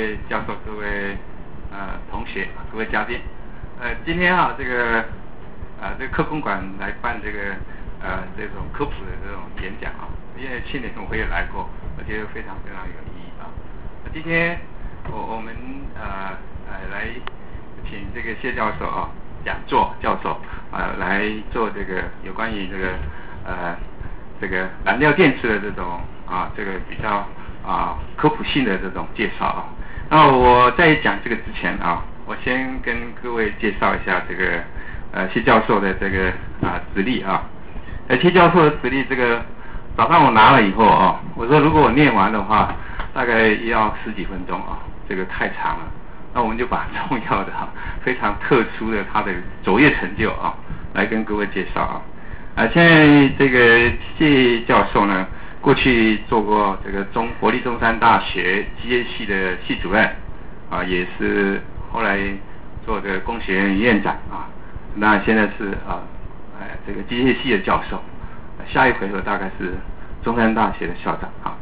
位教授、各位同学、各位嘉宾，今天啊，这个科工馆来办这种科普的这种演讲啊，因为去年我也来过，我觉得非常非常有意义啊。今天我们来请这个谢教授啊，教授来做这个有关于这个燃料电池的这种这个比较科普性的这种介绍啊。那我在讲这个之前啊，我先跟各位介绍一下这个谢教授的这个资历啊。谢教授的资历，这个早上我拿了以后啊，我说如果我念完的话，大概要10几分钟啊，这个太长了。那我们就把重要的非常特殊的他的卓越成就啊，来跟各位介绍啊。现在这个谢教授呢，过去做过这个国立中山大学机械系的系主任啊，也是后来做这个工学院院长啊。那现在是这个机械系的教授，下一回合大概是中山大学的校长啊。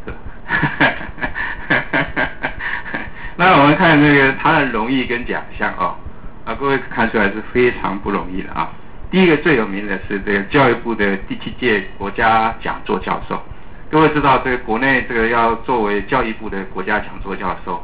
那我们看这个他的荣誉跟奖项各位看出来是非常不容易的啊。第一个最有名的是这个教育部的第7届国家讲座教授。各位知道这个国内这个要作为教育部的国家讲座教授，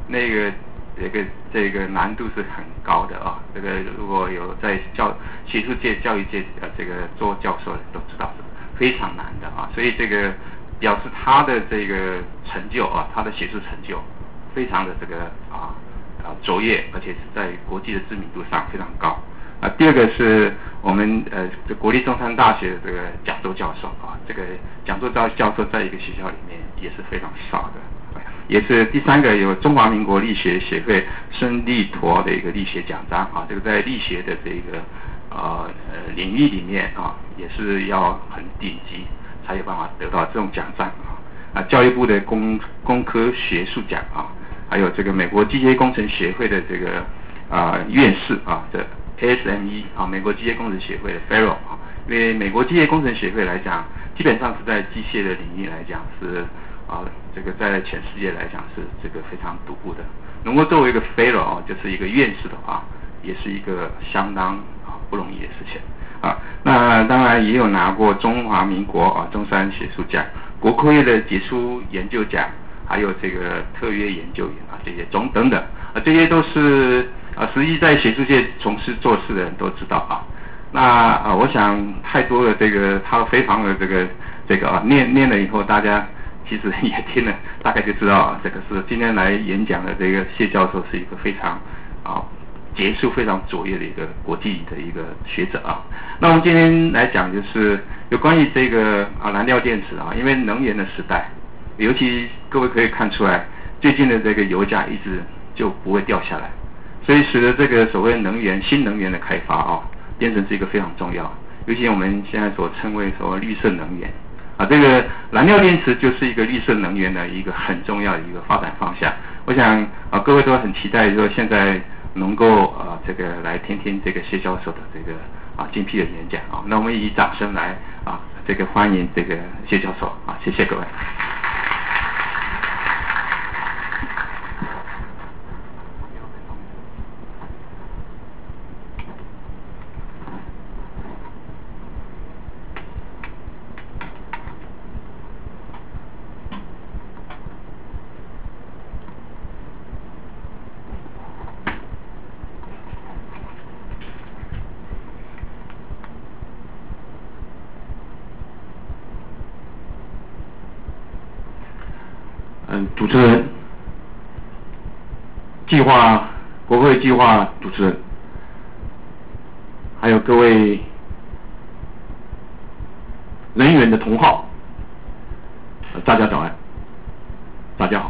这个难度是很高的啊。这个如果有在学术界、教育界这个做教授的都知道是非常难的啊。所以这个表示他的这个成就啊，他的学术成就非常的这个卓越，而且是在国际的知名度上非常高。第二个是我们国立中山大学的这个讲座教授啊，这个讲座教授在一个学校里面也是非常少的，也是第三个有中华民国力学协会孙力陀的一个力学奖章啊，这个在力学的这个领域里面啊，也是要很顶级才有办法得到这种奖章啊。教育部的工科学术奖啊，还有这个美国机械工程协会的这个院士啊，这 ASME 啊，美国机械工程协会的 Fellow 啊。因为美国机械工程协会来讲，基本上是在机械的领域来讲是这个在全世界来讲是这个非常独步的。能够作为一个 Fellow 就是一个院士的话，也是一个相当不容易的事情啊。那当然也有拿过中华民国中山学术奖、国科会的杰出研究奖，还有这个特约研究员这些等等这些都是实际在学术界从事做事的人都知道啊。那我想太多的这个他非常的这个念了以后，大家其实也听了，大概就知道这个是今天来演讲的这个谢教授是一个非常杰出、非常卓越的一个国际的一个学者啊。那我们今天来讲就是有关于这个燃料电池因为能源的时代，尤其各位可以看出来，最近的这个油价一直就不会掉下来，所以使得这个所谓新能源的开发变成是一个非常重要，尤其我们现在所称为绿色能源这个燃料电池就是一个绿色能源的一个很重要的一个发展方向。我想各位都很期待说现在能够这个来听听这个谢教授的这个精辟的演讲那我们以掌声来这个欢迎这个谢教授谢谢各位。主持人，国会计划主持人，还有各位人员的同好，大家早安，大家好。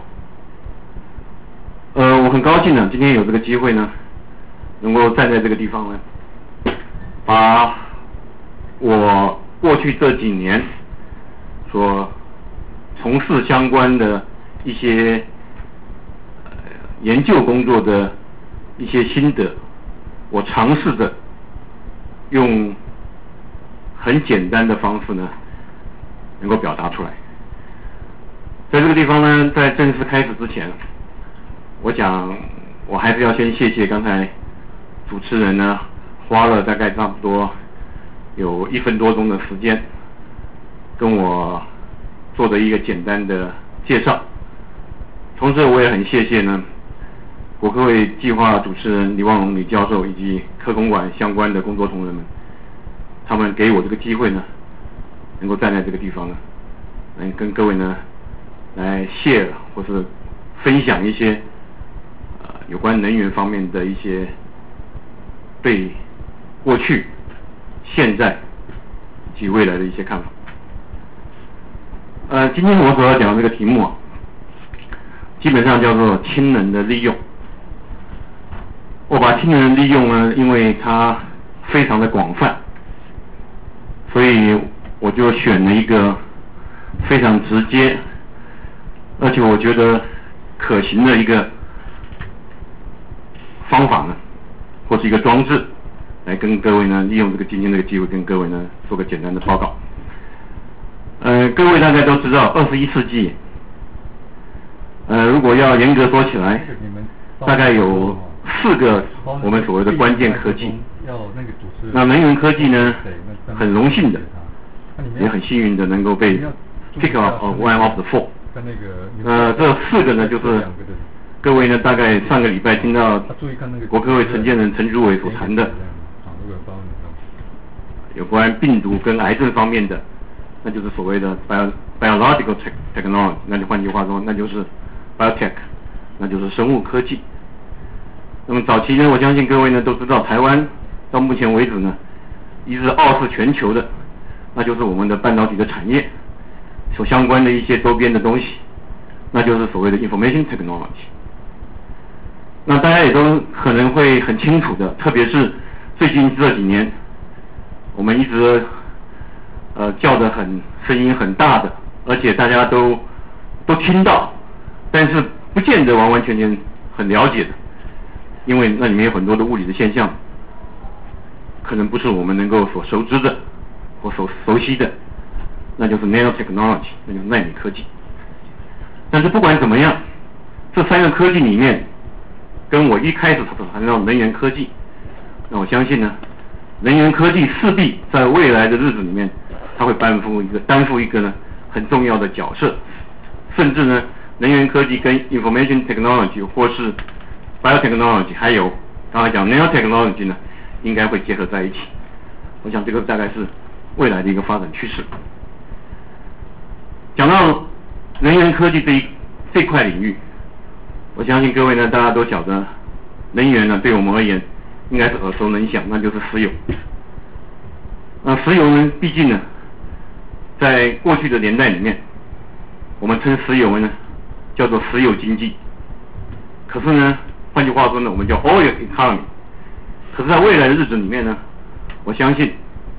我很高兴呢，今天有这个机会呢，能够站在这个地方呢，把我过去这几年所从事相关的一些研究工作的一些心得，我尝试着用很简单的方式呢，能够表达出来。在这个地方呢，在正式开始之前， 我想我还是要先谢谢刚才主持人呢，花了大概差不多有1分多钟的时间，跟我做的一个简单的介绍。同时我也很谢谢呢国科会计划主持人李旺龙李教授以及科工馆相关的工作同仁们，他们给我这个机会呢，能够站在这个地方呢，能跟各位呢来share或是分享一些有关能源方面的一些对过去、现在以及未来的一些看法。今天我所要讲的这个题目啊，基本上叫做氢能的利用。我把氢能的利用呢，因为它非常的广泛，所以我就选了一个非常直接，而且我觉得可行的一个方法呢，或是一个装置，来跟各位呢利用今天这个机会跟各位呢做个简单的报告。各位大概都知道，21世纪，如果要严格说起来，大概有4个我们所谓的关键科技。那能源科技呢，很荣幸的，也很幸运的能够被 pick up one of the 4。这4个呢，就是各位呢大概上个礼拜听到国科会承建人陈主委所谈的，有关病毒跟癌症方面的，那就是所谓的 biological technology， 那就换句话说，那就是 biotech， 那就是生物科技。那么早期呢，我相信各位呢都知道，台湾到目前为止呢，一直傲视全球的，那就是我们的半导体的产业所相关的一些周边的东西，那就是所谓的 information technology。那大家也都可能会很清楚的，特别是最近这几年，我们一直叫得声音很大的，而且大家都听到，但是不见得完完全全很了解的，因为那里面有很多的物理的现象，可能不是我们能够所熟知的或所熟悉的，那就是 nanotechnology， 那就是奈米科技。但是不管怎么样，这3个科技里面，跟我一开始所谈到能源科技，那我相信呢，能源科技势必在未来的日子里面，它会担负一个呢很重要的角色，甚至呢，能源科技跟 information technology 或是 biotechnology， 还有刚才讲 nanotechnology 呢，应该会结合在一起。我想这个大概是未来的一个发展趋势。讲到能源科技这一块领域，我相信各位呢，大家都晓得，能源呢对我们而言应该是耳熟能详，那就是石油。那石油呢，毕竟呢，在过去的年代里面，我们称石油呢叫做石油经济。可是呢，换句话说呢，我们叫 oil economy。可是在未来的日子里面呢，我相信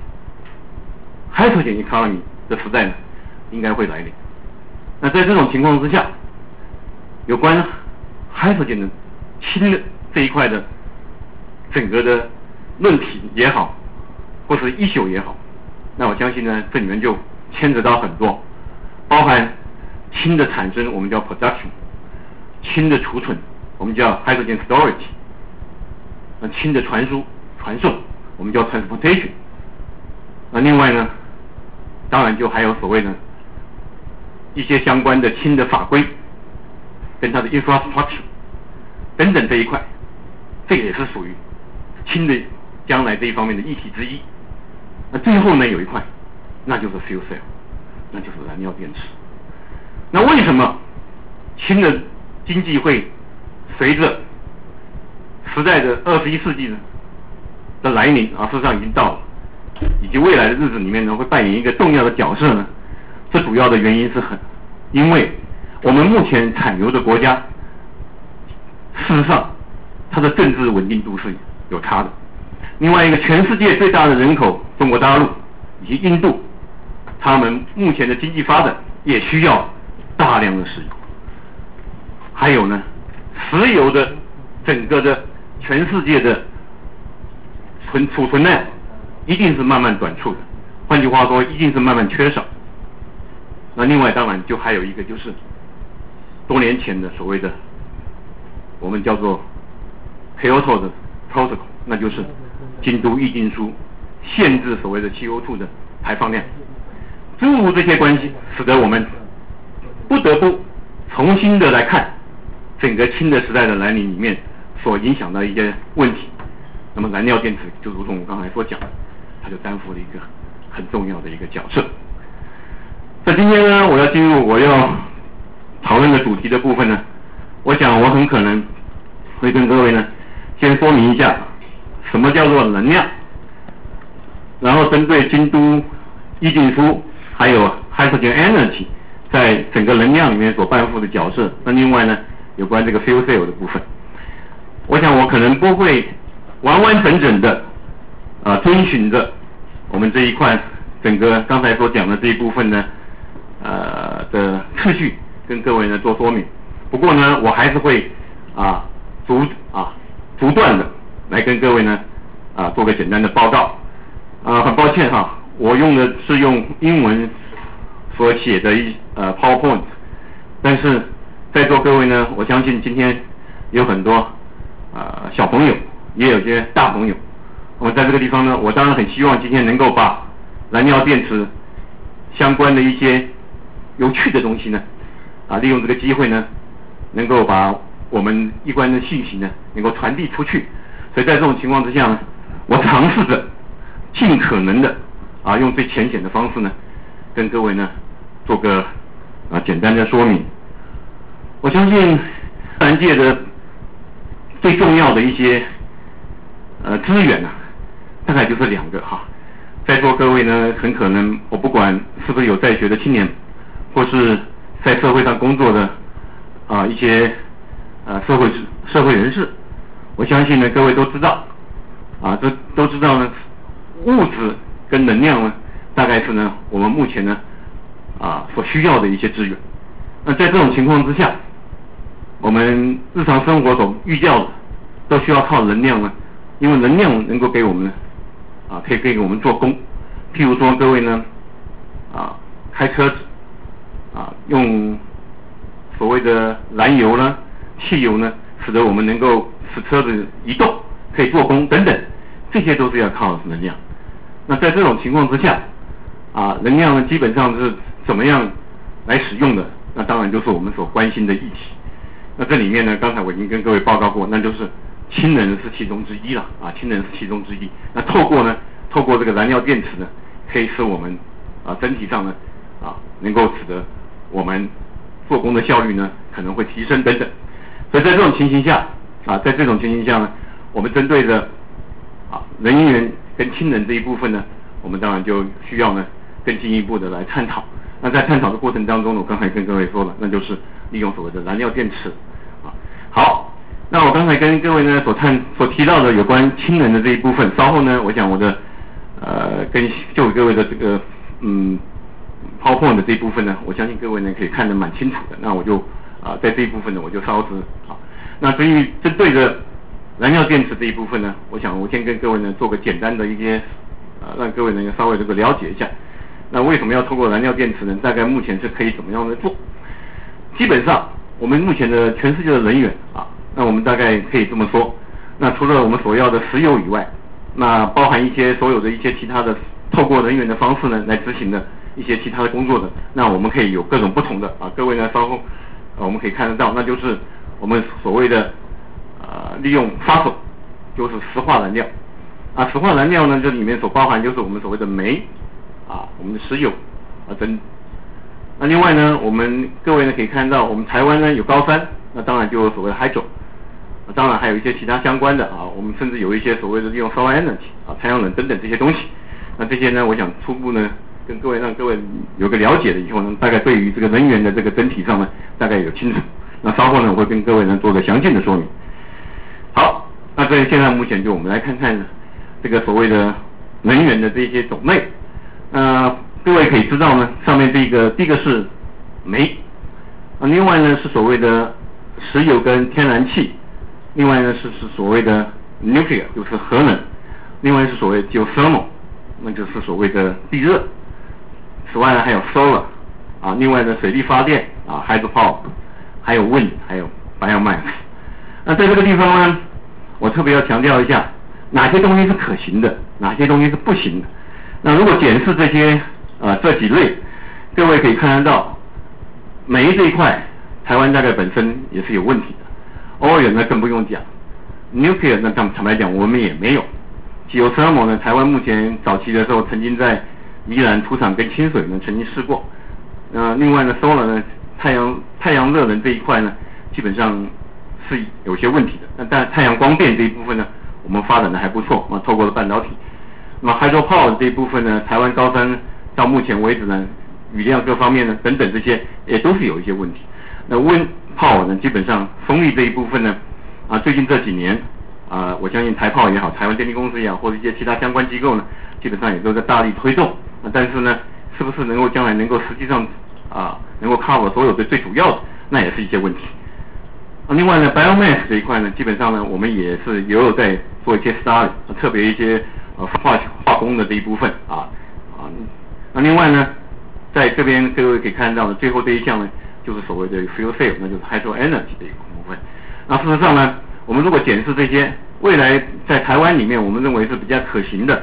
hydrogen economy 的时代呢，应该会来临。那在这种情况之下，有关 hydrogen 的氢的这一块的整个的论题也好，或是issue也好，那我相信呢，这里面就牵扯到很多，包含氢的产生，我们叫 production， 氢的储存，我们叫 hydrogen storage， 那氢的传送，我们叫 transportation。那另外呢，当然就还有所谓的一些相关的氢的法规，跟它的 infrastructure 等等这一块，这个也是属于氢的将来这一方面的议题之一。那最后呢，有一块，那就是 fuel cell， 那就是燃料电池。那为什么氢的经济会随着时代的21世纪的来临事实上已经到了，以及未来的日子里面呢，会扮演一个重要的角色呢？这主要的原因是因为我们目前产油的国家，事实上它的政治稳定度是有差的。另外一个，全世界最大的人口中国大陆以及印度，他们目前的经济发展也需要大量的石油。还有呢，石油的整个的全世界的储存量一定是慢慢短促的，换句话说，一定是慢慢缺少。那另外当然就还有一个就是多年前的所谓的我们叫做 Kyoto 的 Protocol， 那就是京都议定书限制所谓的 CO2 的排放量。诸如这些关系，使得我们不得不重新的来看整个氢的时代的来临里面所影响到一些问题。那么燃料电池就如同我刚才所讲的，它就担负了一个很重要的一个角色。在今天呢，我要进入我要讨论的主题的部分呢，我想我很可能会跟各位呢先说明一下什么叫做能量，然后针对京都议定书还有 hydrogen energy 在整个能量里面所担负的角色，那另外呢有关这个 fuel cell 的部分，我想我可能不会完完整整的遵循着我们这一块整个刚才所讲的这一部分呢的次序跟各位呢做说明。不过呢，我还是会逐段的来跟各位呢做个简单的报告。很抱歉我用的是用英文所写的PowerPoint， 但是在座各位呢，我相信今天有很多小朋友，也有些大朋友。那么在这个地方呢，我当然很希望今天能够把燃料电池相关的一些有趣的东西呢，利用这个机会呢，能够把我们一关的信息呢，能够传递出去。所以在这种情况之下呢，我尝试着尽可能的用最浅显的方式呢，跟各位呢做个简单的说明。我相信自然界的最重要的一些资源大概就是两个在座各位呢，很可能我不管是不是有在学的青年，或是在社会上工作的一些社会人士，我相信呢各位都知道都知道呢，物质跟能量呢，大概是呢我们目前呢所需要的一些资源。那在这种情况之下，我们日常生活所遇到的都需要靠能量呢，因为能量能够给我们可以给我们做工。譬如说各位呢开车子用所谓的燃油呢、汽油呢，使得我们能够使车子移动，可以做工等等，这些都是要靠能量。那在这种情况之下能量呢基本上是怎么样来使用的？那当然就是我们所关心的议题。那这里面呢，刚才我已经跟各位报告过，那就是氢能是其中之一了氢能是其中之一。那透过这个燃料电池呢，可以使我们整体上呢能够使得我们做工的效率呢可能会提升等等。所以在这种情形下呢，我们针对的能源跟氢能这一部分呢，我们当然就需要呢更进一步的来探讨。那在探讨的过程当中呢，我刚才跟各位说了，那就是利用所谓的燃料电池好，那我刚才跟各位呢所提到的有关氢能的这一部分，稍后呢，我想我的就各位的这个PowerPoint 的这一部分呢，我相信各位呢可以看得蛮清楚的。那我就在这一部分呢，我就稍事那至于针对着燃料电池这一部分呢，我想我先跟各位呢做个简单的一些让各位能够稍微这个了解一下。那为什么要通过燃料电池呢？大概目前是可以怎么样的做？基本上我们目前的全世界的能源那我们大概可以这么说，那除了我们所要的石油以外，那包含所有的一些其他的透过能源的方式呢来执行的一些其他的工作的，那我们可以有各种不同的各位呢稍后我们可以看得到，那就是我们所谓的利用发手，就是石化燃料石化燃料呢，这里面所包含就是我们所谓的煤我们的石油等。那另外呢，我们各位呢可以看到，我们台湾呢有高山，那当然就有所谓的 hydro， 当然还有一些其他相关的我们甚至有一些所谓的利用 solar energy 太阳能等等这些东西。那这些呢，我想初步呢让各位有个了解了以后呢，大概对于这个能源的这个整体上呢，大概有清楚。那稍后呢，我会跟各位呢做个详尽的说明。好，那现在目前就我们来看看这个所谓的能源的这些种类。各位可以知道呢，上面第一个是煤，另外呢是所谓的石油跟天然气，另外呢是所谓的 nuclear 就是核能，另外是所谓 geothermal 那就是所谓的地热，此外呢还有 solar 另外呢水力发电hydropower， 还有 wind， 还有 biomass。 那在这个地方呢，我特别要强调一下，哪些东西是可行的，哪些东西是不行的。那如果检视这几类，各位可以看得到，煤这一块，台湾大概本身也是有问题的。oil 呢更不用讲 ，nuclear 那坦白讲我们也没有。geothermal 呢，台湾目前早期的时候曾经在宜兰土场跟清水呢曾经试过。另外呢 solar 呢，太阳热能这一块呢，基本上是有些问题的。但太阳光电这一部分呢，我们发展的还不错透过了半导体。那么 hydropower 这一部分呢，台湾高山到目前为止呢，雨量各方面呢等等这些也都是有一些问题。那 wind power 呢，基本上风力这一部分呢，最近这几年我相信台炮也好，台湾电力公司也好，或者一些其他相关机构呢，基本上也都在大力推动。但是呢，是不是能够将来能够实际上能够 cover 所有的最主要的，那也是一些问题。另外呢 ，biomass 这一块呢，基本上呢，我们也有在做一些 study， 特别一些化工的这一部分那另外呢，在这边各位可以看到的最后这一项呢，就是所谓的 fuel cell， 那就是 hydro energy 的一个部分。那事实上呢，我们如果检视这些未来在台湾里面，我们认为是比较可行的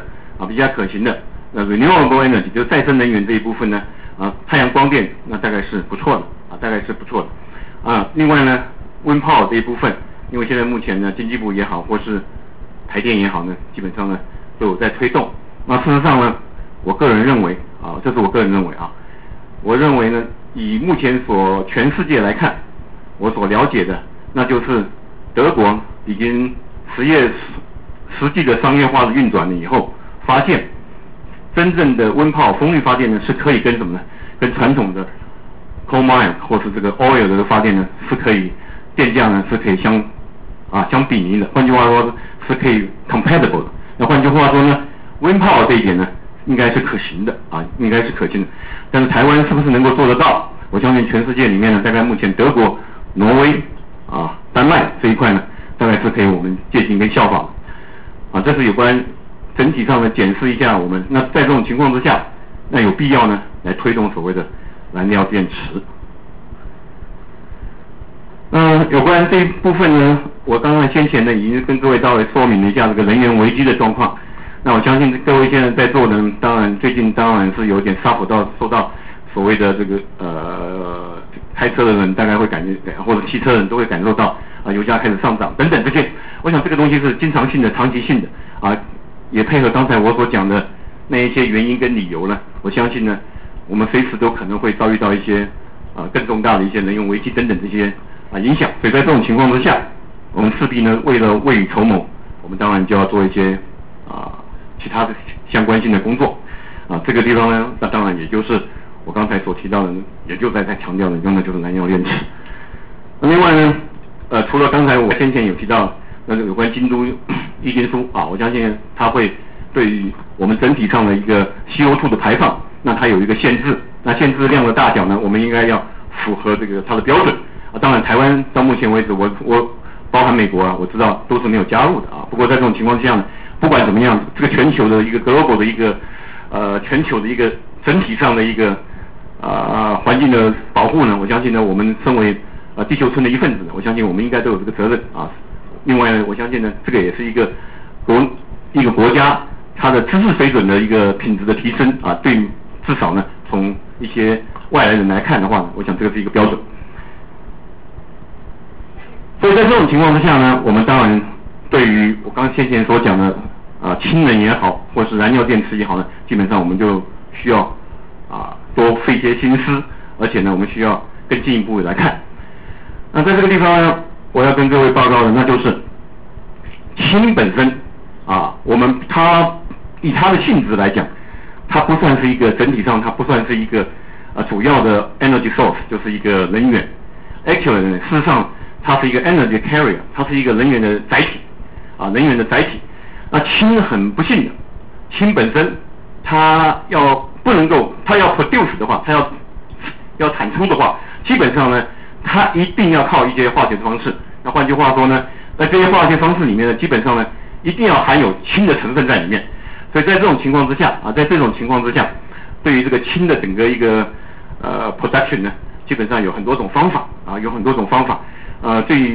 renewable energy 就是再生能源这一部分呢，太阳光电那大概是不错的另外呢 wind power 这一部分，因为现在目前呢经济部也好，或是台电也好呢，基本上呢都有在推动。那事实上呢，我个人认为这是我个人认为我认为呢，以目前全世界来看，我所了解的，那就是德国已经实际的商业化的运转了以后，发现真正的温炮风力发电呢是可以跟什么呢？跟传统的 coal mine 或是这个 oil 的发电呢是可以电价呢是可以相比拟的，换句话说是可以 compatible 的。那换句话说呢，温炮这一点呢应该是可行的应该是可行的。但是台湾是不是能够做得到？我相信全世界里面呢，大概目前德国、挪威丹麦这一块呢，大概是可以我们借鉴跟效仿这是有关整体上的检视一下我们。那在这种情况之下，那有必要呢来推动所谓的燃料电池。有关这一部分呢，我刚刚先前呢已经跟各位稍微说明了一下这个能源危机的状况。那我相信各位现在在座的，当然最近当然是有点受到所谓的这个开车的人大概会或者汽车人都会感受到油价开始上涨等等这些。我想这个东西是经常性的、长期性的也配合刚才我所讲的那一些原因跟理由呢，我相信呢，我们随时都可能会遭遇到一些更重大的一些能源危机等等这些影响。所以在这种情况之下，我们势必呢为了未雨绸缪，我们当然就要做一些其他的相关性的工作这个地方呢，那当然也就是我刚才所提到的，也就在强调的，用的就是燃料电池。另外呢，除了刚才我先前有提到那个有关京都议定书我相信它会对于我们整体上的一个 CO2 的排放，那它有一个限制，那限制量的大小呢，我们应该要符合这个它的标准当然台湾到目前为止，我包含美国我知道都是没有加入的不过在这种情况下呢，不管怎么样，这个全球的一个 global 的一个全球的一个整体上的一个环境的保护呢，我相信呢，我们身为地球村的一份子，我相信我们应该都有这个责任另外呢，我相信呢，这个也是一个国家它的知识水准的一个品质的提升对至少呢，从一些外来人来看的话，我想这个是一个标准。所以在这种情况之下呢，我们当然对于我刚先前所讲的氢能也好，或是燃料电池也好呢，基本上我们就需要多费一些心思，而且呢，我们需要更进一步来看。那在这个地方呢，我要跟各位报告的，那就是氢本身以它的性质来讲，它不算是一个整体上，它不算是一个主要的 energy source， 就是一个能源。Actually 呢，事实上它是一个 energy carrier， 它是一个能源的载体能源的载体。那氢很不幸的，氢本身它要 produce 的话，它要产出的话，基本上呢，它一定要靠一些化学方式。那换句话说呢，在这些化学方式里面呢，基本上呢，一定要含有氢的成分在里面。所以在这种情况之下对于这个氢的整个一个production 呢，基本上有很多种方法对于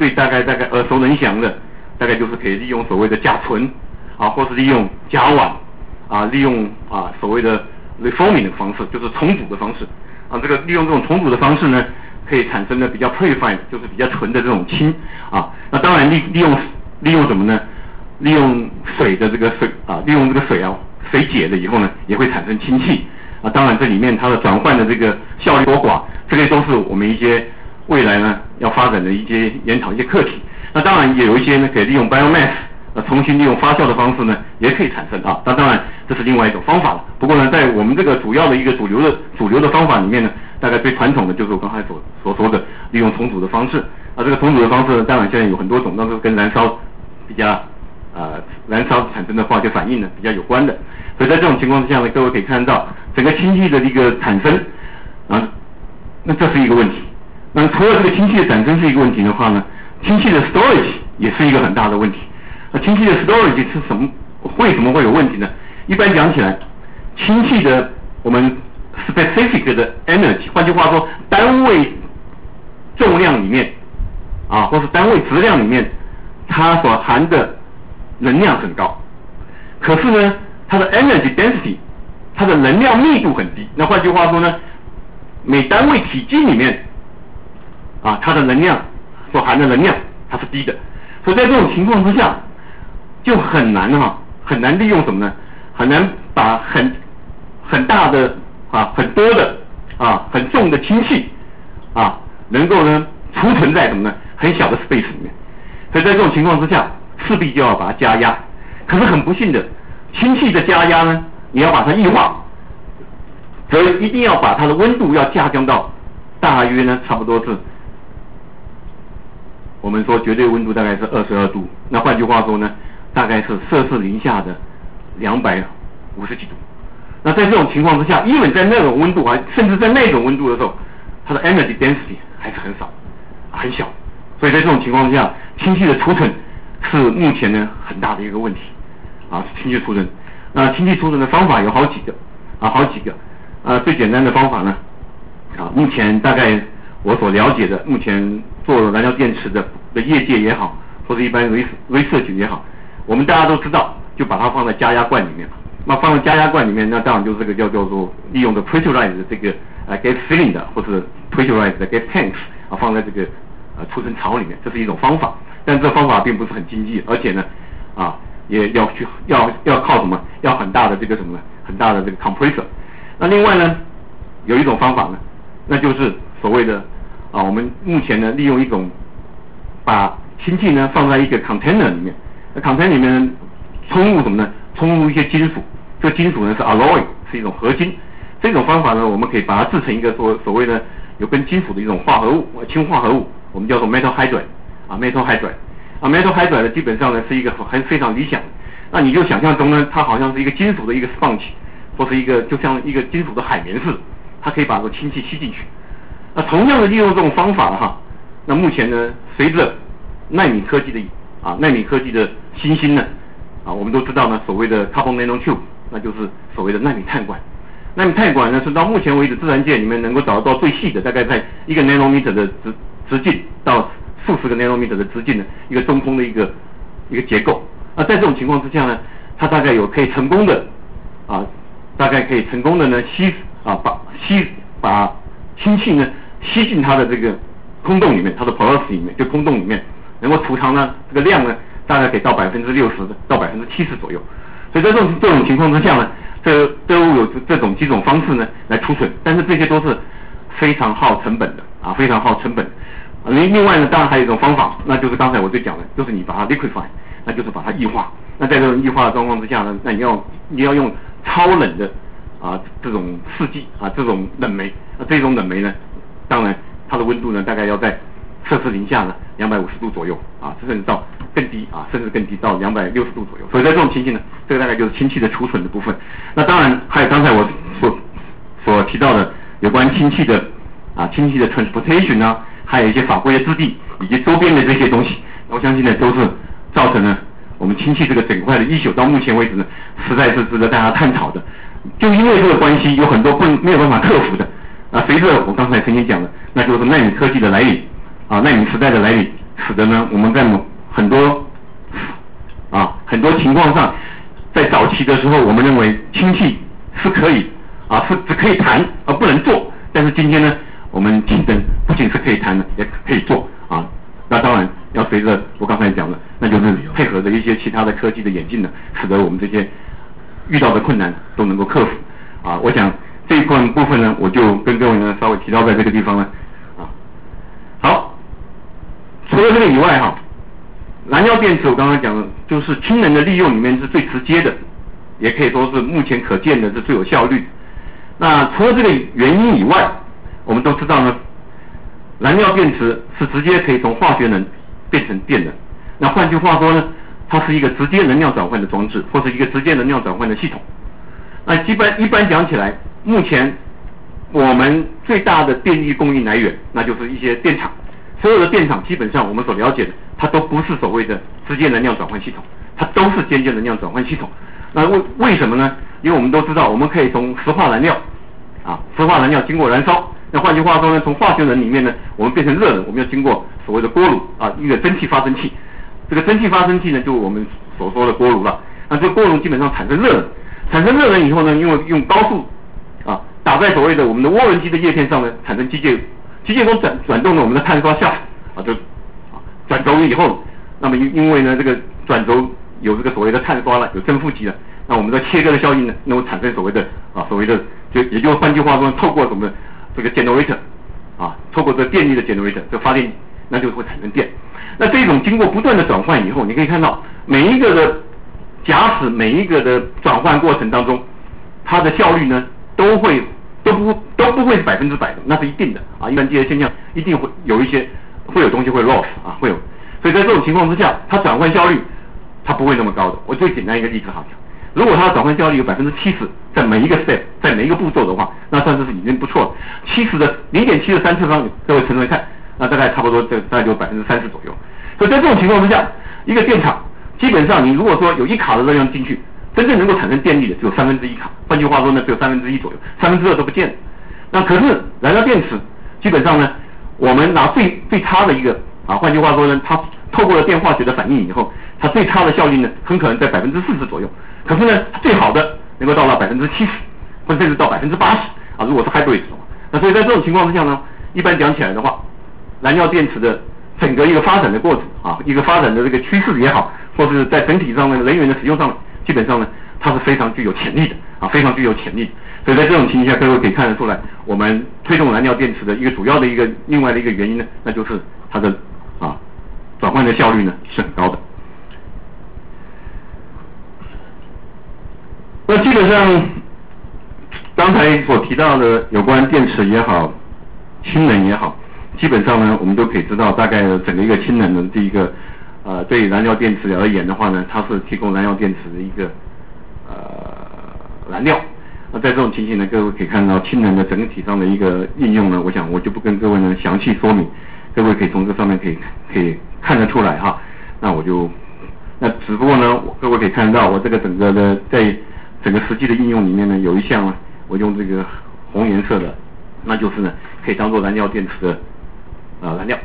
大概耳熟能详的，大概就是可以利用所谓的甲醇啊，或是利用甲烷啊，利用所谓的 reforming 的方式，就是重组的方式啊。这个利用这种重组的方式呢，可以产生的比较 purified， 就是比较纯的这种氢啊。那当然利用什么呢？利用水的这个水啊，利用这个水水解了以后呢，也会产生氢气啊。当然这里面它的转换的这个效率多寡，这些都是我们一些未来呢要发展的一些研讨一些课题。那当然也有一些呢可以利用 biomass， 重新利用发酵的方式呢也可以产生啊。那当然这是另外一种方法了。不过呢，在我们这个主要的一个主流的方法里面呢，大概最传统的就是我刚才所说的利用重组的方式啊。这个重组的方式呢，当然现在有很多种，那是跟燃烧比较燃烧产生的化学反应呢比较有关的。所以在这种情况之下呢，各位可以看到整个氢气的一个产生啊，那这是一个问题。那除了这个氢气的产生是一个问题的话呢，氢气的 storage 也是一个很大的问题。那氢气的 storage 是什么？为什么会有问题呢？一般讲起来，氢气的我们 specific 的 energy， 换句话说，单位重量里面啊，或是单位质量里面，它所含的能量很高。可是呢，它的 energy density， 它的能量密度很低。那换句话说呢，每单位体积里面啊，它的能量所含的能量它是低的。所以在这种情况之下，就很难利用什么呢？很难把很大的很多的很重的氢气能够呢储存在什么呢？很小的 space 里面。所以在这种情况之下，势必就要把它加压。可是很不幸的，氢气的加压呢，你要把它液化，则一定要把它的温度要下降到大约呢差不多是我们说绝对温度大概是22度。那换句话说呢，大概是摄氏零下的250几度。那在这种情况之下，even在那种温度甚至在那种温度的时候，它的 energy density 还是很少，很小。所以在这种情况之下，氢气的储存是目前呢很大的一个问题氢气储存。那氢气储存的方法有好几个最简单的方法呢目前大概我所了解的，目前做燃料电池的业界也好，或者一般 research 也好，我们大家都知道，就把它放在加压罐里面。那放在加压罐里面，那当然就是这个叫做利用的 pressurized 的这个gas cylinder 或是 pressurized 的 gas tanks 放在这个储存槽里面，这是一种方法。但这方法并不是很经济，而且呢也要靠什么？要很大的这个什么呢？很大的这个 compressor。那另外呢，有一种方法呢，那就是所谓的我们目前呢利用一种把氢气呢放在一个 container 里面，那 container 里面充入什么呢？充入一些金属，这个金属呢是 alloy， 是一种合金。这种方法呢，我们可以把它制成一个所谓的有跟金属的一种化合物，氢化合物，我们叫做 metal hydride。metal hydride 呢基本上呢是一个非常理想的。那你就想象中呢，它好像是一个金属的一个 sponge， 或是就像一个金属的海绵似的，它可以把这个氢气吸进去。那同样的利用这种方法那目前呢，随着纳米科技的新兴呢我们都知道呢，所谓的 carbon nanotube， 那就是所谓的纳米碳管。纳米碳管呢是到目前为止自然界里面能够找到最细的，大概在1个 nanometer 的直径到数十个 nanometer 的直径的一个中空的一个结构。在这种情况之下呢，它大概可以成功的呢把氢气呢吸进它的这个空洞里面，它的 porosity 里面，就空洞里面能够储藏呢这个量呢大概可以到60%到70%左右。所以在这种情况之下呢，都有几种方式呢来储存，但是这些都是非常耗成本的非常耗成本。另外呢，当然还有一种方法，那就是刚才我就讲的，就是你把它 liquefy， 那就是把它液化。那在这种液化的状况之下呢，那你要用超冷的这种试剂这种冷媒。这种冷媒呢，当然它的温度呢大概要在摄氏零下呢250度左右甚至到更低甚至更低到260度左右。所以在这种情形呢，这个大概就是氢气的储存的部分。那当然还有刚才我所提到的有关氢气的 transportation 还有一些法规的制定以及周边的这些东西，我相信呢都是造成了我们氢气这个整块的issue到目前为止呢，实在是值得大家探讨的。就因为这个关系，有很多没有办法克服的。随着我刚才曾经讲的，那就是纳米科技的来临纳米时代的来临， 使得呢我们在很多情况上，在早期的时候，我们认为氢气是可以是只可以谈而不能做，但是今天呢，我们氢能不仅是可以谈的，也可以做那当然要随着我刚才讲的，那就是配合着一些其他的科技的演进呢，使得我们这些遇到的困难都能够克服我想这一块部分呢，我就跟各位呢稍微提到在这个地方呢好，除了这个以外燃料电池我刚刚讲的，就是氢能的利用里面是最直接的，也可以说是目前可见的是最有效率的。那除了这个原因以外，我们都知道呢，燃料电池是直接可以从化学能变成电能。那换句话说呢，它是一个直接能量转换的装置，或是一个直接能量转换的系统。那一般讲起来，目前我们最大的电力供应来源，那就是一些电厂。所有的电厂基本上我们所了解的，它都不是所谓的直接能量转换系统，它都是间接能量转换系统。那为什么呢？因为我们都知道，我们可以从石化燃料经过燃烧，那换句话说呢，从化学能里面呢，我们变成热能，我们要经过所谓的锅炉一个蒸汽发生器。这个蒸汽发生器呢，就是我们所说的锅炉了。那这个锅炉基本上产生热能以后呢，因为用高速打在所谓的我们的涡轮机的叶片上呢，产生机械中转动了我们的碳刷下就转轴以后，那么因为呢这个转轴有这个所谓的碳刷了，有正负极了，那我们的切割的效应呢，那么产生所谓的也就是换句话说，透过什么这个 generator 透过这电力的 generator 这发电，那就会产生电。那这种经过不断的转换以后，你可以看到假使每一个的转换过程当中，它的效率呢都不会是100%的，那是一定的一般这些现象一定会有东西会 loss 会有，所以在这种情况之下，它转换效率它不会那么高的。我最简单一个例子好讲，如果它的转换效率有70%，在每一个 step 在每一个步骤的话，那算是已经不错了。0.7的3次方，各位乘乘看，那大概差不多大概就30%左右。所以在这种情况之下，一个电厂基本上你如果说有1卡的热量进去，真正能够产生电力的只有1/3卡，换句话说呢，只有1/3左右，2/3都不见了。那可是燃料电池基本上呢，我们拿最差的一个换句话说呢，它透过了电化学的反应以后，它最差的效率呢，很可能在40%左右。可是呢，最好的能够到了70%，或甚至到80%如果是 hybrid 的话。那所以在这种情况之下呢，一般讲起来的话，燃料电池的整个一个发展的过程一个发展的这个趋势也好，或是在整体上的能源的使用上，基本上呢，它是非常具有潜力的非常具有潜力的。所以在这种情况下，各位可以看得出来，我们推动燃料电池的一个主要的另外的一个原因呢，那就是它的转换的效率呢是很高的。那基本上刚才所提到的有关电池也好，氢能也好，基本上呢我们都可以知道，大概整个一个氢能的这一个对燃料电池而言的话呢，它是提供燃料电池的一个燃料。那在这种情形呢，各位可以看到氢能的整体上的一个应用呢，我想我就不跟各位呢详细说明，各位可以从这上面可以看得出来那只不过呢，各位可以看到我这个整个的在整个实际的应用里面呢，有一项我用这个红颜色的，那就是呢可以当做燃料电池的燃料。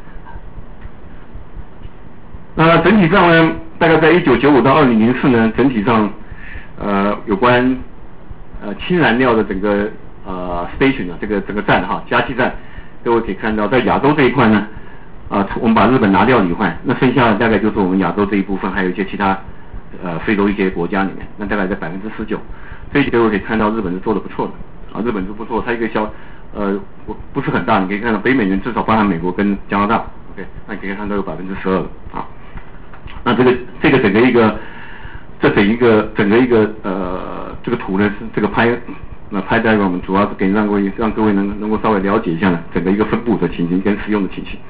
那整体上呢，大概在1995到2004呢，整体上有关氢燃料的整个station 这个整个站加气站，各位可以看到在亚洲这一块呢我们把日本拿掉以外，那剩下的大概就是我们亚洲这一部分，还有一些其他非洲一些国家里面，那大概在19%。所以各位可以看到日本是做得不错的日本是不错，它一个不是很大，你可以看到北美元至少包含美国跟加拿大 ，OK， 那你可以看到有12%的那这个整个一个这个图呢是这个拍 diagram 主要是给让各位能够稍微了解一下呢整个一个分布的情形跟使用的情形。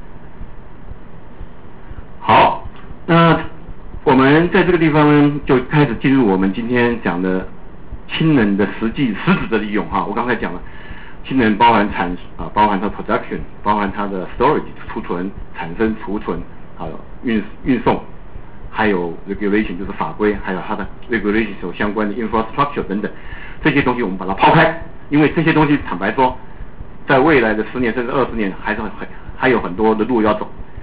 好，那我们在这个地方呢就开始进入我们今天讲的氢能的实质的利用我刚才讲了，氢能包含包含它 production， 包含它的 storage 储存、产生、储存，还有运送，还有 regulation 就是法规，还有它的 regulation 所相关的 infrastructure 等等，这些东西我们把它抛开，因为这些东西坦白说，在未来的10年甚至20年还有很多的路要走。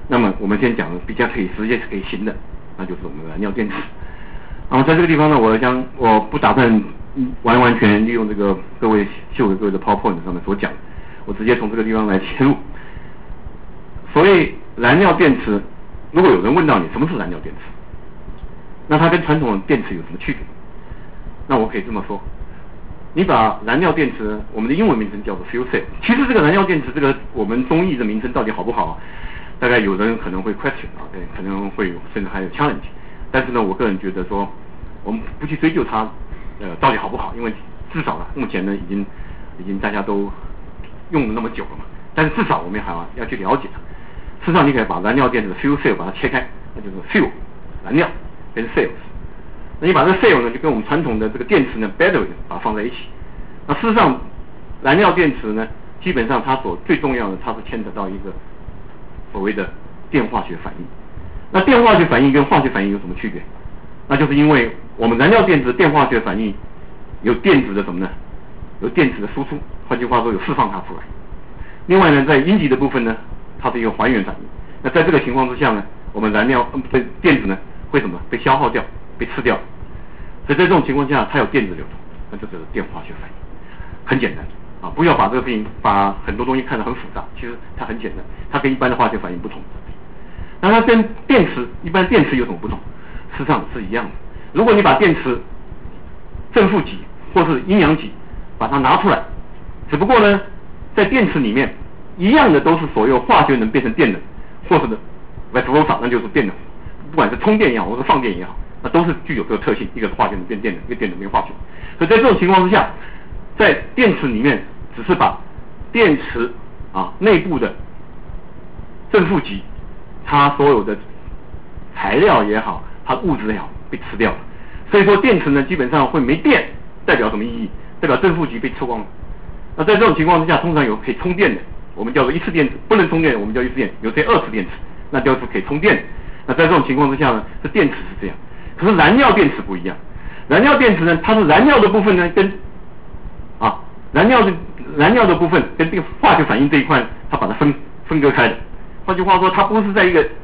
那么我们先讲比较直接可以行的，那就是我们的燃料电池。然后在这个地方呢，我不打算完全利用这个秀给各位的 PowerPoint 上面所讲，我直接从这个地方来切入。所谓燃料电池，如果有人问到你什么是燃料电池，那它跟传统的电池有什么区别？那我可以这么说，你把燃料电池，我们的英文名称叫做 fuel cell。其实这个燃料电池，这个我们中译的名称到底好不好？大概有人可能会 question 啊，对，可能会甚至还有 challenge。但是呢，我个人觉得说，我们不去追究它，到底好不好，因为至少呢，目前呢已经大家都用了那么久了嘛。但是至少我们还要去了解它。事实上，你可以把燃料电池的 fuel cell 把它切开，那就是 fuel 燃料跟 cells。那你把这个 cell 呢，就跟我们传统的这个电池呢 battery 把它放在一起。那事实上，燃料电池呢，基本上它最重要的，它是牵扯到一个所谓的电化学反应。那电化学反应跟化学反应有什么区别？那就是因为我们燃料电池的电化学反应有电子的什么呢？有电子的输出，换句话说有释放它出来。另外呢，在阴极的部分呢，它是一个还原反应。那在这个情况之下呢，我们电子呢会什么？被消耗掉，被吃掉。所以在这种情况下，它有电子流通，那就是电化学反应，很简单啊！不要把这个事情把很多东西看得很复杂，其实它很简单，它跟一般的化学反应不同。那它跟一般电池有什么不同？事实上是一样的。如果你把电池正负极或是阴阳极把它拿出来，只不过呢，在电池里面一样的都是所有化学能变成电能，或是的 vice versa， 那就是电能，不管是充电也好，或是放电也好，那都是具有这个特性，一个是化学能变电能，一个电能变化学。所以在这种情况之下，在电池里面只是把电池内部的正负极它所有的材料也好，它物质也好被吃掉了。所以说电池呢基本上会没电，代表什么意义？代表正负极被吃光了。那在这种情况之下，通常有可以充电的，我们叫做一次电池；不能充电的，我们叫一次电池。有些二次电池，那就是可以充电的。那在这种情况之下呢，这电池是这样。可是燃料电池不一样，燃料电池呢，它是燃料的部分呢跟燃料的部分跟这个化学反应这一块，它把它分割开的。换句话说，它不是在一个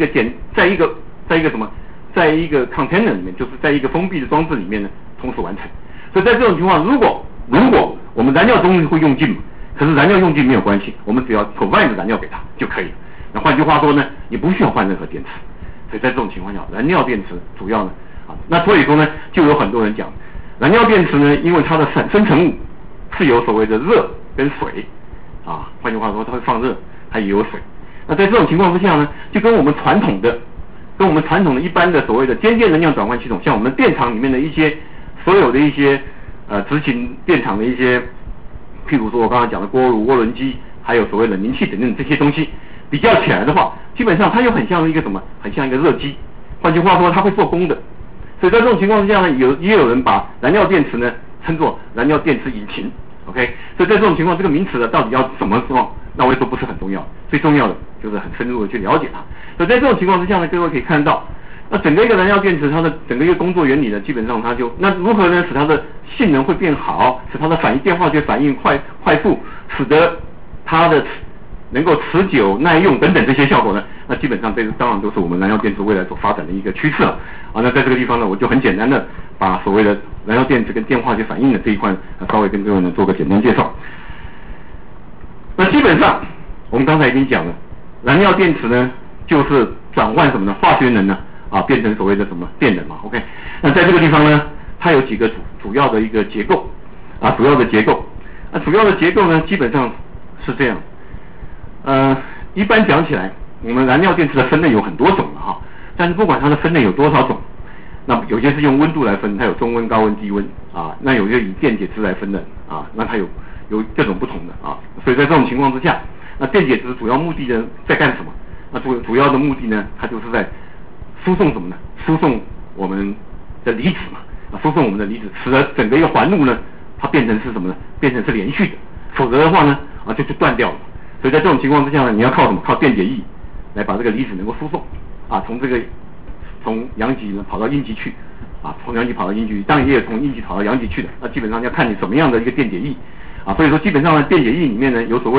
container 里面，就是在一个封闭的装置里面呢同时完成。所以在这种情况，如果我们燃料东西会用尽嘛，可是燃料用尽没有关系，我们只要 provide 燃料给它就可以了。那换句话说呢，你不需要换任何电池。所以在这种情况下，燃料电池主要呢那所以说呢，就有很多人讲，燃料电池呢，因为它的生成物是有所谓的热跟水换句话说，它会放热，它也有水。那在这种情况之下呢，就跟我们传统的一般的所谓的间接能量转换系统，像我们电厂里面的所有的一些执行电厂的一些，譬如说我刚才讲的锅炉、涡轮机，还有所谓的冷凝器等等这些东西比较起来的话，基本上它又很像一个什么？很像一个热机。换句话说，它会做功的。所以在这种情况之下呢，也有人把燃料电池呢称作燃料电池引擎。OK， 所以在这种情况，这个名词呢到底要怎么说？那我也说不是很重要，最重要的就是很深入的去了解它。所以在这种情况之下呢，各位可以看到，那整个一个燃料电池它的整个一个工作原理呢，基本上那如何呢使它的性能会变好，使它的电化学反应快速，使得它的能够持久耐用等等这些效果呢，那基本上当然都是我们燃料电池未来所发展的一个趋势了。那在这个地方呢，我就很简单的把所谓的燃料电池跟电化学反应的这一块稍微跟各位呢做个简单介绍。那基本上我们刚才已经讲了，燃料电池呢就是转换什么呢？化学能呢变成所谓的什么电能嘛。OK， 那在这个地方呢，它有几个主要的一个结构主要的结构呢基本上是这样。一般讲起来，我们燃料电池的分类有很多种了但是不管它的分类有多少种，那有些是用温度来分，它有中温、高温、低温那有些以电解质来分的那它有各种不同的所以在这种情况之下，那电解质主要目的呢在干什么？那主要的目的呢，它就是在输送什么呢？输送我们的离子嘛输送我们的离子，使得整个一个环路呢，它变成是什么呢？变成是连续的，否则的话呢就断掉了。所以在这种情况之下呢，你要靠什么？靠电解液来把这个离子能够输送从阳极呢跑到阴极去从阳极跑到阴极，当然也有从阴极跑到阳极去的。那基本上要看你什么样的一个电解液所以说基本上呢，电解液里面呢有所谓的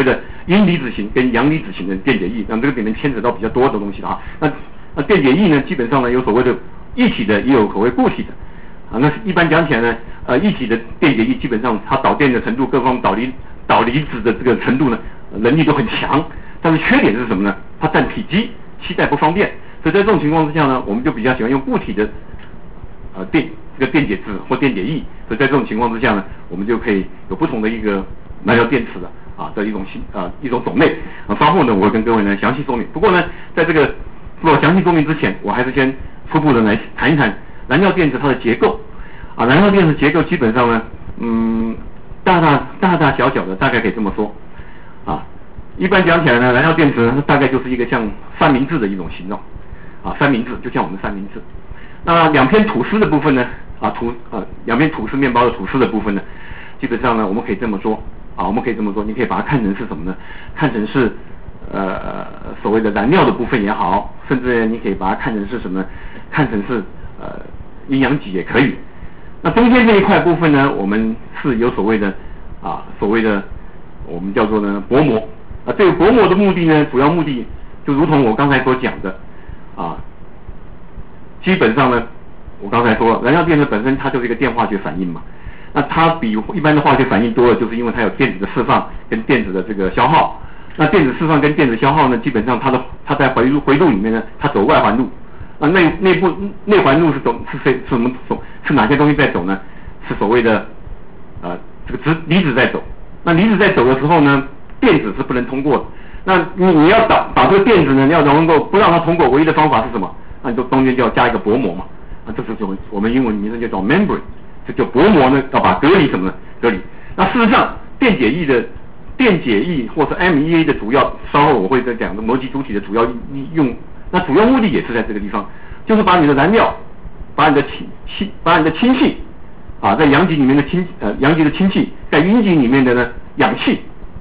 阴离子型跟阳离子型的电解液，那么这个里面牵扯到比较多的东西啊。那电解液呢，基本上呢有所谓的液体的，也有所谓固体的啊。那一般讲起来呢，液体的电解液基本上它导电的程度，各方导离子的这个程度呢，能力都很强。但是缺点是什么呢？它占体积，携带不方便。所以在这种情况之下呢，我们就比较喜欢用固体的这个电解质或电解液。所以在这种情况之下呢，我们就可以有不同的一个燃料电池的的一种种类。稍后呢，我会跟各位呢详细说明。不过呢，在这个做详细说明之前，我还是先初步的来谈一谈燃料电池它的结构。燃料电池结构基本上呢，大大小小的，大概可以这么说。一般讲起来呢，燃料电池呢大概就是一个像三明治的一种形状。三明治就像我们三明治。那两片吐司的部分呢，两片吐司面包的吐司的部分呢，基本上呢我们可以这么说。你可以把它看成是什么呢？看成是所谓的燃料的部分也好，甚至你可以把它看成是什么？看成是营养基也可以。那中间这一块部分呢，我们是有所谓的我们叫做呢薄膜。这个薄膜的目的呢，主要目的就如同我刚才所讲的基本上呢，我刚才说了，燃料电池本身它就是一个电化学反应嘛。那它比一般的化学反应多了，就是因为它有电子的释放跟电子的这个消耗。那电子释放跟电子消耗呢，基本上它在回路里面呢，它走外环路。内环路是什么走？是哪些东西在走呢？是所谓的这个离子在走。那离子在走的时候呢，电子是不能通过的。那你要把这个电子呢，要能够不让它通过，唯一的方法是什么？那你就中间就要加一个薄膜嘛。这是我们英文名称叫做 membrane。这就薄膜呢，要把隔离什么呢？隔离。那事实上，电解液或是 MEA 的主要，稍后我会再讲的膜基主体的主要用。那主要目的也是在这个地方，就是把你的燃料，把你的氢气在阳极里面的阳极的氢气，在阴极里面的呢氧气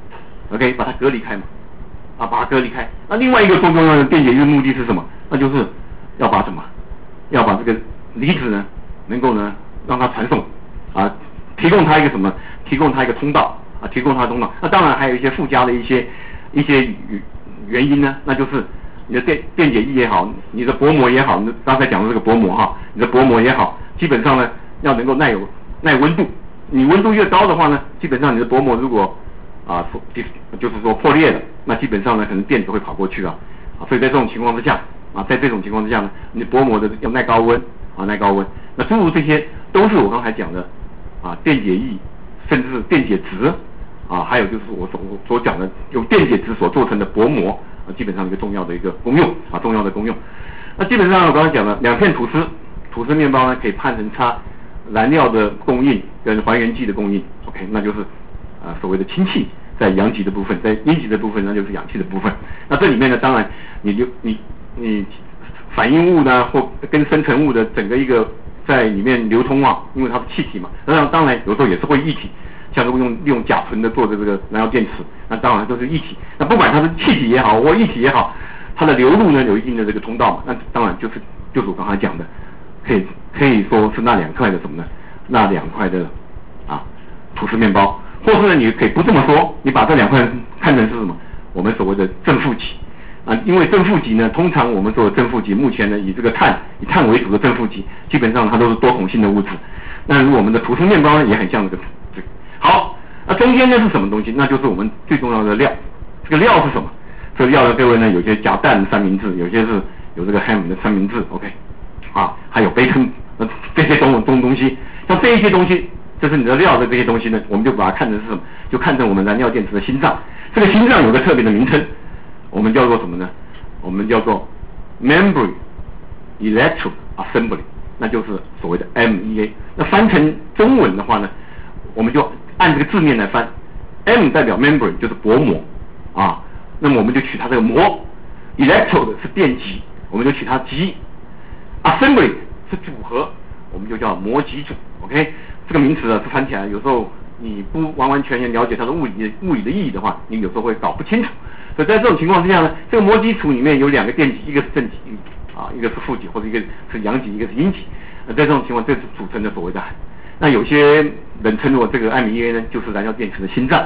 ，OK， 把它隔离开嘛，把它隔离开。那另外一个最重要的电解液的目的是什么？那就是要把什么？要把这个离子呢，能够呢让它传送提供它一个什么？提供它一个通道提供它的通道。那当然还有一些附加的一些原因呢，那就是你的电解液也好，你的薄膜也好，刚才讲的这个薄膜你的薄膜也好，基本上呢要能够耐温度。你温度越高的话呢，基本上你的薄膜如果就是说破裂了，那基本上呢可能电子会跑过去所以在这种情况之下呢，你薄膜的要耐高温耐高温。那诸如这些都是我刚才讲的电解液，甚至是电解质还有就是我所讲的用电解质所做成的薄膜基本上一个重要的一个功用那基本上我刚才讲了两片吐司面包呢，可以判成它燃料的供应跟还原剂的供应 ，OK， 那就是所谓的氢气在阳极的部分，在阴极的部分那就是氧气的部分。那这里面呢，当然你反应物呢或跟生成物的整个一个在里面流通因为它是气体嘛，那当然有时候也是会液体，像利用甲醇的做的这个燃料电池，那当然都是液体。那不管它是气体也好或液体也好，它的流入呢有一定的这个通道嘛，那当然就是我刚才讲的，可以说是那两块的什么呢？那两块的吐司面包，或是呢你可以不这么说，你把这两块看成是什么？我们所谓的正负极。因为正负极呢，通常我们说的正负极，目前呢以碳为主的正负极，基本上它都是多孔性的物质。那我们的吐司面包呢，也很像这个。好，那中间呢是什么东西？那就是我们最重要的料。这个料是什么？这个料呢，各位呢，有些夹蛋三明治，有些是有这个 ham 的三明治 ，OK， 还有培根，这些东西，像这一些东西，就是你的料的这些东西呢，我们就把它看成是什么？就看成我们燃料电池的心脏。这个心脏有个特别的名称。我们叫做什么呢？我们叫做 membrane electrode assembly， 那就是所谓的 MEA。那翻成中文的话呢，我们就按这个字面来翻。M 代表 membrane， 就是薄膜那么我们就取它这个膜 ，electrode 是电极，我们就取它极 ，assembly 是组合，我们就叫膜极组。OK， 这个名词是翻起来有时候你不完完全全了解它的物理的意义的话，你有时候会搞不清楚。所以在这种情况之下呢，这个膜基础里面有两个电极，一个是正极一个是负极，或者一个是阳极，一个是阴极。在这种情况，这是组成的所谓的。那有些人称作这个 MEA 呢，就是燃料电池的心脏。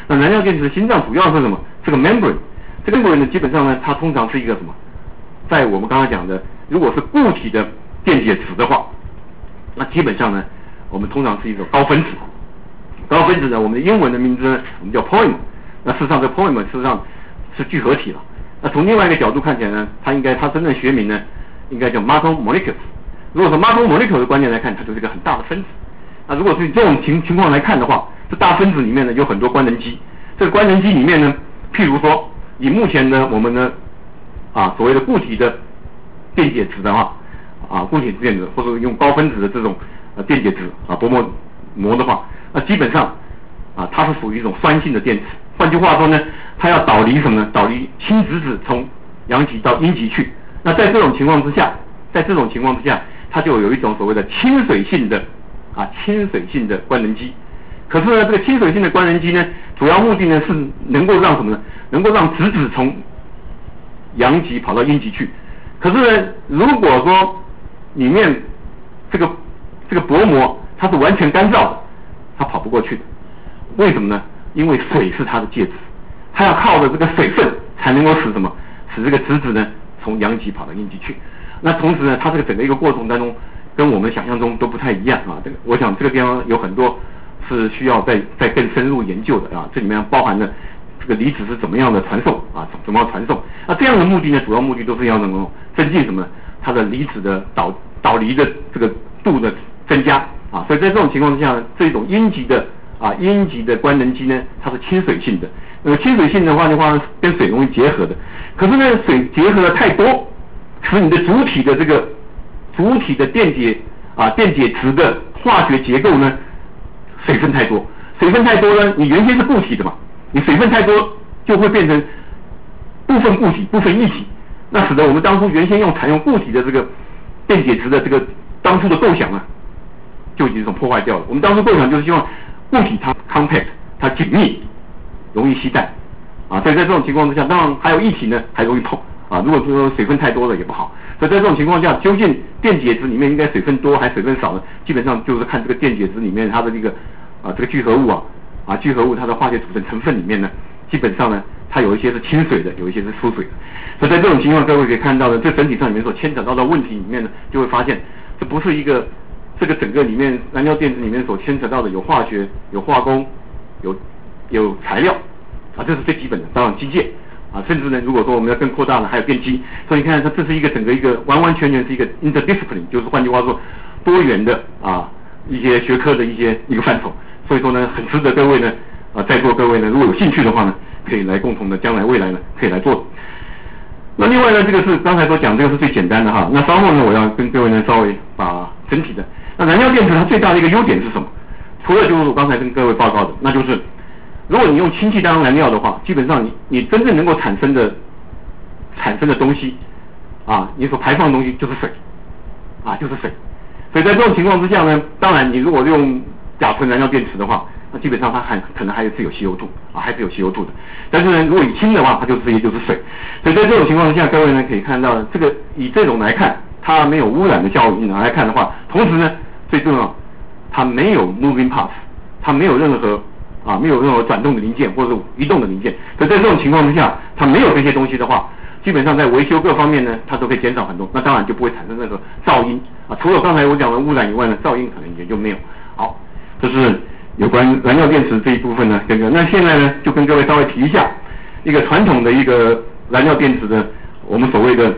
那燃料电池的心脏主要是什么？这个 membrane， 这个 membrane 呢，基本上呢，它通常是一个什么？在我们刚才讲的，如果是固体的电解质的话，那基本上呢，我们通常是一种高分子。高分子呢，我们的英文的名字呢，我们叫 polymer。那事实上，这 polymer 事实上是聚合体了。那从另外一个角度看起来呢，它真正学名呢，应该叫 macromolecules。如果说 macromolecule 的观念来看，它就是一个很大的分子。那如果是这种情况来看的话，这大分子里面呢有很多官能基。这个官能基里面呢，譬如说以目前呢我们的所谓的固体的电解质的话，固体电子或者用高分子的这种电解质薄膜的话，那基本上它是属于一种酸性的电子。换句话说呢，它要导离什么呢？导离氢质子从阳极到阴极去。那在这种情况之下，它就有一种所谓的亲水性的官能基。可是呢，这个亲水性的官能基呢，主要目的呢是能够让什么呢？能够让质子从阳极跑到阴极去。可是呢，如果说里面这个薄膜它是完全干燥的，它跑不过去的。为什么呢？因为水是它的介质，它要靠着这个水分才能够使这个质子呢从阳极跑到阴极去。那同时呢，它这个整个一个过程当中，跟我们想象中都不太一样我想这个地方有很多是需要再更深入研究的这里面包含了这个离子是怎么样的传送怎么样传送。那这样的目的呢，主要目的都是要能够增进什么？它的离子的导离的这个度的增加所以在这种情况之下，这种阴极的官能基呢，它是亲水性的。那么亲水性的话跟水容易结合的。可是呢，水结合的太多，使你的主体的电解质的化学结构呢，水分太多。水分太多呢，你原先是固体的嘛，你水分太多就会变成部分固体、部分液体，那使得我们当初原先采用固体的这个电解质的这个当初的构想就已经破坏掉了。我们当初构想就是希望固体它 compact， 它紧密，容易携带所以在这种情况之下，当然还有液体呢还容易碰如果说水分太多了也不好。所以在这种情况下，究竟电解质里面应该水分多还是水分少呢？基本上就是看这个电解质里面它的这个聚合物聚合物它的化学组成成分里面呢，基本上呢它有一些是亲水的，有一些是疏水的。所以在这种情况，各位可以看到呢，这整体上里面所牵扯到的问题里面呢，就会发现这不是一个这个整个里面燃料电池里面所牵扯到的有化学、有化工、有材料这是最基本的，当然机械甚至呢，如果说我们要更扩大了，还有电机。所以你看，这是一个整个一个完完全全是一个 interdiscipline， 就是换句话说，多元的一些学科的一个范畴。所以说呢，很值得各位呢在座各位呢，如果有兴趣的话呢，可以来共同的将来未来呢可以来做。那另外呢，这个是刚才所讲这个是最简单的那稍后呢，我要跟各位呢稍微把整体的那燃料电池它最大的一个优点是什么？除了就是我刚才跟各位报告的，那就是如果你用氢气当燃料的话，基本上你真正能够产生的东西你所排放的东西就是水就是水。所以在这种情况之下呢，当然你如果用甲醇燃料电池的话，那基本上它可能还是有稀有度还是有稀有度的。但是呢，如果以氢的话，它就是水。所以在这种情况之下，各位呢可以看到这个以这种来看，它没有污染的效应来看的话，同时呢最重要，它没有 moving parts， 它没有任何转动的零件或者是移动的零件。所以在这种情况之下，它没有这些东西的话，基本上在维修各方面呢，它都可以减少很多。那当然就不会产生那个噪音除了刚才我讲的污染以外呢，噪音可能也就没有。好，这是有关燃料电池这一部分呢。那现在呢，就跟各位稍微提一下一个传统的一个燃料电池的我们所谓质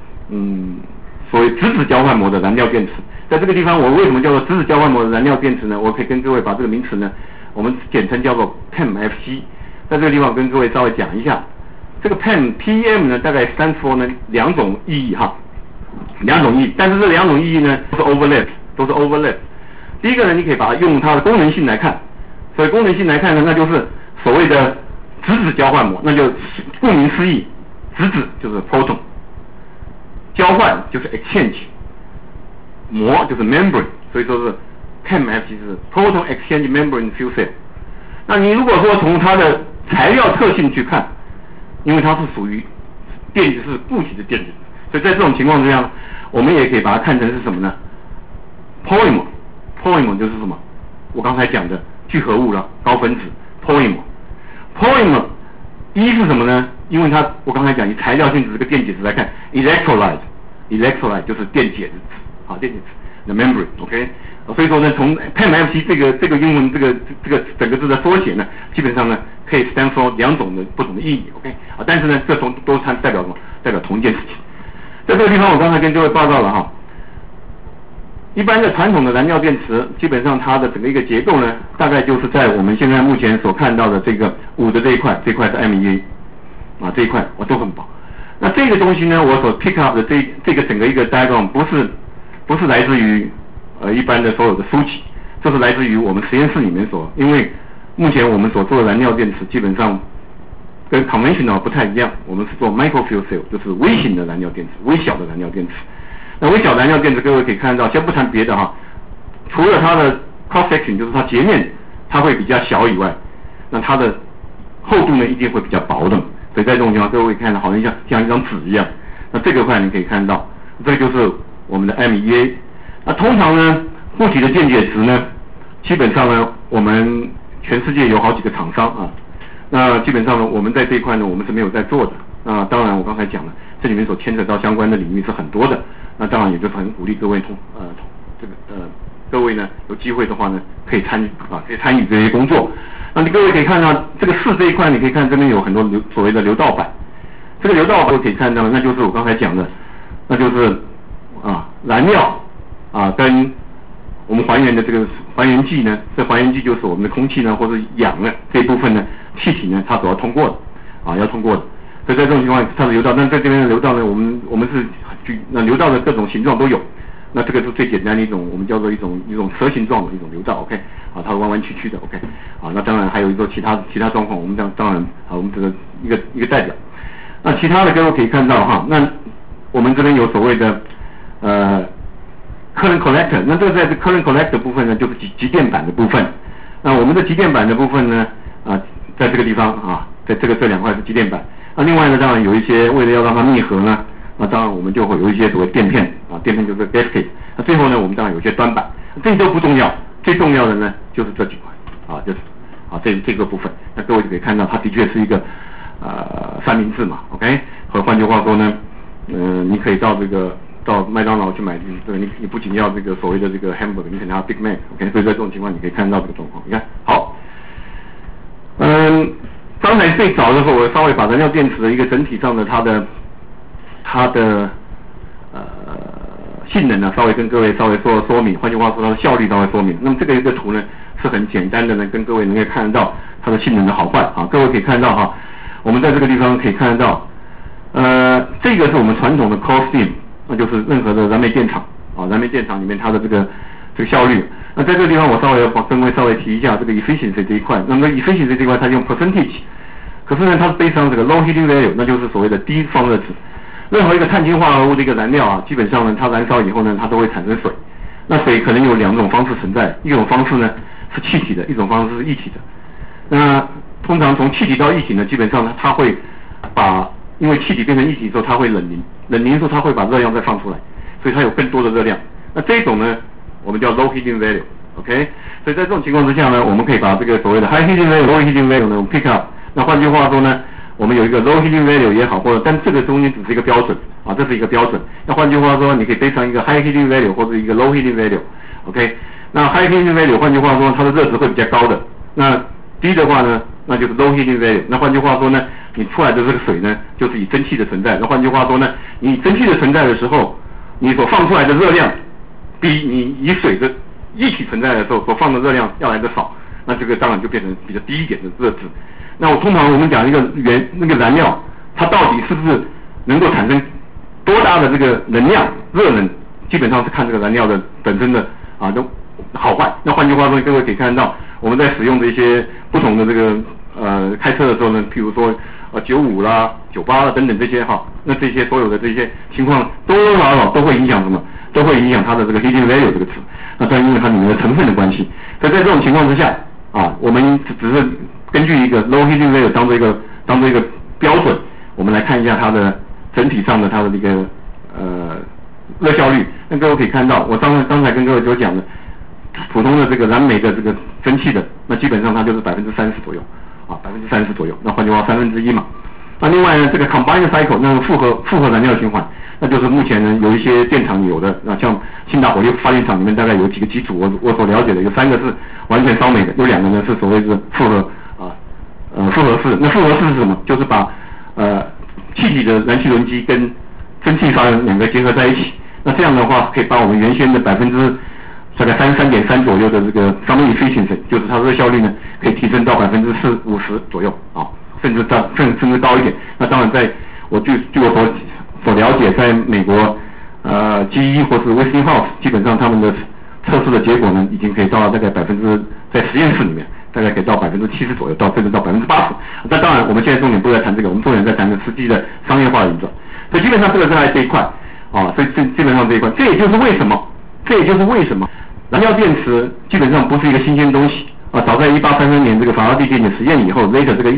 子交换膜的燃料电池。在这个地方，我为什么叫做质子交换膜的燃料电池呢？我可以跟各位把这个名词呢，我们简称叫做 PEMFC。在这个地方跟各位稍微讲一下，这个 PEM 呢，大概stands for呢两种意义两种意义，但是这两种意义呢都是 overlap。第一个呢，你可以把它用它的功能性来看。所以功能性来看呢，那就是所谓的质子交换膜，那就顾名思义，质子就是 proton， 交换就是 exchange， 膜就是 membrane， 所以说是 PEMFC 是 proton exchange membrane fuel cell。那你如果说从它的材料特性去看，因为它是属于电子是固体的电子，所以在这种情况之下，我们也可以把它看成是什么呢？ polymer 就是什么？我刚才讲的聚合物了，高分子 polymer。 polymer 一是什么呢？因为我刚才讲以材料性质这个电解质来看 ，electrolyte 就是电解质，啊，电解质 the membrane，OK，所以说呢，从 PEMFC 这个英文这个整个字的缩写呢，基本上呢可以 stand for 两种的不同的意义 ，OK， 啊，但是呢，这都代表什么？代表同一件事情。在这个地方，我刚才跟各位报告了哈。一般的传统的燃料电池，基本上它的整个一个结构呢，大概就是在我们现在目前所看到的这个5的这一块是 MEA， 啊，这一块我都很薄。那这个东西呢，我所 pick up 的这个整个一个 diagram 不是来自于一般的所有的书籍，这是来自于我们实验室里面因为目前我们所做的燃料电池基本上跟 conventional 不太一样，我们是做 micro fuel cell， 就是微型的燃料电池，微小的燃料电池。那微小燃料电池，各位可以看到，先不谈别的哈，除了它的 cross section， 就是它截面它会比较小以外，那它的厚度呢一定会比较薄的。所以在这种情况，各位可以看到好像像一张纸一样。那这个块你可以看到，这就是我们的 MEA。那通常呢，固体的电解质呢，基本上呢，我们全世界有好几个厂商啊。那基本上呢，我们在这一块呢，我们是没有在做的。那当然，我刚才讲了，这里面所牵扯到相关的领域是很多的。那当然也就是很鼓励各位各位呢有机会的话呢，可以参与这些工作。那你各位可以看到这个4这一块，你可以看这边有很多所谓的流道板。这个流道板可以看到，那就是我刚才讲的，那就是燃料跟我们还原的这个还原剂呢，这还原剂就是我们的空气呢或者氧呢这一部分呢气体呢它所要通过的要通过的。所以在这种情况，它的流道，那在这边的流道呢，我们是那流道的各种形状都有。那这个是最简单的一种，我们叫做一种蛇形状的一种流道 ，OK， 它弯弯曲曲的 ，OK， 那当然还有一个其他状况，我们当然我们这个一个代表。那其他的各位可以看到哈，那我们这边有所谓的current collector， 那这个在current collector 部分呢，就是集电板的部分。那我们的集电板的部分呢，在这个地方在这两块是集电板。那另外呢，当然有一些为了要让它密合呢，那当然我们就会有一些所谓垫片垫片就是 gasket。那最后呢，我们当然有一些端板，这些都不重要，最重要的呢就是这几块就是这个部分。那各位就可以看到，它的确是一个三明治嘛 ，OK。和换句话说呢，你可以到麦当劳去买，你不仅要这个所谓的这个 hamburger， 你可能要 Big Mac，OK。所以在这种情况，你可以看到这个状况。你看，好，刚才最早的时候，我稍微把燃料电池的一个整体上的它的性能呢，稍微跟各位做说明。换句话说，它的效率稍微说明。那么这个一个图呢，是很简单的呢，跟各位能够看得到它的性能的好坏啊。各位可以看到我们在这个地方可以看得到，这个是我们传统的 coal steam， 那就是任何的燃煤电厂燃煤电厂里面它的这个效率。那在这个地方，我跟各位稍微提一下这个 efficiency 这一块。那么 efficiency 这一块，它用 percentage， 可是呢，它是based on这个 low heating value， 那就是所谓的低放热值。任何一个碳氢化合物的一个燃料基本上呢，它燃烧以后呢，它都会产生水。那水可能有两种方式存在，一种方式呢是气体的，一种方式是液体的。那通常从气体到液体呢，基本上呢，它会因为气体变成液体之后，它会冷凝，冷凝之后它会把热量再放出来，所以它有更多的热量。那这种呢，我们叫 low heating value，OK。所以在这种情况之下呢，我们可以把这个所谓的 high heating value、low heating value 呢，我们 pick up。那换句话说呢，我们有一个 low heating value 也好，但这个中间只是一个标准这是一个标准。那换句话说，你可以背上一个 high heating value 或者一个 low heating value，OK。那 high heating value 换句话说，它的热值会比较高的。那低的话呢，那就是 low heating value。那换句话说呢，你出来的这个水呢，就是以蒸汽的存在。那换句话说呢，你以蒸汽的存在的时候，你所放出来的热量，比你以水的液体存在的时候所放的热量要来的少。那这个当然就变成比较低一点的热值。那通常我们讲一个那个燃料，它到底是不是能够产生多大的这个能量热能，基本上是看这个燃料的本身的都好坏。那换句话说，各位可以看到，我们在使用的一些不同的这个开车的时候呢，譬如说95啦、98啦等等这些那这些所有的这些情况多多少少都会影响什么？都会影响它的这个 heating value 这个词。那当然因为它里面的成分的关系。所以在这种情况之下我们只是根据一个 low heating value 当做一个标准，我们来看一下它的整体上的它的这个热效率。那各位可以看到，我刚才跟各位所讲的，普通的这个燃煤的这个蒸汽的，那基本上它就是30%左右 30%左右。那换句话1/3嘛。那另外呢，这个 combined cycle 那个复合燃料循环，那就是目前呢有一些电厂有的，那像新大火力发电厂里面大概有几个基础，我所了解的有3个是完全烧煤的，有2个呢是所谓的复合式。那复合式是什么？就是把气体的燃气轮机跟蒸汽发2个结合在一起。那这样的话，可以把我们原先的大概3.3左右的这个 thermal efficiency， 就是它热效率呢，可以提升到50%左右啊，甚至高一点。那当然，据我所了解，在美国GE 或是 Westinghouse， 基本上他们的测试的结果呢，已经可以到大概在实验室里面大概可以到70%左右，甚至到80%。那当然，我们现在重点不在谈这个，我们重点在谈的实际的商业化的运作。所以基本上这个是在这一块啊，所以基本上这一块，这也就是为什么燃料电池基本上不是一个新鲜东西啊。早在1833年这个法拉第电解实验以后 ，later 这个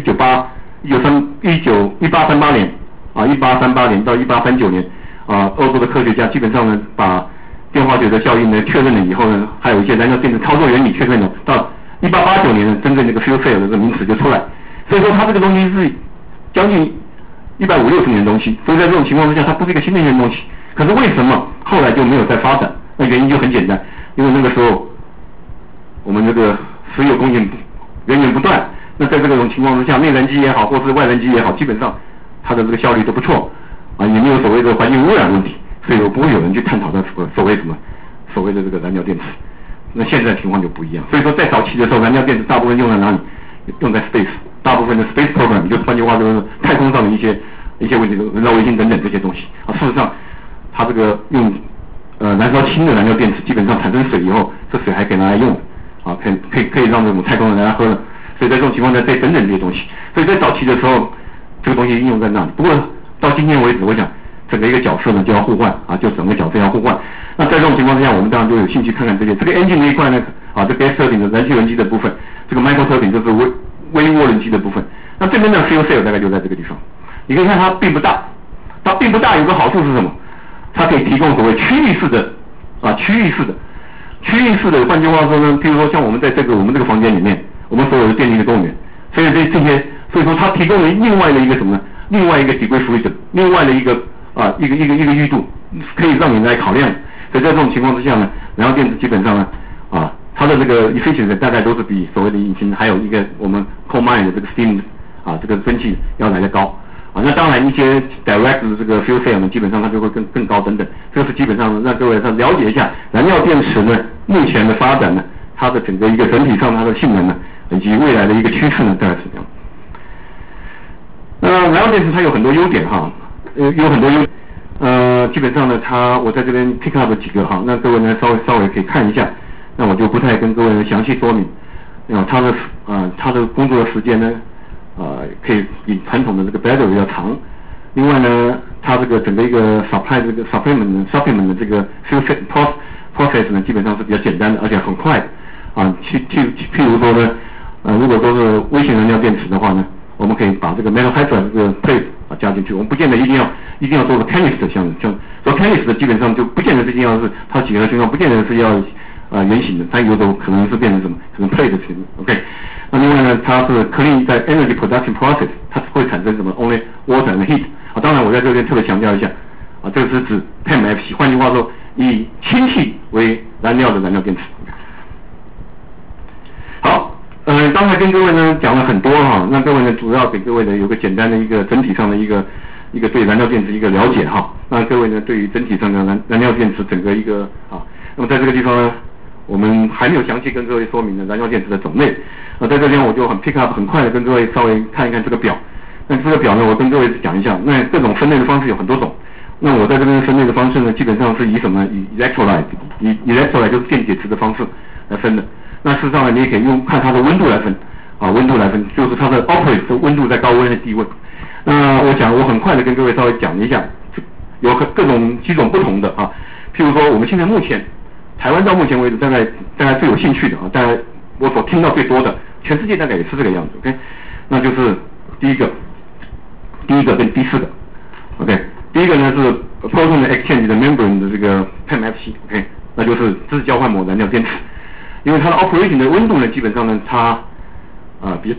1838年啊，1838年到1839年啊，欧洲的科学家基本上呢把电化学的效应呢确认了以后呢，还有一些燃料电池操作原理确认了，到1889年呢，真正这个 fuel cell 的这个名词就出来。所以说它这个东西是将近150-160年的东西，所以在这种情况之下，它不是一个新的东西。可是为什么后来就没有再发展？那原因就很简单，因为那个时候我们这个石油供应源源不断，那在这种情况之下，内燃机也好，或是外燃机也好，基本上它的这个效率都不错啊，也没有所谓的环境污染问题，所以不会有人去探讨的所谓的这个燃料电池。那现在情况就不一样，所以说在早期的时候，燃料电池大部分用在哪里？用在 space， 大部分的 space program， 就是换句话就是太空上的一些问题，人造卫星等等这些东西啊。事实上，它这个用燃烧氢的燃料电池，基本上产生水以后，这水还可以拿来用啊，可以让这种太空人来喝了。所以在这种情况下，再等等这些东西，所以在早期的时候，这个东西应用在那里。不过到今天为止，我想整个一个角色呢就要互换啊，就整个角色要互换。那在这种情况之下，我们当然就有兴趣看看这个 engine 那一块呢啊，这 gas turbine 的燃气轮机的部分，这个 micro turbine 就是微涡轮机的部分。那这边的 fuel cell 大概就在这个地方。你可以看它并不大，有个好处是什么？它可以提供所谓区域式的，换句话说呢，譬如说像我们在我们这个房间里面，我们所有的电力的供源，所以所以说它提供了另外的一个什么呢？另外一个degree freedom， 另外的一个域度，可以让你来考量。所以在这种情况之下呢，燃料电池基本上呢它的这个 efficiency 大概都是比所谓的引擎还有一个我们 coal mine 的这个 steam 这个蒸汽要来得高啊。那当然一些 direct 的这个 fuel cell 呢，基本上它就会更高等等。这是基本上让各位了解一下燃料电池呢目前的发展呢，它的整个一个整体上它的性能呢，以及未来的一个趋势呢，大概是这样。那燃料电池它有很多优点有很多优点。基本上呢，我在这边 pick up 几个那各位呢稍微可以看一下，那我就不太跟各位详细说明。它的工作的时间呢，可以比传统的这个 battery 要长。另外呢，它这个整个一个 supplement 的这个 fuel process 呢，基本上是比较简单的，而且很快的譬如说呢，如果都是微型燃料电池的话呢，我们可以把这个 metal hydride 这个 plate 加进去，我们不见得一定要做个 tennis 的项目，像做 tennis 的基本上就不见得是一定要是它几何形状，不见得是要圆形的，它有种可能是变成什么，可能 plate 的形状 ，OK。那另外呢，它是 clean 在 energy production process， 它会产生什么 only water and heat 当然我在这边特别强调一下这个是指 PEMFC， 换句话说，以氢气为燃料的燃料电池。好。刚才跟各位呢讲了很多那各位呢主要给各位呢有个简单的一个整体上的一个对燃料电池一个了解那各位呢对于整体上的燃料电池整个一个那么在这个地方呢，我们还没有详细跟各位说明的燃料电池的种类在这边我就很 pick up 很快的跟各位稍微看一看这个表。那这个表呢，我跟各位讲一下，那这种分类的方式有很多种。那我在这边分类的方式呢，基本上是以什么？以 electrolyte 就是电解质的方式来分的。那事实上呢，你也可以看它的温度来分温度来分，就是它的 operate 的温度在高温和低温。那我很快的跟各位稍微讲一下，有几种不同的譬如说我们现在台湾到目前为止大概最有兴趣的大概我所听到最多的，全世界大概也是这个样子 ，OK， 那就是第一个跟第四个 ，OK， 第一个呢是 proton exchange 的 membrane 的这个 PEMFC，OK， 那就是质交换膜燃料电池。因为它的 operation 的温度呢，基本上呢它比较低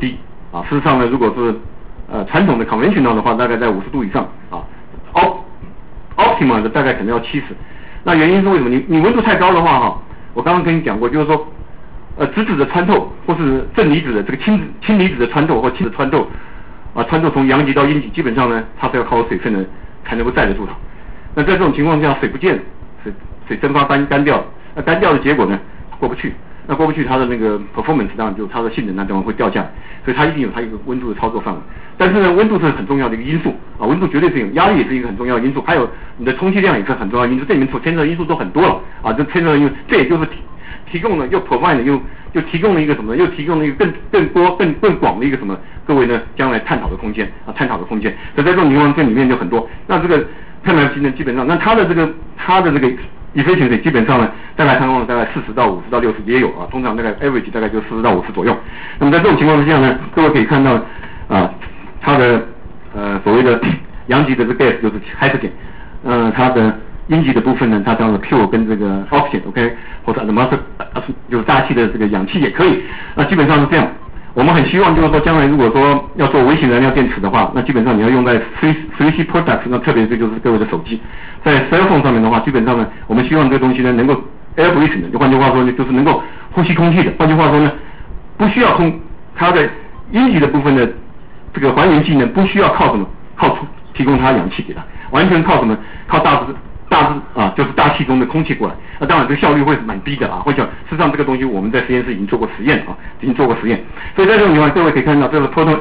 啊。事实上呢，如果是传统的 conventional 的话，大概在50度以上啊。optimal 的大概可能要70。那原因是为什么？你温度太高的话哈，我刚刚跟你讲过，就是说质子的穿透或是正离子的这个氢离子的穿透或氢的穿透啊，穿透从阳极到阴极，基本上呢它是要靠水分呢才能够载得住它。那在这种情况下，水不见了，水蒸发干掉了，那干掉的结果呢过不去。那过不去，它的那个 performance 当然就它的性能当然会掉下来，所以它一定有它一个温度的操作范围。但是呢，温度是很重要的一个因素啊，温度绝对是有，压力也是一个很重要的因素，还有你的充气量也是很重要的因素，这里面所牵扯的因素都很多了啊，这牵扯的因素，这也就是提供了又 provide 又提供了一个什么？又提供了一个更多更广的一个什么？各位呢将来探讨的空间啊，探讨的空间。所以在这种情况，这里面就很多。那这个PEM-FG呢，基本上，那它的这个efficiency 基本上呢，大概看望大概40到50到60也有啊，通常大概 average 大概就40到50左右。那么在这种情况之下呢，各位可以看到啊，它的所谓的阳极的这个 gas 就是 hydrogen，它的阴极的部分呢，它当然 pure 跟这个 oxygen，OK， 或者 atmosphere 就是大气的这个氧气也可以。那基本上是这样。我们很希望就是说，将来如果说要做微型燃料电池的话，那基本上你要用在 3C products， 那特别这就是各位的手机，在 cell phone 上面的话，基本上呢，我们希望这个东西呢能够 air breathing 的，就换句话说呢，就是能够呼吸空气的。换句话说呢，不需要它的阴极的部分的这个还原剂呢，不需要靠什么，靠提供它氧气给它，完全靠什么？靠大致啊，就是大气中的空气过来。那当然这个效率会蛮低的啊，会讲，事实上这个东西我们在实验室已经做过实验啊，所以在这种情况，各位可以看到这个 proton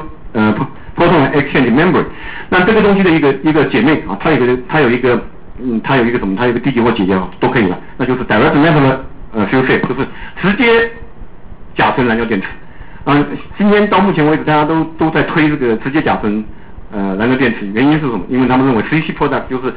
exchange membrane， 那这个东西的一个姐妹啊，它有一个什么？它有一个弟弟或姐姐都可以了，那就是 direct metal fuel cell， 就是直接甲醇燃料电池。今天到目前为止，大家都在推这个直接甲醇燃料电池，原因是什么？因为他们认为 3C product 就是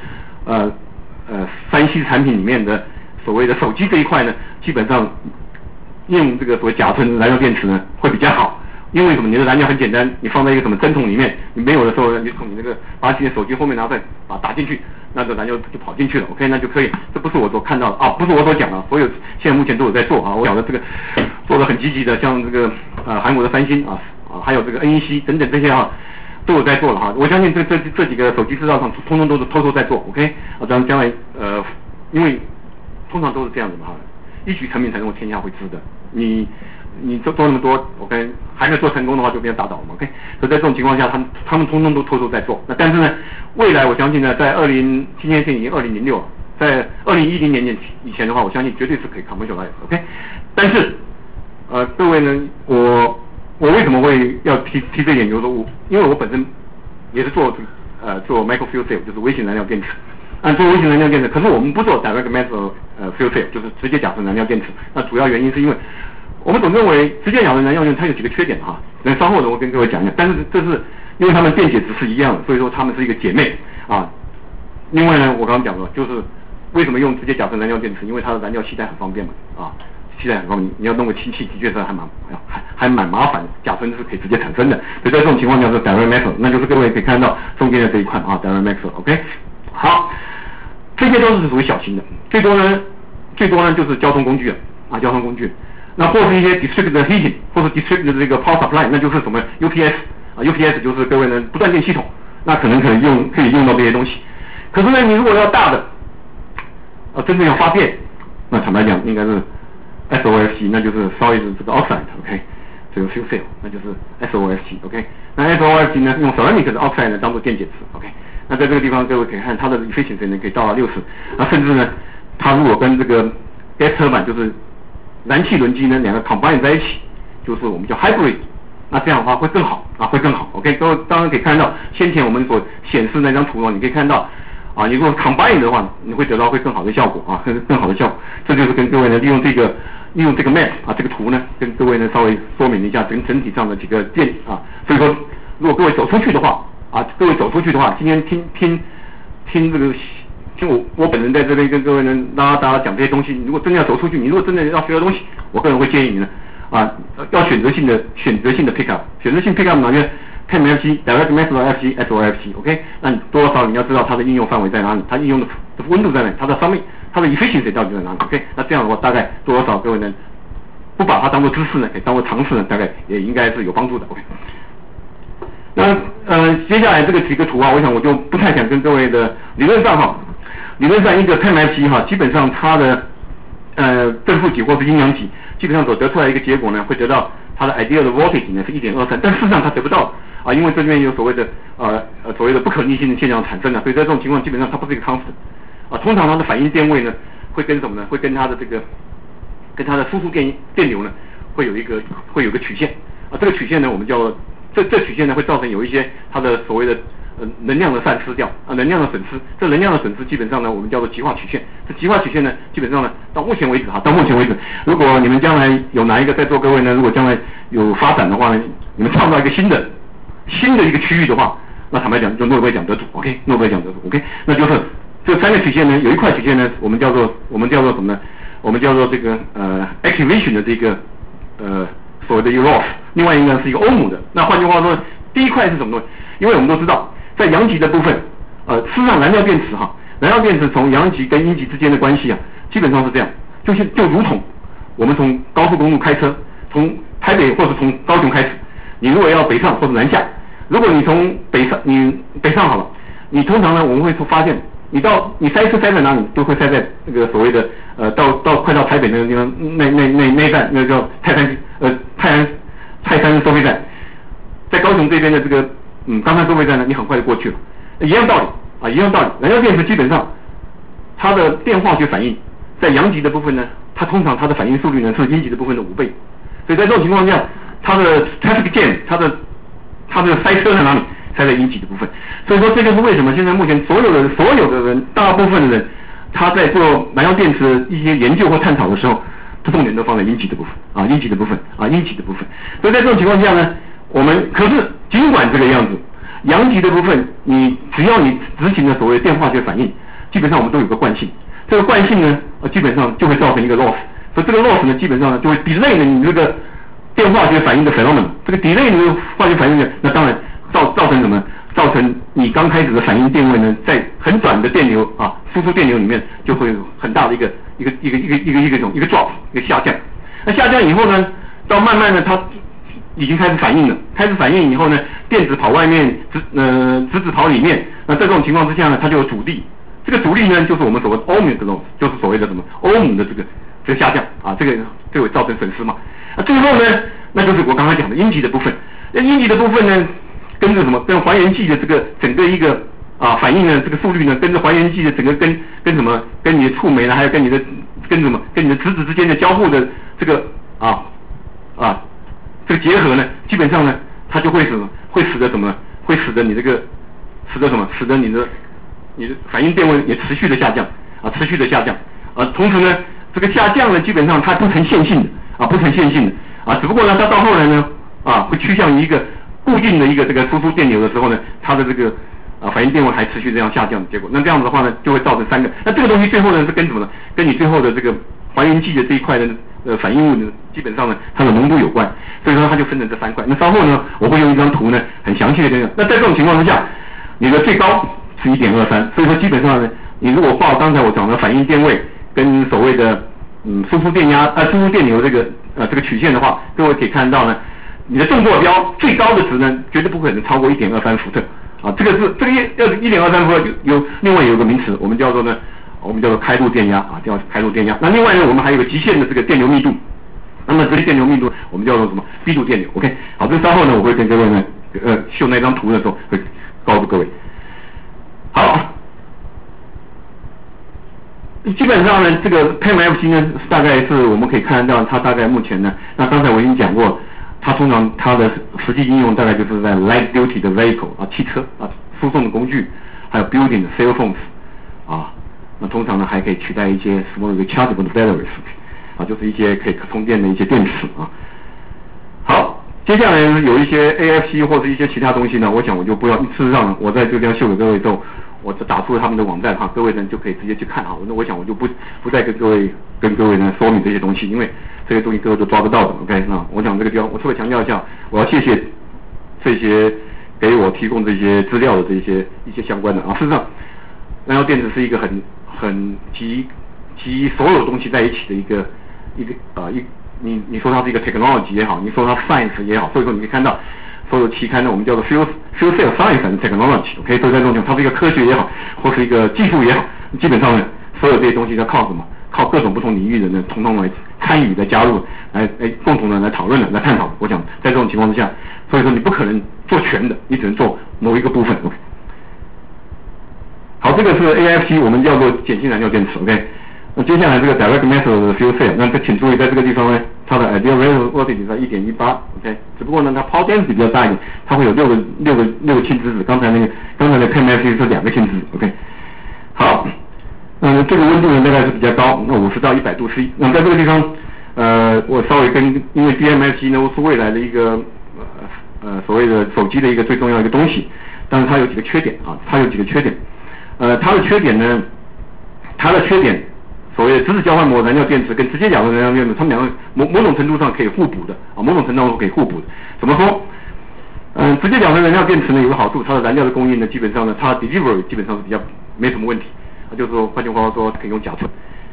3C 产品里面的所谓的手机这一块呢，基本上用这个所谓甲醇燃料电池呢会比较好。因为什么？你的燃料很简单，你放在一个什么针筒里面，你没有的时候，你从你那个把你的手机后面拿出来，把它打进去，那这燃料就跑进去了 ，OK， 那就可以。这不是我所看到的啊，不是我所讲的，所有现在目前都有在做啊。我讲的这个做得很积极的，像这个韩国的三星还有这个 NEC 等等这些都有在做了哈。我相信这几个手机制造商通通都是偷偷在做 ，OK， 将来因为通常都是这样子嘛哈，一举成名才能够天下会知的。你做那么多 ，OK， 还没有做成功的话就变成打倒了 ，OK。所以在这种情况下，他们通通都偷偷在做。那但是呢，未来我相信呢，在今年是已经2006了，在2010年以前的话，我相信绝对是可以 commercialize，OK。但是各位呢，我为什么会要提这点？就是说因为我本身也是做 micro fuel cell， 就是微型燃料电池。做微型燃料电池，可是我们不做 direct metal fuel cell， 就是直接甲醇燃料电池。那主要原因是因为我们总认为直接甲醇燃料电池它有几个缺点哈，那稍后我跟各位讲讲。但是这是因为它们电解质是一样的，所以说它们是一个姐妹啊。另外呢，我刚刚讲了，就是为什么用直接甲醇燃料电池？因为它的燃料携带很方便嘛啊，携带很方便。你要弄个氢气，的确是还蛮麻烦的。甲醇是可以直接产生的，所以在这种情况下是 direct metal， 那就是各位可以看到中间的这一块啊 direct metal，OK。好，这些都是属于小型的，最多呢就是交通工具啊，交通工具。那或是一些 district heating 或是 district 的这个 power supply， 那就是什么 UPS 啊 ，UPS 就是各位呢不断电系统，那可以用到这些东西。可是呢，你如果要大的真正要发电，那坦白讲应该是 SOFC， 那就是 solid 这个 oxide，OK， 这个 fuel cell， 那就是 SOFC，OK。那 SOFC 呢，用 ceramic 的 oxide 呢当做电解质 ，OK。那在这个地方各位可以看它的 efficiency 呢可以到60，甚至呢，它如果跟这个 gas turbine 就是燃气轮机呢两个 combine 在一起，就是我们叫 hybrid， 那这样的话会更好啊，会更好 ，OK。各位当然可以看到先前我们所显示那张图你可以看到你如果 combine 的话，你会得到会更好的效果啊，更好的效果。这就是跟各位呢利用这个 map 这个图呢，跟各位呢稍微说明一下整体上的几个建议啊。所以说，如果各位走出去的话各位走出去的话，今天听这个。我本人在这边跟各位呢，大家讲这些东西。如果真的要走出去，你如果真的要学的东西，我个人会建议你呢，要选择性的 pick up， 选择性 pick up 哪边 PEM-FG direct metal FG SOFC，OK， 那你多少你要知道它的应用范围在哪里，它应用的温度在哪里，它的efficiency 到底在哪里 ，OK， 那这样的话大概多少各位呢，不把它当做知识呢，可以当做常识呢，大概也应该是有帮助的 ，OK。 那接下来这个几个图啊，我想我就不太想跟各位的理论上一个 PEMF 哈，基本上它的正负极或是阴阳极，基本上所得出来的一个结果呢，会得到它的 ideal 的 voltage 呢是 1.23， 但事实上它得不到啊，因为这边有所谓的不可逆性的现象产生了，所以在这种情况基本上它不是一个 constant 啊，通常它的反应电位呢会跟什么呢？会跟它的跟它的输出电流呢会有一个曲线啊，这个曲线呢我们叫这曲线呢会造成有一些它的所谓的能量的散失掉啊，能量的损失。这能量的损失基本上呢，我们叫做极化曲线。这极化曲线呢，基本上呢，到目前为止，如果你们将来有哪一个在座各位呢，如果将来有发展的话呢，你们创造一个新的一个区域的话，那坦白讲，就诺贝尔奖得主 ，OK， 诺贝尔奖得主 ，OK， 那就是这三个曲线呢，有一块曲线呢，我们叫做什么呢？我们叫做这个activation 的这个所谓的 loss， 另外一个是一个欧姆的。那换句话说，第一块是什么东西？因为我们都知道，在阳极的部分，事实上燃料电池从阳极跟阴极之间的关系啊，基本上是这样，就如同我们从高速公路开车，从台北或者从高雄开始，你如果要北上或者南下，如果你从北上好了，你通常呢我们会发现，你塞车塞在哪里，都会塞在那个所谓的快到台北那个地方那站，那个叫泰山收费站，在高雄这边的这个冈山收费站呢，你很快就过去了，一样道理。燃料电池基本上它的电化学反应在阳极的部分呢，它通常它的反应速率呢是阴极的部分的5倍，所以在这种情况下，它的 traffic jam， 它的塞车在哪里？塞在阴极的部分。所以说这就是为什么现在目前所有的人，大部分的人，他在做燃料电池的一些研究或探讨的时候，他重点都放在阴极的部分。所以在这种情况下呢，可是尽管这个样子，阳极的部分，只要你执行的所谓电化学反应，基本上我们都有个惯性。这个惯性呢，基本上就会造成一个 loss。所以这个 loss 呢，基本上呢就会 delay 了你这个电化学反应的 phenomenon。这个 delay 的化学反应呢，那当然造成什么？造成你刚开始的反应电位呢，在很短的电流啊，输出电流里面就会有很大的一个 drop， 一个下降。那下降以后呢，到慢慢的它已经开始反应了，以后呢，电子跑外面，质子跑里面。那在这种情况之下呢，它就有阻力。这个阻力呢，就是我们所谓的欧姆的 loss， 就是所谓的什么欧姆的这个下降啊，这个会造成损失嘛。最后呢，那就是我刚才讲的阴极的部分。那阴极的部分呢，跟着什么？跟还原剂的这个整个一个反应呢，这个速率呢，跟着还原剂的整个跟什么？跟你的触媒呢，还有跟你的质子之间的交互的这个这个结合呢，基本上呢，它就会使得什么？会使得你这个使得你的反应电位也持续的下降。同时呢，这个下降呢，基本上它不成线性的，只不过呢，它到后来呢会趋向于一个固定的一个这个输出电流的时候呢，它的这个反应电位还持续这样下降的结果。那这样子的话呢，就会造成3个。那这个东西最后呢是跟什么呢？跟你最后的这个还原剂的这一块的反应物呢，基本上呢它的浓度有关。所以说它就分成这3块。那稍后呢，我会用一张图呢很详细的那在这种情况之下，你的最高是 1.23， 所以说基本上呢，你如果报刚才我讲的反应电位跟所谓的输出电流这个曲线的话，各位可以看到呢，你的正坐标最高的值呢，绝对不可能超过 1.23 伏特这个要1.23伏特另外有个名词，我们叫做开路电压叫开路电压。那另外呢，我们还有个极限的这个电流密度。那么这个电流密度我们叫做什么？B度电流。OK， 好，这稍后呢我会跟各位呢秀那张图的时候会告诉各位。好，基本上呢，这个 PEMF 呢大概是我们可以看得到，它大概目前呢，那刚才我已经讲过，它通常它的实际应用大概就是在 light duty 的 vehicle 汽车输送的工具，还有 building 的 cell phones 那通常呢还可以取代一些什么 rechargeable batteries 就是一些可以充电的一些电池好，接下来有一些 AFC 或者一些其他东西呢，我想我就不要，事实上我在这边秀给各位之后，我就打出了他们的网站各位呢就可以直接去看那我想我就不再跟各位呢说明这些东西，因为这些东西各位都抓得到的。OK， 那我想这个地方我特别强调一下，我要谢谢这些给我提供这些资料的一些相关的事实上，燃料电池是一个很集所有东西在一起的一个你说它是一个 technology 也好，你说它 science 也好，所以说你可以看到所有期刊呢，我们叫做 Fuel Cell Science and Technology，OK， 所以在这种情况，它是一个科学也好，或是一个技术也好，基本上呢，所有这些东西要靠什么？靠各种不同领域的人统统来参与、来加入、来共同的来讨论的、来探讨。我想在这种情况之下，所以说你不可能做全的，你只能做某一个部分。OK， 好，这个是 AFC， 我们叫做碱性燃料电池。OK， 那接下来这个 Direct Method 的 Fuel Cell， 那请注意在这个地方呢，它的 Ideal Velocity 在 1.18。OK， 只不过呢，它 Power Density 比较大一点，它会有六个氢质子。刚才的 PEMFC 是2个氢质子。OK， 好。这个温度呢大概是比较高，那50到100度 C。那么在这个地方，我稍微因为 DMFC 呢是未来的一个所谓的手机的一个最重要的一个东西，但是它有几个缺点啊，它的缺点，所谓的质子交换膜燃料电池跟直接甲醇燃料电池，它们两个某种程度上可以互补的啊，某种程度上可以互补的。怎么说？直接甲醇燃料电池呢有个好处，它的燃料的供应呢基本上呢，它 delivery 基本上是比较没什么问题。就是说，换句话说，可以用甲醇。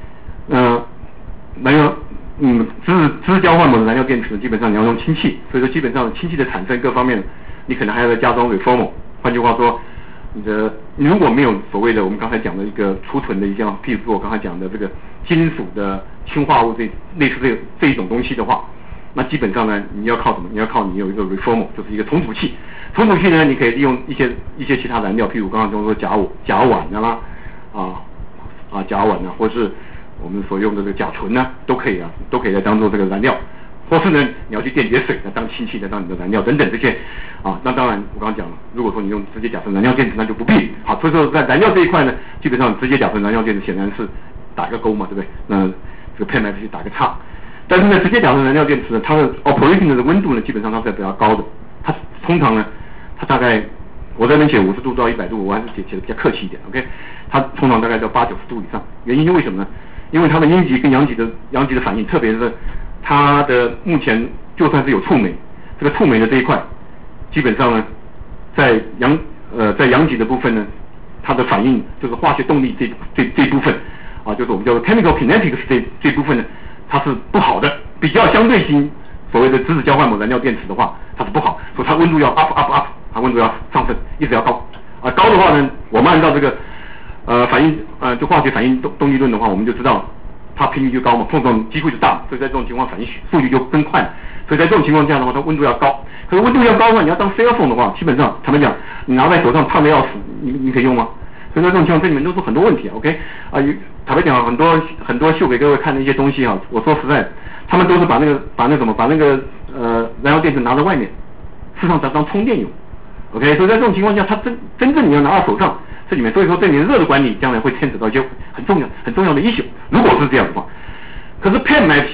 质子交换膜的燃料电池基本上你要用氢气，所以说基本上氢气的产生各方面，你可能还要再加装 reformer。换句话说，你如果没有所谓的我们刚才讲的一个储存的一项，譬如说我刚才讲的这个金属的氢化物类似这一种东西的话，那基本上呢，你要靠什么？你要靠你有一个 reformer， 就是一个重组器。重组器呢，你可以利用一些其他燃料，譬如刚刚说甲烷的啦。甲烷啊，或是我们所用的这个甲醇呢，都可以来当做这个燃料，或是呢你要去电解水来当氢气来当你的燃料等等这些那当然我刚刚讲了，如果说你用直接甲醇燃料电池那就不必好，所以说在燃料这一块呢，基本上直接甲醇燃料电池显然是打一个勾嘛，对不对？那这个 PEMFC 打个叉，但是呢直接甲醇燃料电池呢，它的 operating 的温度呢基本上它是比较高的，它通常呢它大概我在那边写50度到100度，我还是写的比较客气一点 ，OK， 它通常大概到80-90度以上。原因为什么呢？因为它的阴极跟阳极的反应，特别是它的目前就算是有触媒，这个触媒的这一块，基本上呢，在阳极的部分呢，它的反应就是化学动力这部分就是我们叫做 chemical kinetics 这部分呢，它是不好的，比较相对性所谓的质子交换膜燃料电池的话，它是不好，所以它温度要 up。它温度要上升，一直要高高的话呢，我们按照这个反应就化学反应动力论的话，我们就知道它频率就高嘛，碰撞机会就大，所以在这种情况反应速率就更快，所以在这种情况下的话，它温度要高。可是温度要高的话，你要当 cell phone 的话，基本上他们讲你拿在手上烫的要死，你可以用吗？所以在这种情况，这里面都是很多问题 ，OK 坦白讲，很多秀给各位看的一些东西我说实在，他们都是把那个燃料电池拿在外面，事实上当充电用。OK， 所以在这种情况下，它真正你要拿到手上，这里面所以说对你的热的管理将来会牵扯到一些很重要的issue。如果是这样的话，可是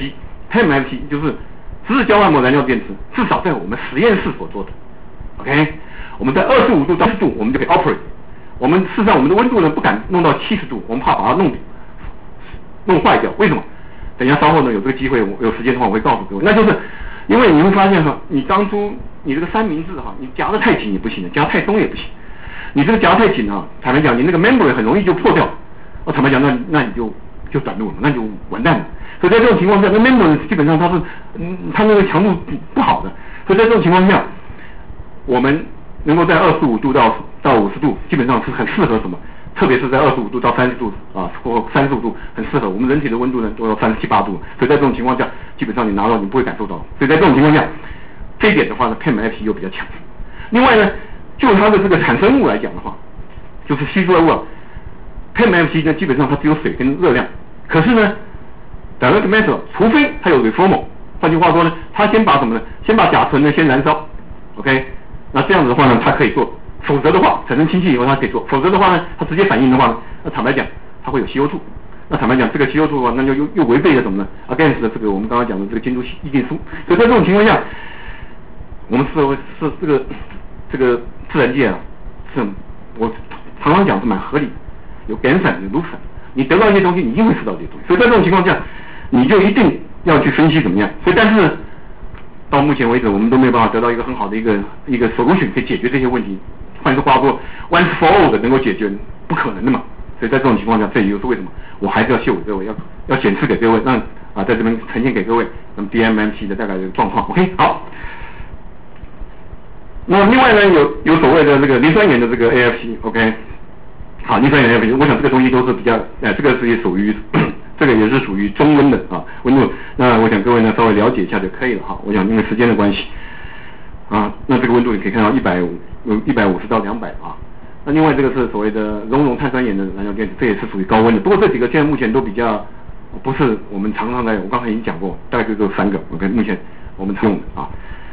PEMFC 就是质子交换膜燃料电池，至少在我们实验室所做的 ，OK， 我们在25度到40度我们就可以 operate。我们事实上我们的温度呢不敢弄到70度，我们怕把它弄坏掉。为什么？等一下稍后呢有这个机会，我有时间的话我会告诉各位，那就是因为你会发现你当初你这个三明治你夹得太紧也不行，夹太松也不行。你这个夹太紧坦白讲，你那个 membrane 很容易就破掉。坦白讲，那你就短路了，那就完蛋了。所以在这种情况下，那 membrane 基本上它那个强度不好的。所以在这种情况下，我们能够在25度到50度，基本上是很适合什么？特别是在25度到30度或35度，很适合我们人体的温度呢都要37、8度。所以在这种情况下，基本上你拿到你不会感受到。所以在这种情况下，这一点的话呢 ，PEMFC 又比较强。另外呢，就它的这个产生物来讲的话，就是吸收物PEMFC 呢基本上它只有水跟热量。可是呢 ，Direct Method 除非它有 reformer， 换句话说呢，它先把什么呢？先把甲醇呢先燃烧 ，OK， 那这样子的话呢，它可以做。否则的话，产生氢气以后它可以做；否则的话呢，它直接反应的话呢，那坦白讲，它会有CO2。那坦白讲，这个CO2的话，那就又违背了什么呢 ？against 的这个我们刚刚讲的这个监督议定书。所以在这种情况下，我们是这个自然界是我常常讲是蛮合理的，有 Gansan 有 Lucent， 你得到一些东西，你一定会吃到这些东西。所以在这种情况下，你就一定要去分析怎么样。所以但是到目前为止，我们都没有办法得到一个很好的一个 solution 可以解决这些问题。换句话说 ，once for all 的能够解决，不可能的嘛。所以在这种情况下，这也就是为什么我还是要秀给各位，要显示给各位，让在这边呈现给各位，那么 DMFC 的大概的状况。OK， 好。 那另外呢，有所谓的这个磷酸盐的这个 AFC，OK， 好，磷酸盐 AFC， 我想这个东西都是比较，这个是也属于这个也是属于中温的啊温度。那我想各位呢稍微了解一下就可以了哈。我想因为时间的关系啊，那这个温度你可以看到150到200啊。那另外这个是所谓的熔碳酸盐的燃料电池，这也是属于高温的。不过这几个现在目前都比较不是我们常常我刚才已经讲过，大概就这3个 ，OK， 目前我们常用的啊。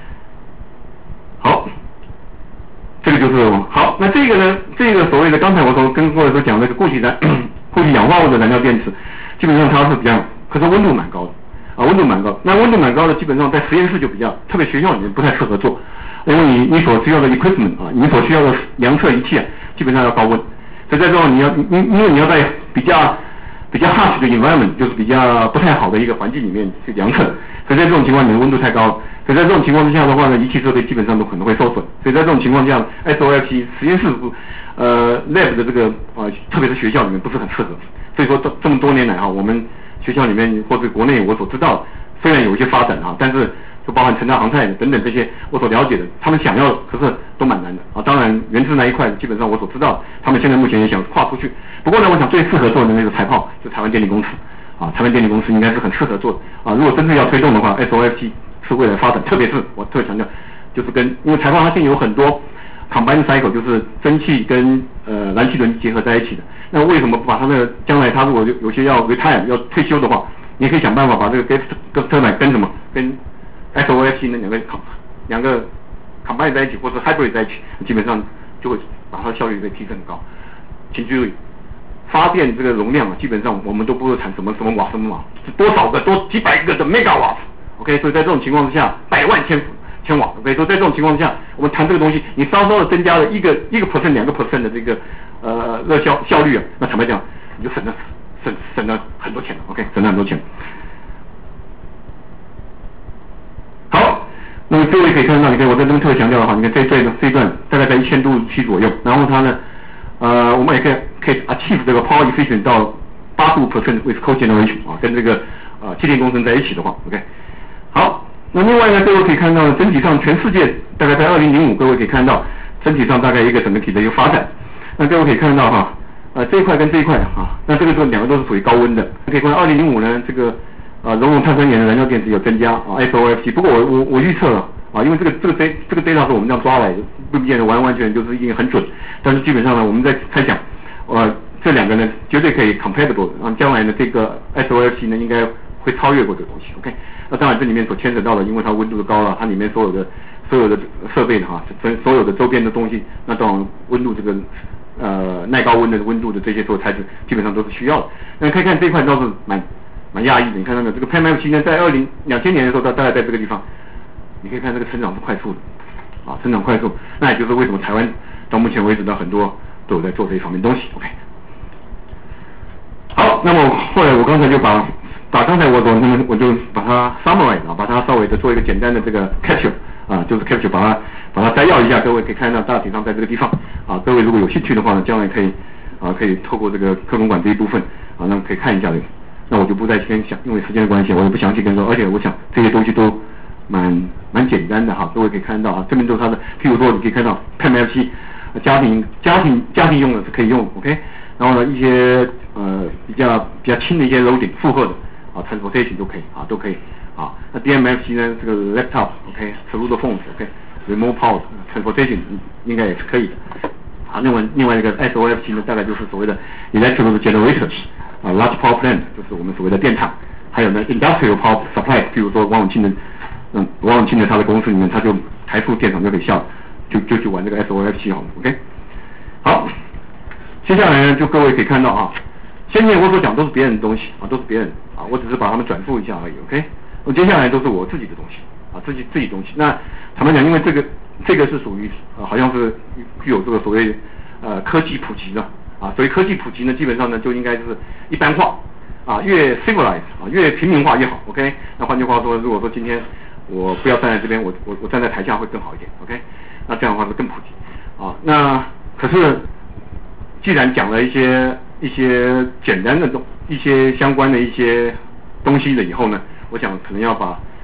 好，这个就是好。那这个呢，这个所谓的刚才我跟各位讲那个固体氧化物的燃料电池，基本上它是比较，可是温度蛮高的啊，温度蛮高。那温度蛮高的，基本上在实验室就比较，特别学校里面不太适合做，因为你所需要的 equipment 啊，你所需要的量测仪器啊，基本上要高温。所以在这种因为你要在比较 harsh 的 environment， 就是比较不太好的一个环境里面去量测，所以在这种情况你的温度太高，所以在这种情况之下的话呢，仪器设备基本上都可能会受损。所以在这种情况下 ，SOFC 实验室lab 的这个特别是学校里面不是很适合。所以说这么多年来我们学校里面或者国内我所知道，虽然有一些发展但是就包含成大航太等等这些我所了解的，他们想要可是都蛮难的啊。当然原子那一块基本上我所知道，他们现在目前也想跨出去。不过呢，我想最适合做的那个财炮就台湾电力公司啊，台湾电力公司应该是很适合做的啊。如果真正要推动的话 ，SOFC 是未来发展，特别是我特别强调，就是因为财炮它现在有很多 combined cycle， 就是蒸汽跟燃气轮结合在一起的。那为什么不把它的将来它如果有些要 retire 要退休的话，你可以想办法把这个 gas turbine 跟 SOFC 那两个 combine 在一起，或者 hybrid 在一起，基本上就会把它的效率可以提升很高。请注意，发电这个容量基本上我们都不会产什么瓦，多少个多几百个的 megawatt，OK， 所以在这种情况之下，百万千瓦 ，OK， 所以在这种情况下，我们谈这个东西，你稍稍的增加了1% 2% 的这个热效率那坦白讲，你就省了很多钱了 ，OK， 省了很多钱。好，那么各位可以看到，你看我在这边特别强调的话，你看这一段大概在1000度C左右，然后它呢，我们也可以 achieve 这个 power efficient 到8% with cogeneration 跟这个气电共生在一起的话 ，OK。好，那另外呢，各位可以看到，整体上全世界大概在2005，各位可以看到整体上大概一个整体的一个发展。那各位可以看到这一块跟这一块那这个两个都是属于高温的。可以看到2005呢，这个熔碳酸盐的燃料电池有增加SOFC， 不过我预测了因为这个 data 是我们这样抓来的，不见得完全就是一定很准，但是基本上呢，我们在猜想，这两个呢绝对可以 compatible， 将来呢这个 SOFC 呢应该会超越过这个东西 ，OK。那当然这里面所牵扯到的，因为它温度的高了，它里面所有的设备所有的周边的东西，那当然温度这个耐高温的温度的这些所有材质基本上都是需要的。那可以看这一块倒是蛮压抑的，你看那个这个 PMFC 呢，在2000年的时候，大概在这个地方，你可以看这个成长是快速的成长快速，那也就是为什么台湾到目前为止呢很多都有在做这一方面东西 ，OK。好，那么后来我刚才就把刚才我就把它 summarize 把它稍微的做一个简单的这个 capture 就是 capture 把它摘要一下，各位可以看到大体上在这个地方各位如果有兴趣的话呢，将来可以透过这个科工馆这一部分那么可以看一下这个，那我就不再先讲，因为时间的关系我也不详细跟说，而且我想这些东西都蛮简单的各位可以看到这边都是它的，譬如说你可以看到 PMFC 家庭用的是可以用 OK， 然后呢一些比较轻的一些 loading 负荷的transportation 都可以那 DMFC 呢这个 laptop OK celular phones OK remote power transportation 应该也是可以的另外一个 SOFC 呢大概就是所谓的 electrical generators large power plant 就是我们所谓的电厂，还有呢 industrial power supply， 譬如说王永庆的他的公司里面，他就台塑电厂就可以下就去玩这个 SOFC OK。好，接下来呢就各位可以看到先前我所讲都是别人的东西都是别人我只是把它们转述一下而已 OK。我接下来都是我自己的东西自己东西。那坦白讲，因为这个是属于好像是具有这个所谓科技普及的所以科技普及呢，基本上呢就应该就是一般化越 civilized越平民化越好 OK。那换句话说，如果说今天我不要站在这边，我站在台下会更好一点 OK。那这样的话是更普及那可是既然讲了一些简单的一些相关的一些东西了以后呢，我想可能要把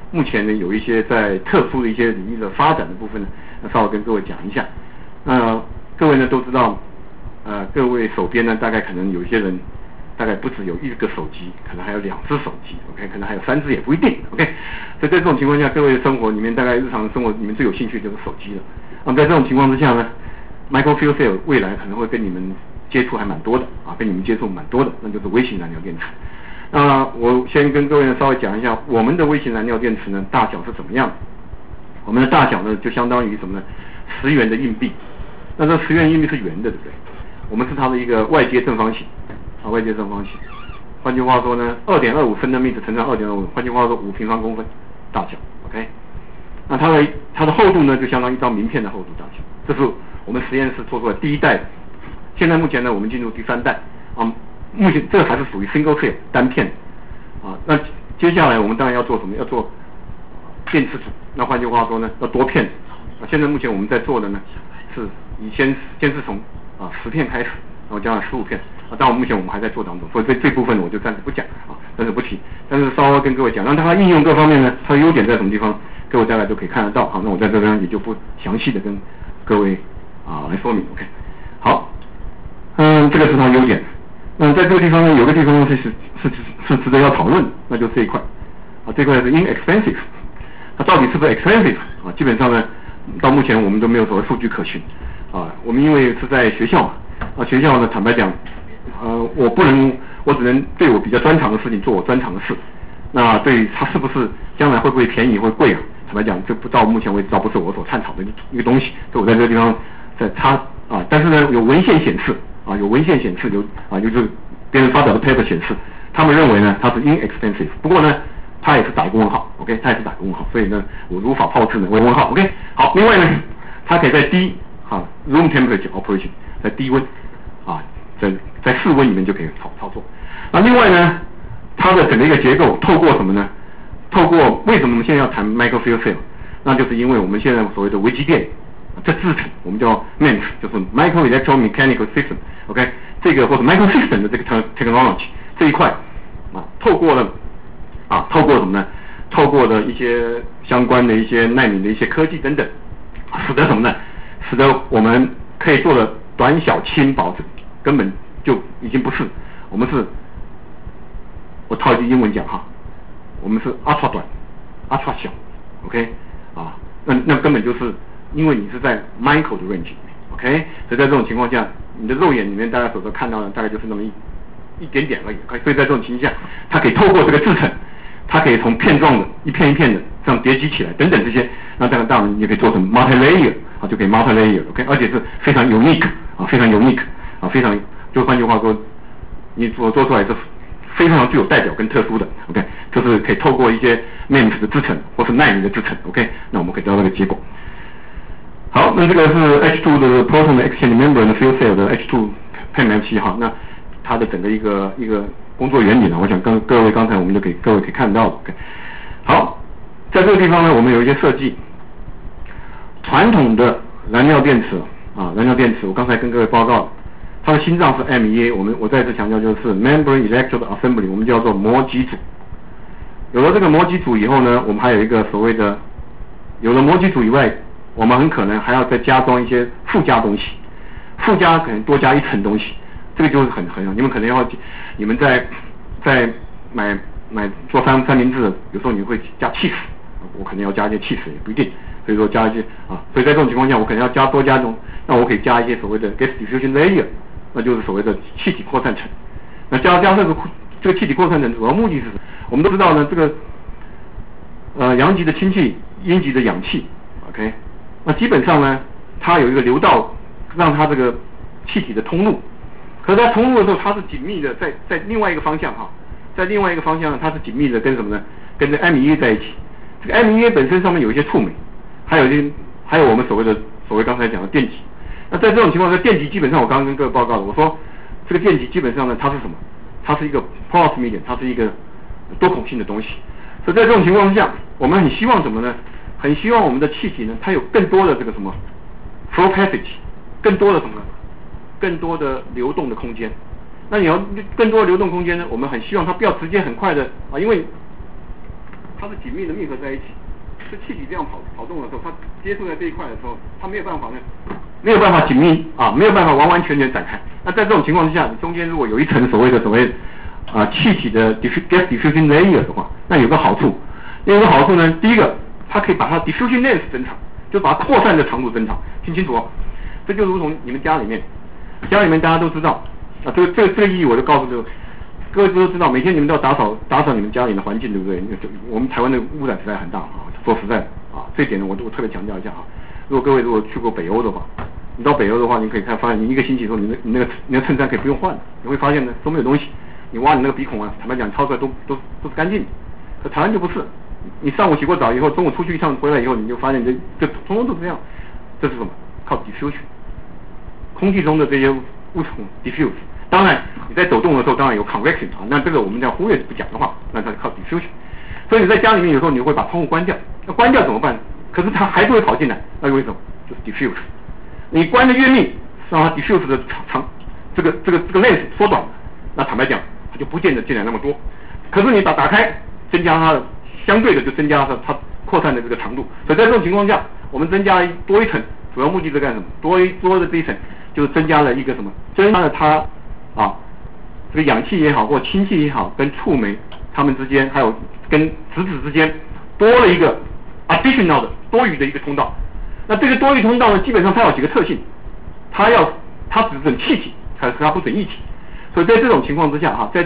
目前呢有一些在特殊的一些领域的发展的部分呢，稍微跟各位讲一下。各位呢都知道，各位手边呢大概可能有一些人大概不只有1个手机，可能还有2只手机 ，OK， 可能还有3只也不一定 ，OK。所以在这种情况下，各位的生活里面大概日常生活里面最有兴趣就是手机了。那么在这种情况之下呢，Micro Fuel Cell 未来可能会跟你们接触还蛮多的跟你们接触蛮多的，那就是微型燃料电池。那我先跟各位呢稍微讲一下我们的微型燃料电池呢大小是怎么样的。我们的大小呢就相当于什么呢？10元的硬币。那这10元硬币是圆的，对不对？我们是它的一个外接正方形外接正方形。换句话说呢 ，2.25 cm 乘上2.25，换句话说5平方公分大小 ，OK。那它的厚度呢就相当于一张名片的厚度大小。这是我们实验室做出来第1代。现在目前呢我们进入第3代目前这个还是属于 single cell 单片那接下来我们当然要做什么？要做电池组。那换句话说呢，要多片。现在目前我们在做的呢是先是从10片开始，然后加上15片。但目前我们还在做当中，所以这部分我就暂时不讲暂时不提。但是稍微跟各位讲，让它应用各方面呢，它的优点在什么地方，各位大概都可以看得到。那我在这边也就不详细的跟各位来说明 ，OK。好，这个是它的优点。那在这个地方呢，有个地方呢是值得要讨论，那就是这一块这一块是 inexpensive。它到底是不是 expensive 基本上呢，到目前我们都没有所谓数据可循我们因为是在学校学校呢，坦白讲我只能对我比较专长的事情做我专长的事。那对于它是不是将来会不会便宜会贵坦白讲，这到目前为止倒不是我所探讨的一个东西。所以我在这个地方在但是呢，有文献显示就是别人发表的 paper 显示，他们认为呢它是 inexpensive。不过呢，它也是打一个问号 ，OK， 它也是打一个问号，所以呢，我如法炮制呢为问号 ，OK。好，另外呢，它可以在低room temperature operation， 在低温在室温里面就可以操作。那另外呢，它的整个一个结构透过什么呢？透过为什么我们现在要谈 Micro Fuel Cell？ 那就是因为我们现在所谓的微机电这制成，我们叫 MEMS， 就是 Micro Electromechanical System，OK， 这个或者 Micro System 的这个 technology 这一块透过什么呢？透过了一些相关的一些奈米的一些科技等等，使得什么呢？使得我们可以做的短小轻薄，根本就已经不是，我套一句英文讲我们是 ultra 短 ultra 小 ，OK 那根本就是因为你是在 micro 的 range OK， 所以在这种情况下，你的肉眼里面大家所看到的大概就是那么一点点而已。所以在这种情况下，它可以透过这个制程，它可以从片状的一片一片的这样叠积起来等等这些，那当然你也可以做成 multi layer 就可以 multi layer OK， 而且是非常 unique 非常 unique 非常就换句话说，你所做出来是非常具有代表跟特殊的 OK， 就是可以透过一些 MEMS 的制程或是奈米的制程 OK， 那我们可以得到这个结果。好，那这个是 H2 的 proton 的 exchange membrane 的 fuel cell 的 H2 PEMFC 那它的整个一个工作原理呢，我想各位刚才我们各位可以看到 OK。好，在这个地方呢，我们有一些设计。传统的燃料电池燃料电池，我刚才跟各位报告，它的心脏是 MEA， 我再次强调就是 membrane electrode assembly， 我们叫做膜基组。有了这个膜基组以后呢，我们还有一个所谓的，有了膜基组以外，我们很可能还要再加装一些附加东西，附加可能多加一层东西，这个就是很你们可能你们在买做三明治，有时候你会加 cheese， 我可能要加一些 cheese 也不一定，所以说加一些所以在这种情况下，我可能要多加一种，那我可以加一些所谓的 gas diffusion layer， 那就是所谓的气体扩散层。那加这个气体扩散层主要目的是什么？我们都知道呢，这个阳极的氢气，阴极的氧气 ，OK。那基本上呢，它有一个流道，让它这个气体的通路。可是它通路的时候，它是紧密的，在另外一个方向在另外一个方向呢，它是紧密的跟什么呢？跟这 MEA 在一起。这个 MEA 本身上面有一些触媒，还有我们所谓刚才讲的电极。那在这种情况下，电极基本上我刚刚跟各位报告了，我说这个电极基本上呢，它是什么？它是一个 porous medium， 它是一个多孔性的东西。所以在这种情况下，我们很希望什么呢？很希望我们的气体呢，它有更多的这个什么 flow passage， 更多的什么？更多的流动的空间。那你要更多的流动空间呢？我们很希望它不要直接很快的因为它是紧密的密合在一起。是气体这样跑动的时候，它接触在这一块的时候，它没有办法紧密啊，没有办法完完全全展开。那在这种情况之下，你中间如果有一层所谓气体的 gas diffusion layer 的话，那有个好处，呢，第一个，它可以把它 diffusion length 增长，就把它扩散的长度增长。听清楚哦，这就如同你们家里面大家都知道啊，这个意义我就告诉各位都知道，每天你们都要打扫你们家里的环境，对不对？我们台湾的污染实在很大啊，说实在啊，这一点呢我特别强调一下啊。各位如果去过北欧的话，你到北欧的话，你可以发现，你一个星期之后，你那个衬衫可以不用换了，你会发现呢都没有东西，你挖你那个鼻孔啊，坦白讲掏出来都是干净的。可台湾就不是，你上午洗过澡以后，中午出去一趟回来以后，你就发现这通通都是这样。这是什么？靠 diffusion， 空气中的这些物种 diffuse。当然，你在走动的时候，当然有 convection 啊，那这个我们要忽略不讲的话，那它靠 diffusion。所以你在家里面有时候你会把窗户关掉，那关掉怎么办？可是它还是会跑进来，那为什么？就是 diffuse。你关的越密，让它 diffuse 的这个length 缩短，那坦白讲，它就不见得进来那么多。可是你打开，增加它的相对的就增加它扩散的这个长度。所以在这种情况下，我们增加多一层，主要目的是干什么？多的这一层就是增加了一个什么？增加了它。啊，这个氧气也好，或氢气也好，跟触媒它们之间，还有跟质子之间，多了一个 additional 的多余的一个通道。那这个多余通道呢，基本上它有几个特性，它只准气体，它不准液体。所以在这种情况之下啊，只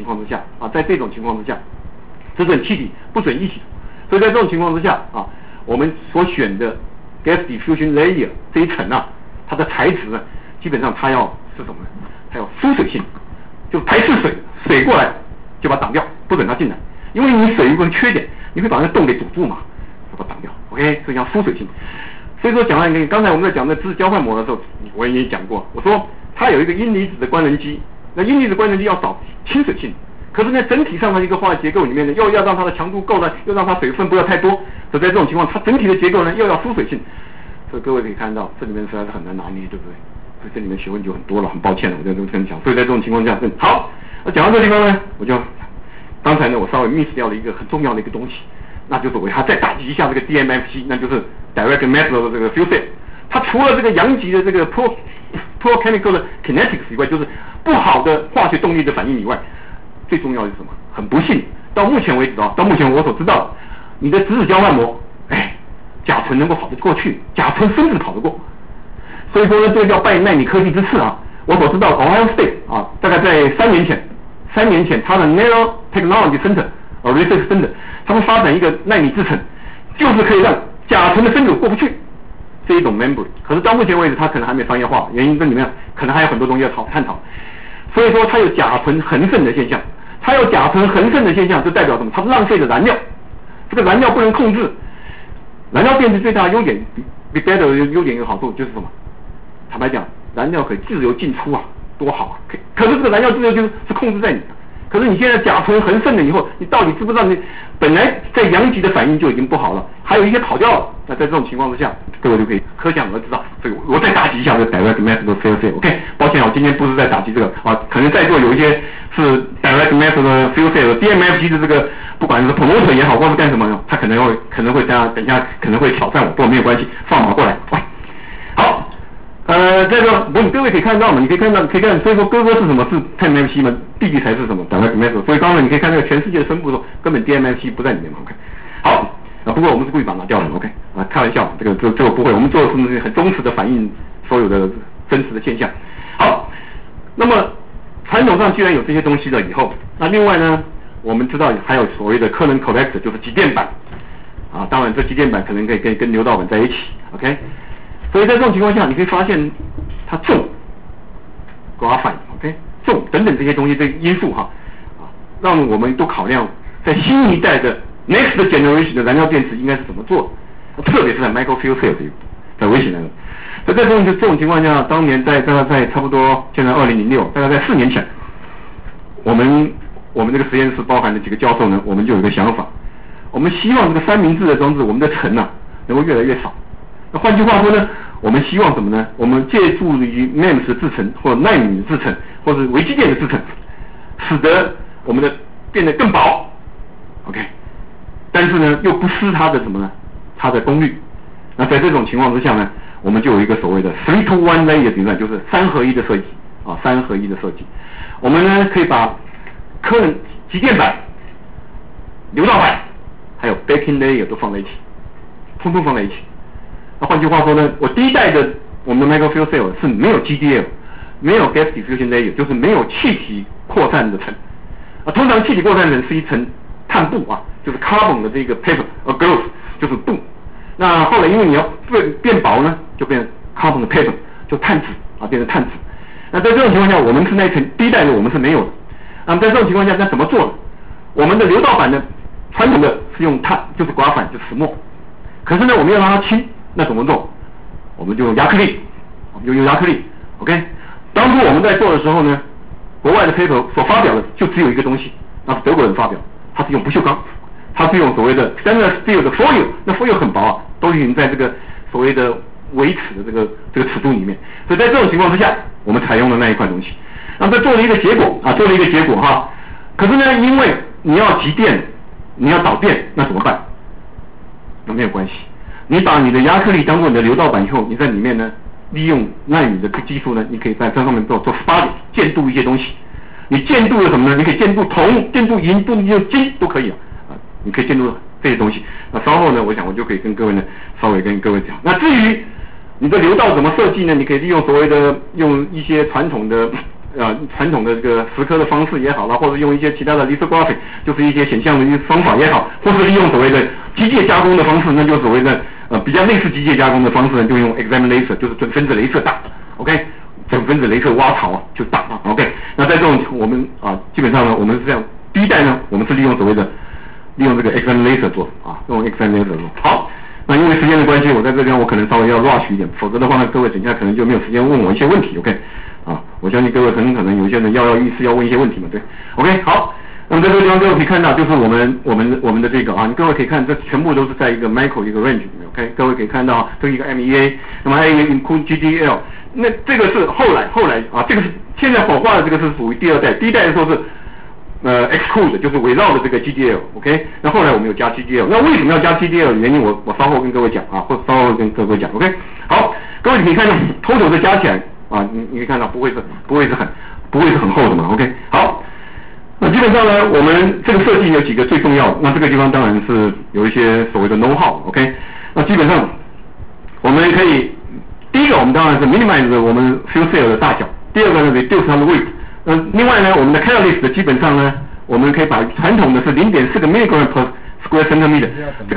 准气体不准液体。所以在这种情况之下啊，我们所选的 gas diffusion layer 这一层啊，它的材质呢，基本上它要是什么呢？还有疏水性，就排斥水过来就把它挡掉，不准它进来。因为你水有个缺点，你会把那洞给堵住嘛，把它挡掉。OK， 所以叫疏水性。所以说讲完，刚才我们在讲的质子交换膜的时候，我也讲过，我说它有一个阴离子的官能基，那阴离子官能基要找亲水性，可是呢整体上的一个化学结构里面呢，又要让它的强度够了，又让它水分不要太多，所以在这种情况，它整体的结构呢又要疏水性。所以各位可以看到，这里面实在是很难拿捏，对不对？这里面学问就很多了，很抱歉了，我在这跟你讲。所以在这种情况下，好，那讲到这个地方呢，我就刚才呢我稍微 miss 掉了一个很重要的一个东西，那就是我还再打击一下这个 DMFG， 那就是 direct method 的这个 fuel cell。它除了这个阳极的这个 pro chemical 的 kinetics 以外，就是不好的化学动力的反应以外，最重要的是什么？很不幸，到目前为止啊，到目前我所知道，你的质子交换膜，甲醇能够跑得过去，甲醇甚至跑得过。所以说呢，这个叫拜奈米科技之赐啊！我所知道 Ohio State 啊，大概在3年前，它的 Nano Technology Center Research Center， 他们发展一个奈米制程，就是可以让甲醇的分子过不去这一种 membrane。可是到目前为止，它可能还没商业化，原因这里面可能还有很多东西要探讨。所以说，它有甲醇横渗的现象，就代表什么？它浪费了燃料，这个燃料不能控制。燃料电池最大的优点，比 better 的优点有好处就是什么？坦白讲，燃料可以自由进出啊，多好啊！可是这个燃料自由就是控制在你的。可是你现在甲醇横渗了以后，你到底知不知道你本来在阳极的反应就已经不好了，还有一些跑掉了。那在这种情况之下，各位就可以可想而知道。所以我再打击一下这个 direct method 的 fuel cell。OK， 抱歉，我今天不是在打击这个啊，可能在座有一些是 direct method 的 fuel cell DMFG 的这个，不管是 promoter 也好，或是干什么，他可能会等一下可能会挑战我，不过没有关系，放马过来。好。这个各位可以看到嘛，你可以看，所以说哥哥是什么？是 DMFG 嘛，弟弟才是什么 direct method。所以刚才你可以看那个全世界的分布的时候，根本 DMFG 不在里面嘛。OK， 好不过我们是故意把它拿掉了。OK， 开玩笑，这个不会，我们做的是很忠实的反映所有的真实的现象。好，那么传统上既然有这些东西了以后，那另外呢，我们知道还有所谓的current collector， 就是极电板啊，当然这极电板可能可以跟流导板在一起。OK。所以在这种情况下，你可以发现它重 graphite， 重等等这些东西的因素让我们都考量在新一代的 next generation 的燃料电池应该是怎么做的，特别是在 micro fuel cell 这一步，在微型燃料。在这种情况下，当年大概在差不多现在2006，大概在4年前，我们这个实验室包含的几个教授呢，我们就有一个想法，我们希望这个三明治的装置，我们的尘能够越来越少。那换句话说呢，我们希望什么呢？我们借助于 MEMS 的制程，或者奈米的制程，或者微机电的制程，使得我们的变得更薄。OK， 但是又不失它的什么呢？它的功率。那在这种情况之下呢，我们就有一个所谓的 3-to-1 layer design， 就是3合1的设计啊，3合1的设计。我们呢可以把极电板、流道板还有 backing layer 都放在一起，通通放在一起。那换句话说呢，我第一代的我们的 micro fuel cell 是没有 GDL， 没有 gas diffusion layer， 就是没有气体扩散的层。通常气体扩散层是一层碳布啊，就是 carbon 的这个 paper，glass 就是布。那后来因为你要变薄呢，就变成 carbon 的 paper， 就碳纸啊，变成碳纸。那在这种情况下，我们是那一层第一代的我们是没有的。那么在这种情况下，那怎么做呢？我们的流道板呢，传统的是用碳，就是刮板，就是石墨。可是呢，我们要让它轻，那怎么做？我们就用亚克力，用亚克力。OK， 当初我们在做的时候呢，国外的 paper 所发表的就只有一个东西，那是德国人发表，他是用不锈钢。它是用所谓的 stainless steel 的 foil， 那 foil 很薄啊，都已经在这个所谓的微尺的这个尺度里面，所以在这种情况之下，我们采用了那一块东西。那么这做了一个结果哈。可是呢，因为你要急电，你要导电，那怎么办？那没有关系，你把你的亚克力当做你的流道板以后，你在里面呢，利用纳米的技术呢，你可以在这上面做 spark 建镀一些东西。你建镀了什么呢？你可以建镀铜、建镀银、建镀金都可以啊。你可以建镀这些东西。那稍后呢，我想我就可以跟各位呢稍微跟各位讲。那至于你的流道怎么设计呢？你可以利用所谓的用一些传统的这个蚀刻的方式也好啦，或者用一些其他的 lithography， 就是一些显像的一些方法也好，或是利用所谓的机械加工的方式，那就所谓的比较类似机械加工的方式呢，就用 exam laser， 就是准分子雷射打 ，OK， 准分子雷射挖槽就打 ，OK。那在这种我们基本上呢，我们是这样，第一代呢，我们是利用所谓的。利用这个 exam laser 做用 exam laser 做。好，那因为时间的关系，我在这边我可能稍微要 rush 一点，否则的话呢，各位等一下可能就没有时间问我一些问题 ，OK？ 我相信各位可能有些人要意思要问一些问题嘛，对 ，OK？ 好，那么在这个地方各位可以看到，就是我们的这个各位可以看，这全部都是在一个 micro 一个 range 里面 ，OK？ 各位可以看到这是一个 MEA， 那么 MEA include GDL， 那这个是后来这个是现在火化的这个是属于第二代，第一代的时候是。exclude 就是围绕的这个 GDL，OK， 那后来我们有加 GDL， 那为什么要加 GDL 的原因我稍后跟各位讲或稍后跟各位讲 ，OK， 好，各位你可以看到 total 的加起来你可以看到不会是很厚的嘛 ，OK， 好，那基本上呢，我们这个设计有几个最重要的，那这个地方当然是有一些所谓的 know how，OK， 那基本上我们可以第一个我们当然是 minimize 我们 fuel cell 的大小，第二个呢 reduce 它的 weight。另外呢，我们的 catalyst 基本上呢，我们可以把传统的是 0.4 个 milligram per square centimeter， 这个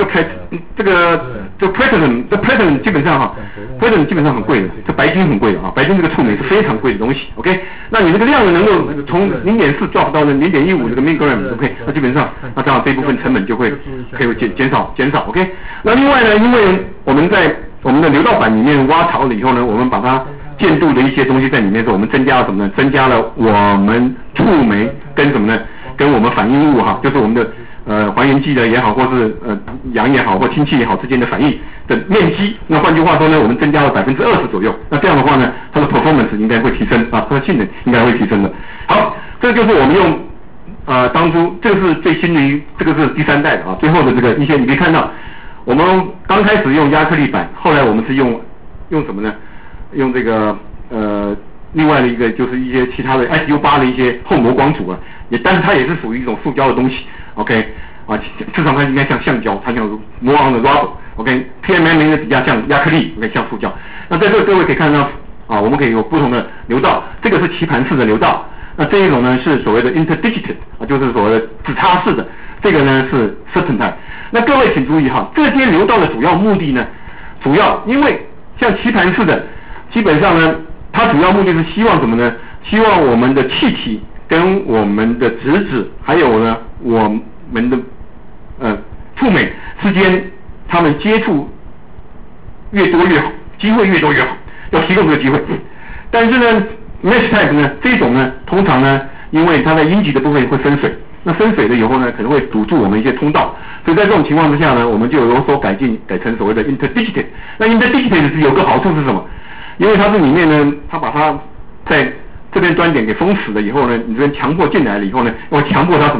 platinum 基本上platinum 基本上很贵的，这白金很贵的白金这个触媒是非常贵的东西 ，OK， 那你这个量能够从 0.4 drop 到 0.15 这个 milligram，OK， 那基本上那当然这一部分成本就会可以减少 ，OK， 那另外呢，因为我们在我们的流道板里面挖槽了以后呢，我们把它建镀的一些东西在里面的时候，我们增加了什么呢？增加了我们触媒跟什么呢？跟我们反应物就是我们的还原剂的也好，或是氧也好，或氢气也好之间的反应的面积。那换句话说呢，我们增加了20%左右。那这样的话呢，它的 performance 应该会提升它的性能应该会提升的。好，这就是我们用当初这个是最新的这个是第三代的最后的这个一些你可以看到，我们刚开始用亚克力板，后来我们是用什么呢？用这个另外的一个就是一些其他的 SU8 的一些后膜光阻但是它也是属于一种塑胶的东西 ，OK， 至少它应该像橡胶，它像 more on the rubber，OK，PMMA 呢比较像亚克力 ，OK， 像塑胶。那在这个各位可以看到我们可以有不同的流道，这个是棋盘式的流道，那这一种呢是所谓的 interdigited 就是所谓的指插式的，这个呢是 serpentine。那各位请注意这些流道的主要目的呢，主要因为像棋盘式的。基本上呢，它主要目的是希望什么呢？希望我们的气体跟我们的质子，还有呢我们的触媒之间，它们接触越多越好，机会越多越好，要提供这个机会。但是呢 ，mesh type 呢这种呢，通常呢，因为它在阴极的部分会生水，那生水了以后呢，可能会堵住我们一些通道，所以在这种情况之下呢，我们就有所改成所谓的 interdigited。那 interdigited 是有个好处是什么？因为它这里面呢，它把它在这边端点给封死了以后呢，你这边强迫进来了以后呢，要强迫它什么？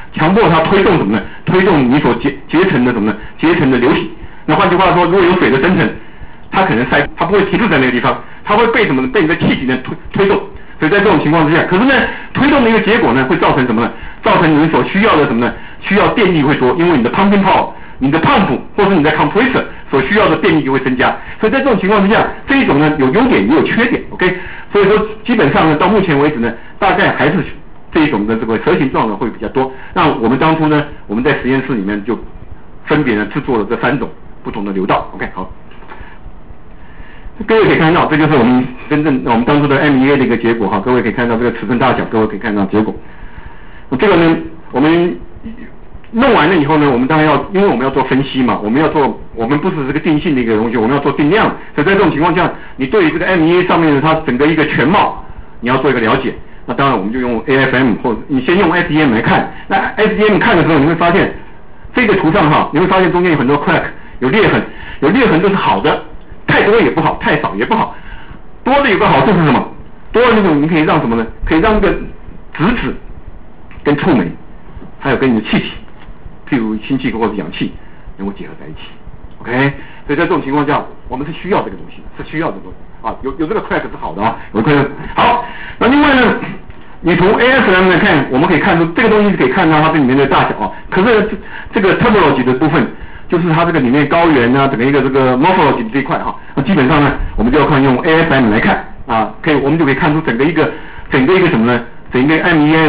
强迫它推动什么呢？推动你所结成的什么呢？结成的流体。那换句话说，如果有水的生成，它可能它不会停住在那个地方，它会被什么呢？被你的气体呢推动。所以在这种情况之下，可是呢，推动的一个结果呢，会造成什么呢？造成你所需要的什么呢？需要电力会多，因为你的 pumping power， 你的 pump 或是你的 compressor 所需要的电力就会增加。所以在这种情况之下，这一种呢有优点也有缺点 ，OK。所以说基本上呢，到目前为止呢，大概还是这一种的这个蛇形状呢会比较多。那我们当初呢，我们在实验室里面就分别呢制作了这3种不同的流道 ，OK。好，各位可以看到，这就是我们当初的 MEA 的一个结果哈。各位可以看到这个尺寸大小，各位可以看到结果。这个呢，我们弄完了以后呢，我们当然因为我们要做分析嘛，我们不是这个定性的一个东西，我们要做定量。所以在这种情况下，你对于这个 MEA 上面的它整个一个全貌，你要做一个了解。那当然我们就用 AFM 或者你先用 SEM 来看。那 SEM 看的时候，你会发现这个图上哈，你会发现中间有很多 crack， 有裂痕，有裂痕都是好的，太多也不好，太少也不好。多的有个好处是什么？多的那种你可以让什么呢？可以让这个质子跟触媒，还有跟你的气体，譬如氢气或者氧气，能够结合在一起 ，OK。所以在这种情况下，我们是需要这个东西的，是需要这个东西啊。有这个 crack 是好的啊，有 crack 好。那另外呢，你从 AFM 来看，我们可以看出这个东西可以看到它这里面的大小啊。可是这个 topology 的部分，就是它这个里面高原啊，整个一个这个 morphology 这一块哈，那基本上呢，我们就要看用 AFM 来看啊，我们就可以看出整个一个什么呢？整个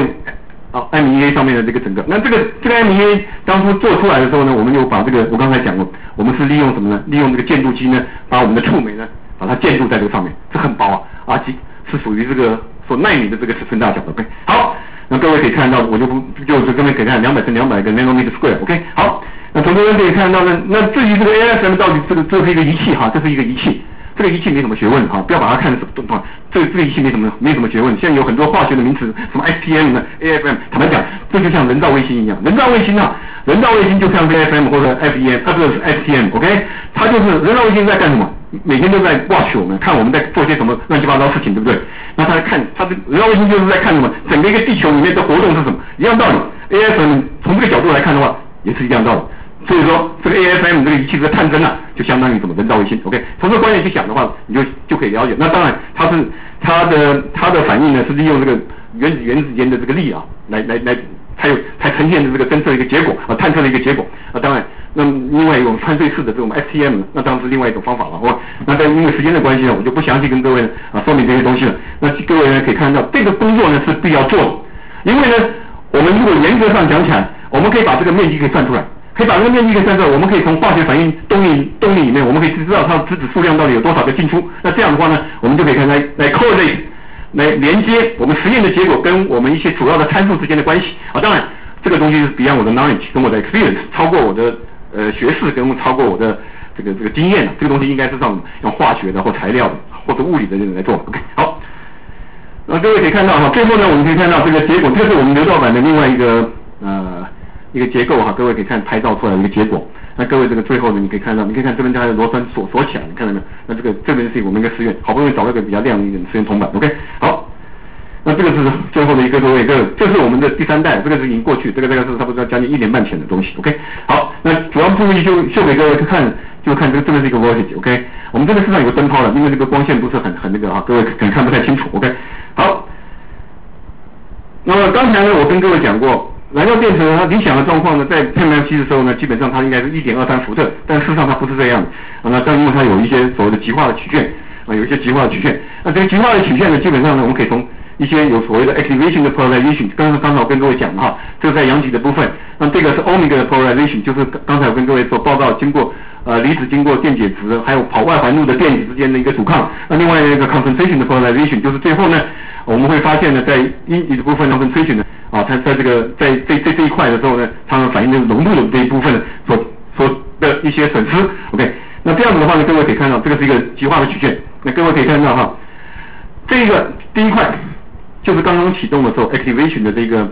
MEA 上面的这个整个，那这个 MEA 当初做出来的时候呢，我们就把这个我刚才讲过，我们是利用什么呢？利用这个建筑机呢，把我们的触媒呢，把它建筑在这个上面，这很薄啊，是属于这个所奈米的这个尺寸大小 ，OK。好，那各位可以看到，就是这边可以看200乘200个 nanometer square，OK。好，那从这边可以看到呢，那至于这个 AFM 到底这是一个仪器哈，这是一个仪器。这个仪器没什么学问哈，不要把它看成什么这个仪器没什么学问。现在有很多化学的名词，什么 STM 呢 ，AFM， 坦白讲，这就像人造卫星一样。人造卫星就像 AFM 或者 FEM， 不是 STM，OK， 它就是人造卫星在干什么？每天都在 watch 我们，看我们在做些什么乱七八糟事情，对不对？那他看他的人造卫星就是在看什么？整个一个地球里面的活动是什么？一样道理。AFM 从这个角度来看的话，也是一样道理。所以说，这个 AFM 这个仪器的探针啊，就相当于什么人造卫星 ，OK。从这个观点去想的话，你就可以了解。那当然，它的反应呢，是利用这个原子间的这个力啊，来才呈现的这个侦测一个结果啊，探测的一个结果啊。当然，那另外一种穿隧式的这种 STM， 那当然是另外一种方法了。那但因为时间的关系呢，我就不详细跟各位说明这些东西了。那各位呢可以看到，这个工作呢是必要做的，因为呢，我们如果严格上讲起来，我们可以把这个面积可以算出来。可以把这个面积给算出来，我们可以从化学反应动力里面，我们可以知道它的质子数量到底有多少个进出。那这样的话呢，我们就可以看来 correlate 来连接我们实验的结果跟我们一些主要的参数之间的关系啊。当然，这个东西是 beyond 我的 knowledge 跟我的 experience， 超过我的学识跟超过我的这个经验了。这个东西应该是用化学的或材料的或者物理的人来做。OK， 好。那各位可以看到哈，最后呢，我们可以看到这个结果，这是我们流道板的另外一个结构哈，各位可以看拍照出来的一个结果。那各位这个最后呢，你可以看这边它的螺栓锁起来，你看到没有？那这边是我们一个实验，好不容易找到一个比较亮一点的实验铜板 ，OK， 好。那这个是最后的一个各位，这是我们的第3代，这个是已经过去，这个是差不多将近1年半前的东西 ，OK， 好。那主要注意秀给各位看，就看这个是一个 voltage，OK， 我们这个市场有个灯泡了，因为这个光线不是很那个哈，各位可能看不太清楚 ，OK， 好。那么刚才呢，我跟各位讲过。燃料电池它理想的状况呢，在太阳期的时候呢，基本上它应该是 1.23 伏特，但事实上它不是这样的那因为它有一些所谓的极化的曲线有一些极化的曲线。那这个极化的曲线呢，基本上呢，我们可以从一些有所谓的 activation 的 polarization， 刚才我跟各位讲哈，这个在阳极的部分，那这个是 ohmic 的 polarization， 就是刚才我跟各位所报告，经过离子经过电解质，还有跑外环路的电子之间的一个阻抗。那另外一个 concentration 的 polarization， 就是最后呢，我们会发现呢，在阴极的部分 concentration 呢。它在这一块的时候呢，它们反映的浓度的这一部分所的一些损失 ，OK， 那这样子的话呢，各位可以看到，这个是一个极化的曲线。那各位可以看到哈，这个第一块就是刚刚启动的时候 activation 的这个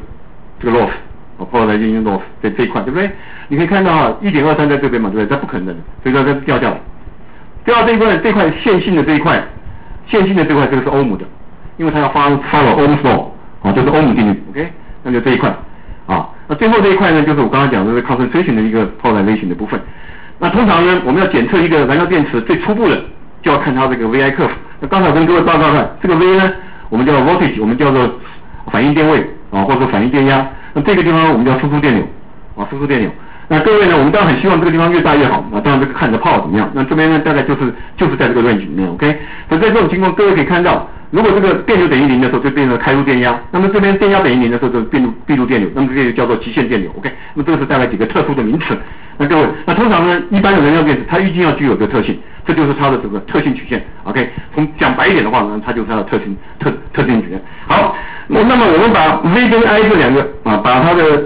loss，polarization loss 这一块，对不对？你可以看到1.23在这边嘛，对不对？它不可能的，所以说它掉下来。掉到这块线性的这一块，这个是欧姆的，因为它要follow Ohm's law，就是欧姆定律 ，OK。那就这一块那最后这一块呢，就是我刚才讲的这个 concentration 的一个 polarization 的部分。那通常呢，我们要检测一个燃料电池最初步的，就要看它这个 VI curve。那刚才我跟各位报告了，这个 V 呢，我们叫 voltage， 我们叫做反应电位啊，或者说反应电压。那这个地方我们叫输出电流啊，输出电流。那各位呢，我们当然很希望这个地方越大越好啊，当然这个看着泡怎么样。那这边呢，大概就是在这个 range 里面 ，OK。所以在这种情况，各位可以看到，如果这个电流等于0的时候，就变成开入电压；那么这边电压等于0的时候，就闭入电流。那么这个叫做极限电流 ，OK。那么这个是大概几个特殊的名词。那各位，那通常呢，一般的燃料电池它预计要具有这个特性，这就是它的这个特性曲线 ，OK。从讲白一点的话呢，它就是它的特性曲线。好，那么我们把 V 跟 I 这两个啊，把它的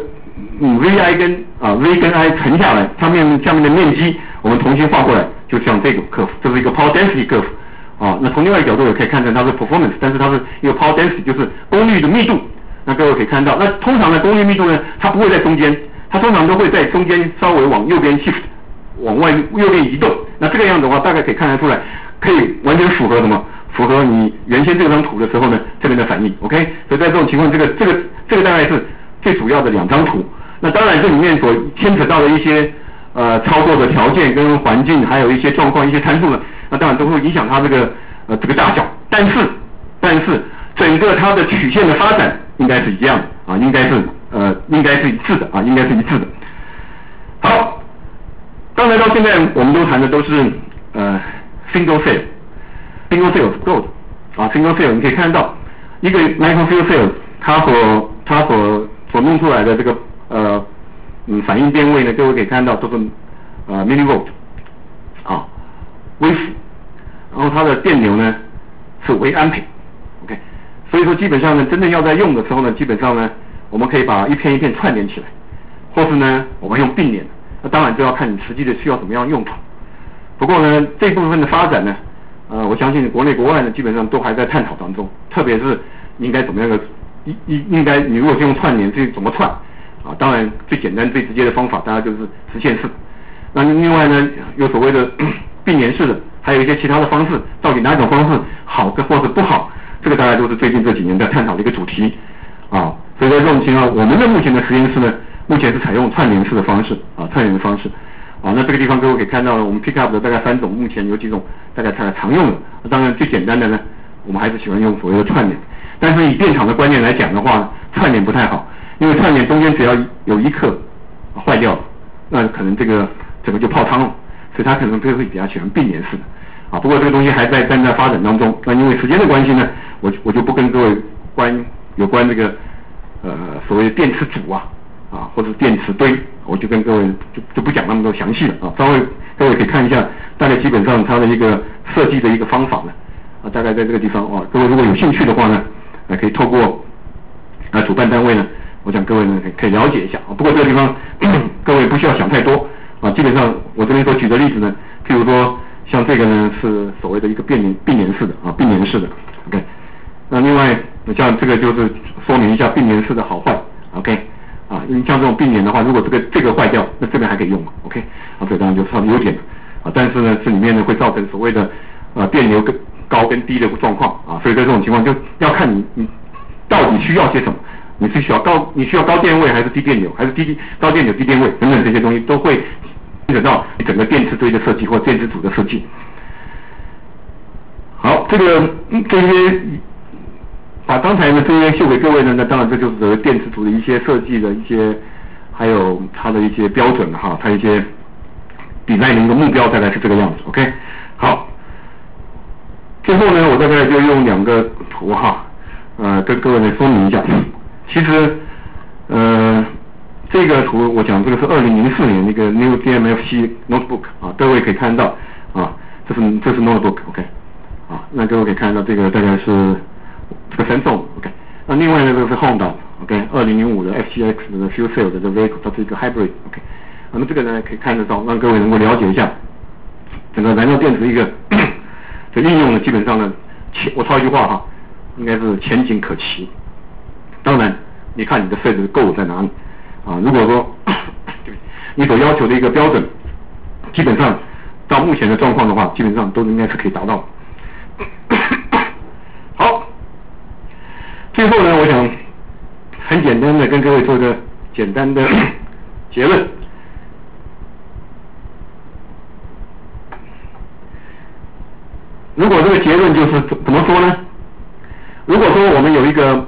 VI 跟V 跟 I 乘下来，下面的面积我们重新画过来，就像这个 curve， 这是一个 power density curve 啊。那从另外一个角度也可以看成它是 performance， 但是它是一个 power density， 就是功率的密度。那各位可以看到，那通常的功率密度呢，它不会在中间，它通常都会在中间稍微往右边 shift， 往右边移动。那这个样子的话，大概可以看得出来，可以完全符合什么？符合你原先这张图的时候呢，这边的反应 ，OK。所以在这种情况，这个大概是最主要的2张图。那当然，这里面所牵扯到的一些操作的条件跟环境，还有一些状况、一些参数呢，那当然都会影响它这个大小。但是整个它的曲线的发展应该是一样的啊，应该是一致的啊，应该是一致的。好，刚才到现在我们都谈的都是single cell 是够的啊 ，single cell 你可以看到一个 microfield cell 它所弄出来的这个反应电位呢，各位可以看到都是millivolt 啊，微伏，然后它的电流呢是微安培 ，OK。所以说基本上呢，真正要在用的时候呢，基本上呢，我们可以把一片一片串联起来，或是呢我们用并联，那当然就要看你实际的需要什么样的用途。不过呢，这部分的发展呢，我相信国内国外呢基本上都还在探讨当中，特别是应该怎么样的。应该你如果是用串联，是怎么串啊？当然最简单最直接的方法，大家就是实线式。那另外呢，有所谓的并联式的，还有一些其他的方式，到底哪种方式好或者不好，这个大概就是最近这几年在探讨的一个主题啊。所以在这种情况，我们的目前的实验室呢，目前是采用串联式的方式啊，串联的方式啊。那这个地方各位可以看到呢，我们 pick up 的大概3种，目前有几种大家常用的。当然最简单的呢，我们还是喜欢用所谓的串联。但是以电厂的观念来讲的话，串联不太好，因为串联中间只要有一克坏掉了，那可能这个整个就泡汤了，所以它可能就会比较喜欢并联式的啊。不过这个东西还在发展当中，那因为时间的关系呢，我就不跟各位有关这个所谓的电池组啊或者电池堆，我就跟各位就不讲那么多详细了啊。稍微各位可以看一下，大概基本上它的一个设计的一个方法呢大概在这个地方各位如果有兴趣的话呢。可以透过主办单位呢，我想各位呢可以了解一下不过这个地方各位不需要想太多基本上我这边所举的例子呢，譬如说像这个呢是所谓的一个并联式的并联式的 OK。那另外像这个就是说明一下并联式的好坏 OK 因为像这种并联的话，如果这个坏掉，那这边还可以用嘛 OK 这当然就是它的优点但是呢这里面呢会造成所谓的电流高跟低的状况所以在这种情况就要看你到底需要些什么，你需要高电位还是低电流，还是高电流低电位等等这些东西都会牵扯到你整个电池堆的设计或电池组的设计。好，这些把刚才呢这些秀给各位呢，那当然这就是电池组的一些设计的一些，还有它的一些标准它一些design的目标大概是这个样子 OK。 好，最后呢，我大概就用2个图跟各位来说明一下。其实，这个图我讲这个是2004年那个 New DMFC Notebook 各位可以看到这是 Notebook OK 那各位可以看到这个大概是这个Samsung OK。那另外呢，这个是 Honda OK 2005的 FCX 的 Fuel Cell 的 Vehicle， 它是一个 Hybrid OK。那么这个呢可以看得到，让各位能够了解一下整个燃料电池一个这应用呢，基本上呢，我抄一句话应该是前景可期。当然，你看你的设置够在哪里如果说你所要求的一个标准，基本上到目前的状况的话，基本上都应该是可以达到。好，最后呢，我想很简单的跟各位做一个简单的结论。如果这个结论就是怎么说呢？如果说我们有一个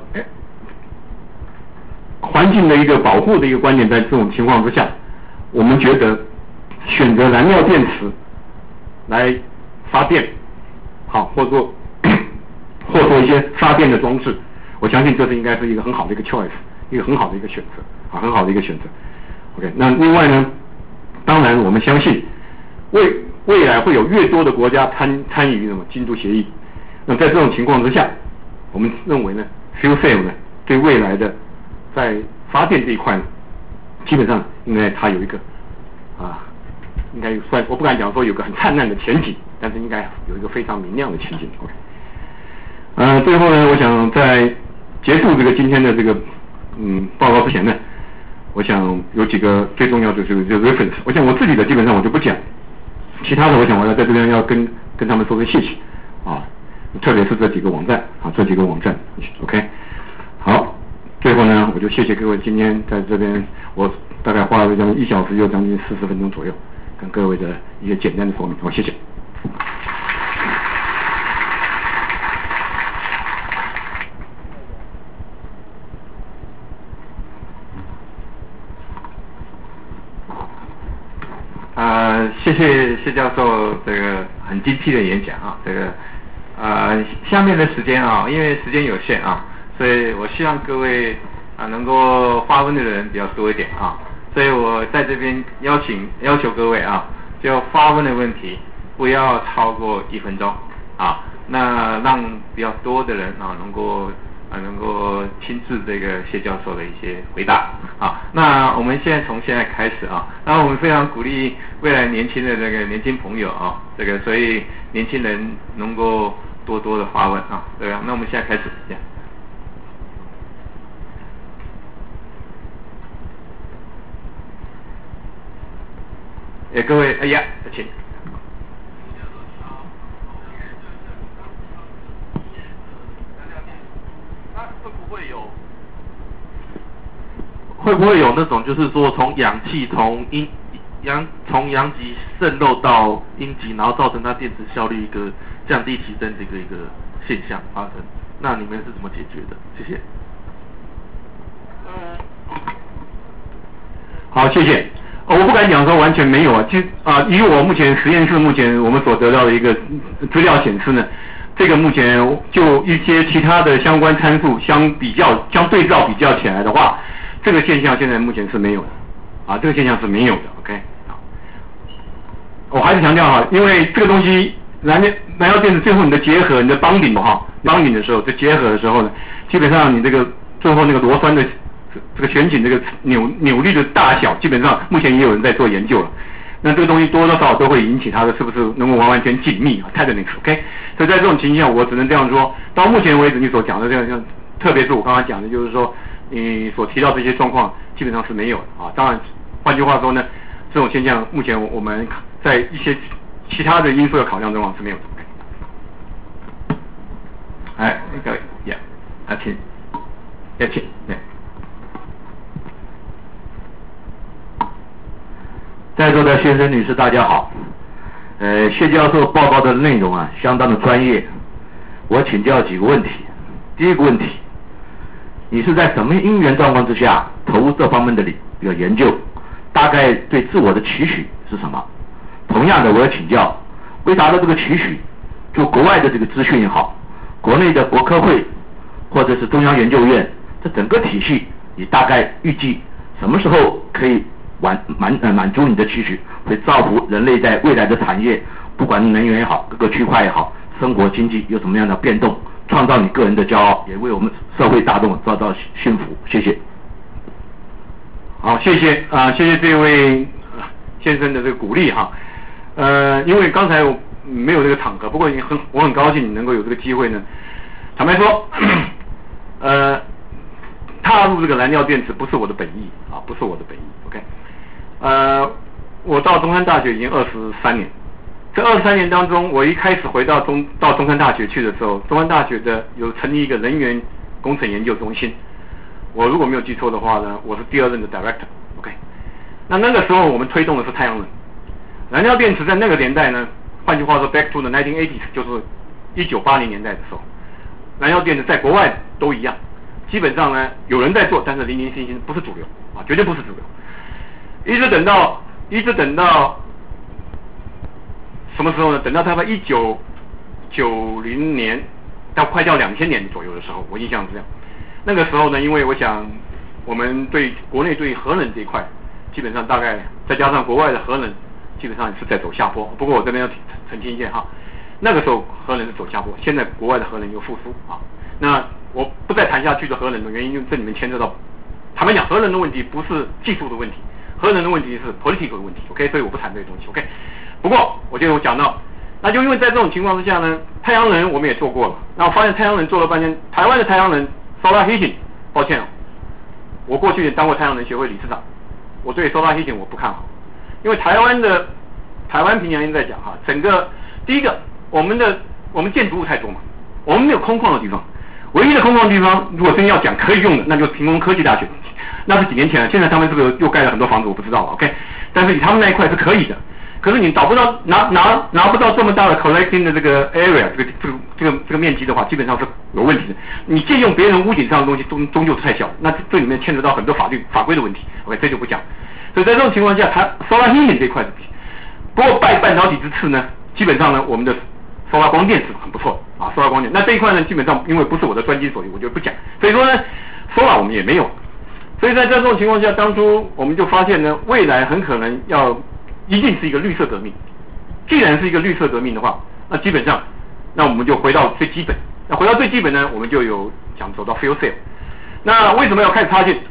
环境的一个保护的一个观点，在这种情况之下，我们觉得选择燃料电池来发电，好，或做一些发电的装置，我相信这是应该是一个很好的一个 choice， 一个很好的一个选择，啊，很好的一个选择。OK， 那另外呢，当然我们相信未来会有越多的国家参与什么京都协议。那在这种情况之下，我们认为呢 ，fuel cell 呢对未来的在发电这一块呢，基本上应该它有一个应该算，我不敢讲说有个很灿烂的前景，但是应该有一个非常明亮的前景。OK， 最后呢，我想在结束这个今天的这个报告之前呢，我想有几个最重要的就是 reference， 我想我自己的基本上我就不讲，其他的我想我要在这边要跟他们说个谢谢啊，特别是这几个网站啊，这几个网站 OK。 好，最后呢，我就谢谢各位今天在这边，我大概花了将近1小时又将近40分钟左右，跟各位的一些简单的说明，好，谢谢。 谢谢谢教授这个很精辟的演讲啊，这个下面的时间啊，因为时间有限啊，所以我希望各位能够发问的人比较多一点啊，所以我在这边要求各位啊，就发问的问题不要超过1分钟啊，那让比较多的人能够亲自这个谢教授的一些回答啊。那我们从现在开始啊，那我们非常鼓励未来年轻的这个年轻朋友啊，这个所以年轻人能够多多的发问啊，对啊。那我们现在开始这样。各位，请。 会不会有那种就是说从氧气从阳极渗漏到阴极，然后造成它电池效率一个降低提升这个一个现象发生？那你们是怎么解决的？谢谢。 好，谢谢。我不敢讲说完全没有啊，以我目前实验室我们所得到的一个资料显示呢，这个目前就一些其他的相关参数相对照比较起来的话，这个现象现在目前是没有的啊，这个现象是没有的。OK， 我还是强调因为这个东西燃料电池最后你的结合，你的绑顶的时候，这结合的时候呢，基本上你这个最后那个螺栓的这个旋紧这个扭力的大小，基本上目前也有人在做研究了。那这个东西多多少少都会引起它的是不是能够完全紧密tightness。OK， 所以在这种情形下，我只能这样说，到目前为止你所讲的这样，特别是我刚才讲的，就是说你所提到这些状况基本上是没有的啊。当然，换句话说呢，这种现象目前我们在一些其他的因素的考量中是没有的。各位，请， 在座的先生女士大家好，谢教授报告的内容相当的专业，我请教几个问题。第一个问题，你是在什么因缘状况之下投入这方面的研究？大概对自我的期许是什么？同样的，我要请教，为达到这个期许，就国外的这个资讯也好，国内的国科会或者是中央研究院，这整个体系，你大概预计什么时候可以满足你的期许，会造福人类在未来的产业，不管能源也好，各个区块也好，生活经济有什么样的变动，创造你个人的骄傲，也为我们社会大众造到幸福。谢谢。 好，谢谢谢谢这位先生的这个鼓励因为刚才我没有这个场合，不过我很高兴你能够有这个机会呢。坦白说，踏入这个燃料电池不是我的本意不是我的本意。OK，我到中山大学已经23年，这23年当中，我一开始回到中山大学去的时候，中山大学有成立一个人员工程研究中心， 我如果没有记错的话呢，我是第2任的 director，OK。那个时候我们推动的是太阳能，燃料电池在那个年代呢，换句话说 ，back to the 1980s， 就是1980年代的时候，燃料电池在国外都一样，基本上呢有人在做，但是零零星星不是主流啊，绝对不是主流。一直等到什么时候呢？等到大概1990年到快到2000年左右的时候，我印象是这样。那个时候呢，因为我想我们对国内对核能这一块，基本上大概再加上国外的核能，基本上是在走下坡。不过我这边要澄清一件哈，那个时候核能是走下坡，现在国外的核能又复苏啊。那我不再谈下去的核能的原因，就这里面牵涉到，坦白讲，核能的问题不是技术的问题，核能的问题是 political 的问题 ，OK， 所以我不谈这些东西 ，OK。不过我觉得我讲到，那就因为在这种情况之下呢，太阳能我们也做过了，那我发现太阳能做了半天，台湾的太阳能 solar heating， 抱歉哦，我过去也当过太阳能协会理事长，我对 solar heating 我不看好，因为台湾平阳在讲哈，整个第一个我们建筑物太多嘛，我们没有空旷的地方，唯一的空旷地方如果真要讲可以用的，那就是屏东科技大学，那是几年前了，现在他们是不是又盖了很多房子我不知道了 ，OK， 但是以他们那一块是可以的。可是你找不到拿不到这么大的 collecting 的这个 area 这个面积的话，基本上是有问题的。你借用别人屋顶上的东西终究是太小，那这里面牵扯到很多法规的问题。OK， 这就不讲。所以在这种情况下，它 solar heating 这一块是，不过半导体之次呢，基本上呢，我们的 solar 光电是很不错的啊 ，solar 光电。那这一块呢，基本上因为不是我的专精所我就不讲。所以说呢 ，solar 我们也没有。所以在这种情况下，当初我们就发现呢，未来很可能一定是一个绿色革命。既然是一个绿色革命的话，那基本上，那我们就回到最基本。那回到最基本呢，我们就有想走到 fuel cell。那为什么要开始插进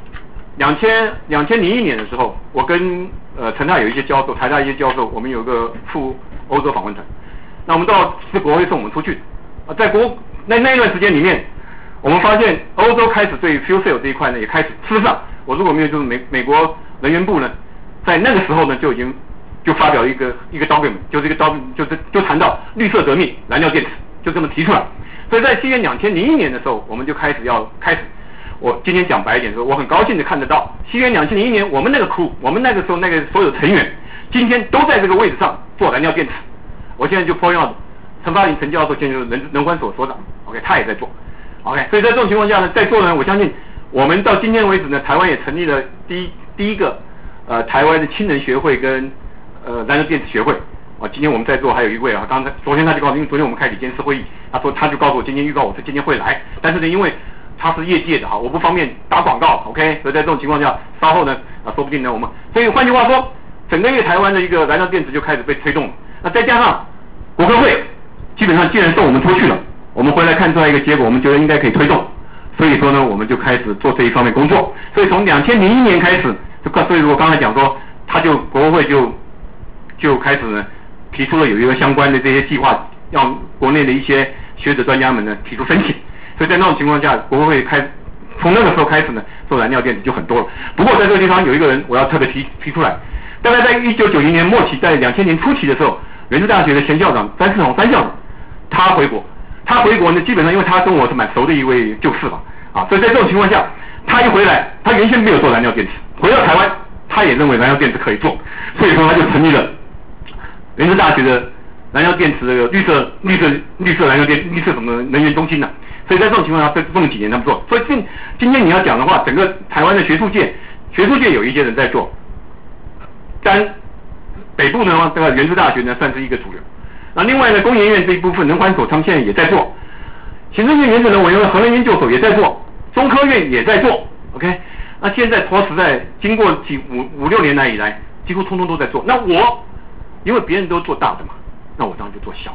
？2001年的时候，我跟成大有一些教授，台大一些教授，我们有个赴欧洲访问团。那我们是国会送我们出去。在那一段时间里面，我们发现欧洲开始对 fuel cell 这一块呢，也开始事实上，我如果没有就是美国能源部呢，在那个时候呢就发表了一个 document， 就是一个 document， 就谈到绿色革命、燃料电池，就这么提出来。所以在西元2001年的时候，我们就开始。我今天讲白一点说，我很高兴的看得到，西元2001年我们那个 crew， 我们那个时候那个所有成员，今天都在这个位置上做燃料电池。我现在就 point out， 陈发林陈教授现在就是能管所所长 ，OK， 他也在做 ，OK。所以在这种情况下呢，在座呢，我相信我们到今天为止呢，台湾也成立了第一个台湾的氢能学会跟燃料电池学会啊，今天我们在座还有一位啊，昨天他就告诉，因为昨天我们开理监事会议，他就告诉我今天预告我今天会来，但是呢，因为他是业界的哈，我不方便打广告 ，OK， 所以在这种情况下，稍后呢说不定呢我们，所以换句话说，整个台湾的一个燃料电池就开始被推动了，那再加上国科会基本上既然送我们出去了，我们回来看出来一个结果，我们觉得应该可以推动，所以说呢，我们就开始做这一方面工作，所以从2001年开始，所以我刚才讲说，国科会就开始呢提出了有一个相关的这些计划，让国内的一些学者专家们呢提出申请，所以在那种情况下，国科会从那个时候开始呢做燃料电池就很多了。不过在这个地方有一个人我要特别提出来，大概在1990年末期，在2000年初期的时候，原子大学的前校长詹世宏詹校长他回国呢，基本上因为他跟我是蛮熟的一位旧识吧啊，所以在这种情况下，他一回来，他原先没有做燃料电池，回到台湾，他也认为燃料电池可以做，所以说他就成立了原子大学的燃料电池的绿色燃料绿色什么能源中心呢、所以在这种情况下，这么几年他们做，所以今天你要讲的话，整个台湾的学术界有一些人在做，但北部呢，这个原子大学呢算是一个主流。那另外呢，工研院这一部分能管所他们现在也在做，行政院原子能委员会核能研究所也在做，中科院也在做 ，OK。那现在说实在，经过五六年来以来，几乎通通都在做。那因为别人都做大的嘛，那我当然就做小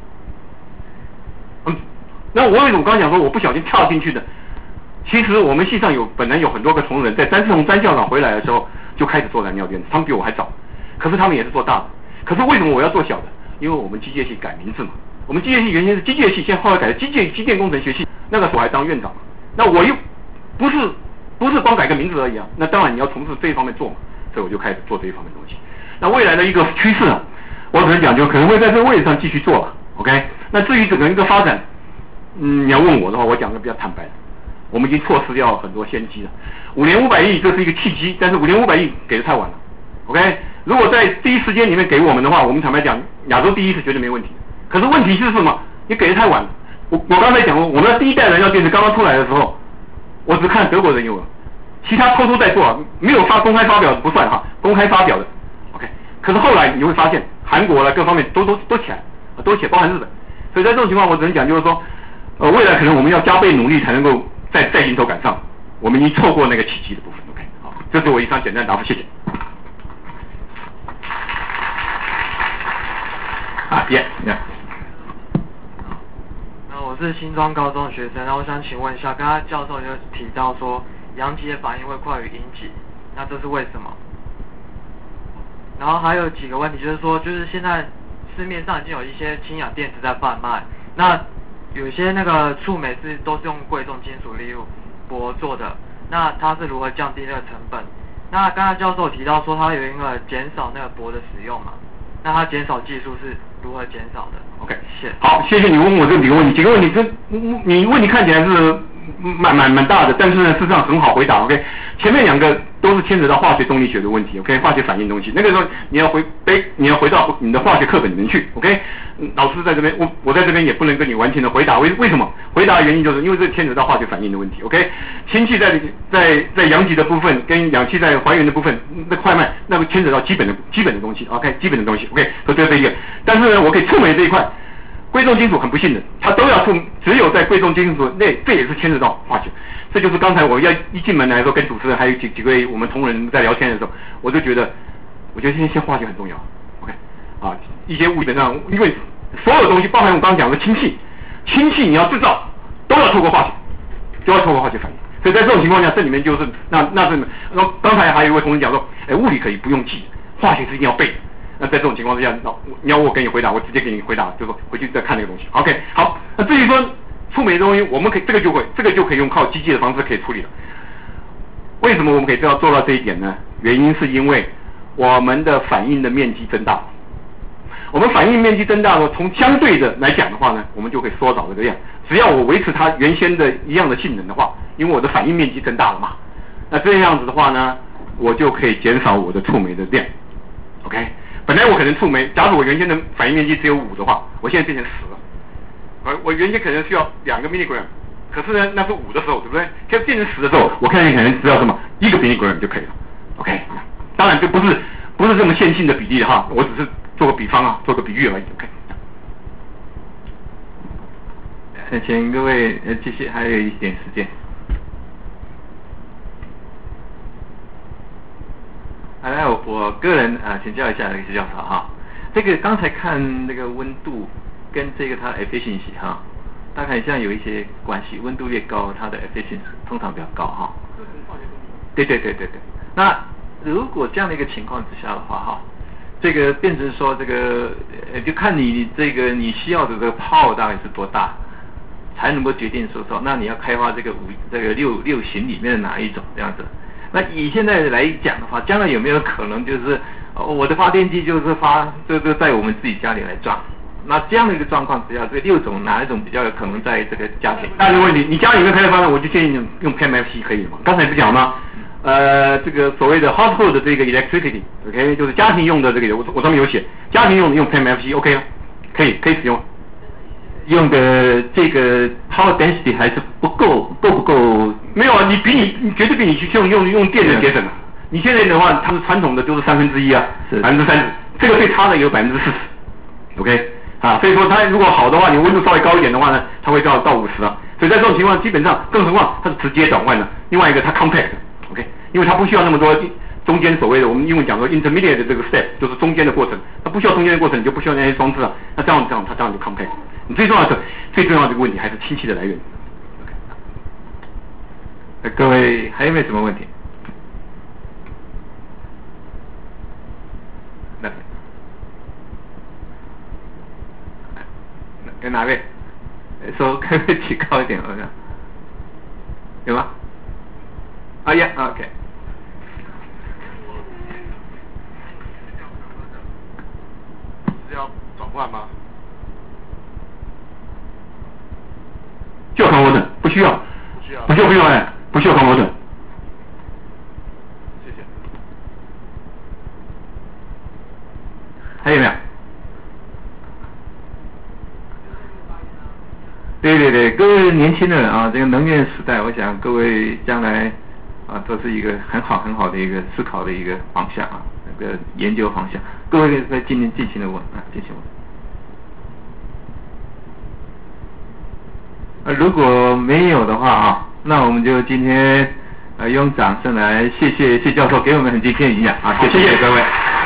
的。那我刚刚讲说我不小心跳进去的，其实我们系上本来有很多个同仁，在詹世宏詹校长回来的时候就开始做燃料电池，他们比我还早，可是他们也是做大的。可是为什么我要做小的？因为我们机械系改名字嘛，我们机械系原先是机械系，现在后来改机电工程学系，那个时候我还当院长嘛。那我又不是光改个名字而已啊，那当然你要从事这一方面做嘛，所以我就开始做这一方面的东西。那未来的一个趋势啊，我只能讲就可能会在这个位置上继续做了 ，OK。那至于整个一个发展，你要问我的话，我讲的比较坦白， 我们已经错失掉很多先机了。5年500亿这是一个契机，但是5年500亿给的太晚了。OK， 如果在第一时间里面给我们的话，我们坦白讲，亚洲第一是绝对没问题。可是问题是什么？你给的太晚了。我刚才讲过，我们的第一代燃料电池刚刚出来的时候，我只看德国人有了，其他偷偷在做，没有公开发表的不算哈，公开发表的 OK。可是后来你会发现，韩国了各方面都起来，都起来，包含日本。所以在这种情况，我只能讲就是说，未来可能我们要加倍努力才能够再迎头赶上，我们已经错过那个契机的部分。OK， 好，这是我以上简单答复，谢谢。 那我是新庄高中的学生，那我想请问一下，刚刚教授就提到说，阳极的反应会快于阴极，那这是为什么？然后还有几个问题，就是说，就是现在市面上已经有一些氢氧电池在贩卖，那有些那个触媒都是用贵重金属，例如铂做的，那它是如何降低那个成本？那刚才教授提到说，它有一个减少那个铂的使用嘛，那它减少技术是如何减少的 ？OK， 谢谢。 好，谢谢你问我这几个问题，几个问题，你问题看起来是蛮大的，但是呢，事实上很好回答。OK， 前面2个都是牵扯到化学动力学的问题。OK， 化学反应东西，那个时候你要回到你的化学课本里面去。OK， 老师在这边，我在这边也不能跟你完全的回答。为什么？回答的原因就是因为这牵扯到化学反应的问题。OK， 氢气在阳极的部分跟氧气在还原的部分，那快慢那个牵扯到基本的东西。OK， 基本的东西。OK， 这是一个。但是呢，我可以触媒这一块。贵重金属很不幸的，它都要只有在贵重金属内，这也是牵扯到化学。这就是刚才我一进门来的时候，跟主持人还有几位我们同仁在聊天的时候，我就觉得这些化学很重要。OK， 啊，一些物理上，因为所有东西，包含我刚刚讲的氢气你要制造都要透过化学，反应。所以在这种情况下，这里面就是刚才还有一位同仁讲说，物理可以不用记，化学是一定要背的。那在这种情况之下，你要我给你回答，我直接给你回答，就是说回去再看那个东西。OK， 好。那至于说触媒的东西，我们可以这个就可以用靠机械的方式可以处理了。为什么我们可以做到这一点呢？原因是因为我们的反应的面积增大。我们反应面积增大了，从相对的来讲的话呢，我们就可以缩小这个量。只要我维持它原先的一样的性能的话，因为我的反应面积增大了嘛，那这样子的话呢，我就可以减少我的触媒的量。OK。本来我可能触媒，假如我原先的反应面积只有5的话，我现在变成10了。我原先可能需要2个 milligram， 可是呢，那是5的时候，对不对？现在变成10的时候，我看你可能知道什么1个 milligram 就可以了。OK， 当然这不是这么线性的比例的哈，我只是做个比方啊，做个比喻而已。OK。 请各位继续，还有一点时间。来，我个人请教一下徐教授哈，这个刚才看那个温度跟这个它 efficiency 哈，大概像有一些关系，温度越高，它的 efficiency 通常比较高哈。对。那如果这样的一个情况之下的话哈，这个变成说这个就看你这个你需要的这个 power 大概是多大，才能够决定说那你要开发这个六型里面的哪一种这样子。那以现在来讲的话，将来有没有可能就是我的发电机就是在我们自己家里来装？那这样的一个状况之下，这6种哪一种比较有可能在这个家庭？ 那个问题，你家里面开发呢，我就建议你用 PMFC 可以吗？刚才不讲吗？这个所谓的 household 的这个 electricity，OK， 就是家庭用的这个，我上面有写，家庭用 PMFC，OK 了，可以使用。 用的这个 power density 还是不够没有啊，你绝对比你去用电的节省了。你现在的话，它是传统的就是1/3啊，30%，这个最差的有40%。OK， 所以说它如果好的话，你温度稍微高一点的话呢，它会到50啊。所以在这种情况，基本上，更何况它是直接转换的。另外一个它 compact，OK， 因为它不需要那么多中间所谓的我们英文讲说 intermediate 的这个 step， 就是中间的过程，它不需要中间的过程，你就不需要那些装置啊。那这样它就 compact。你最重要的这个问题还是氢气的来源。 各位还有没有什么问题？有哪位？说可不可以举高一点？好像有吗？啊呀 ，OK。 是要转换吗？ 就看我等，不需要。 锈不锈呢？不锈钢螺损。 谢谢。 还有没有？对，各位年轻人啊，这个能源时代，我想各位将来啊都是一个很好的一个思考的一个方向啊，那个研究方向。各位可以尽情的问啊，尽情问。如果没有的话啊，那我们就今天用掌声来谢谢谢教授给我们很精辟的营养啊，谢谢各位。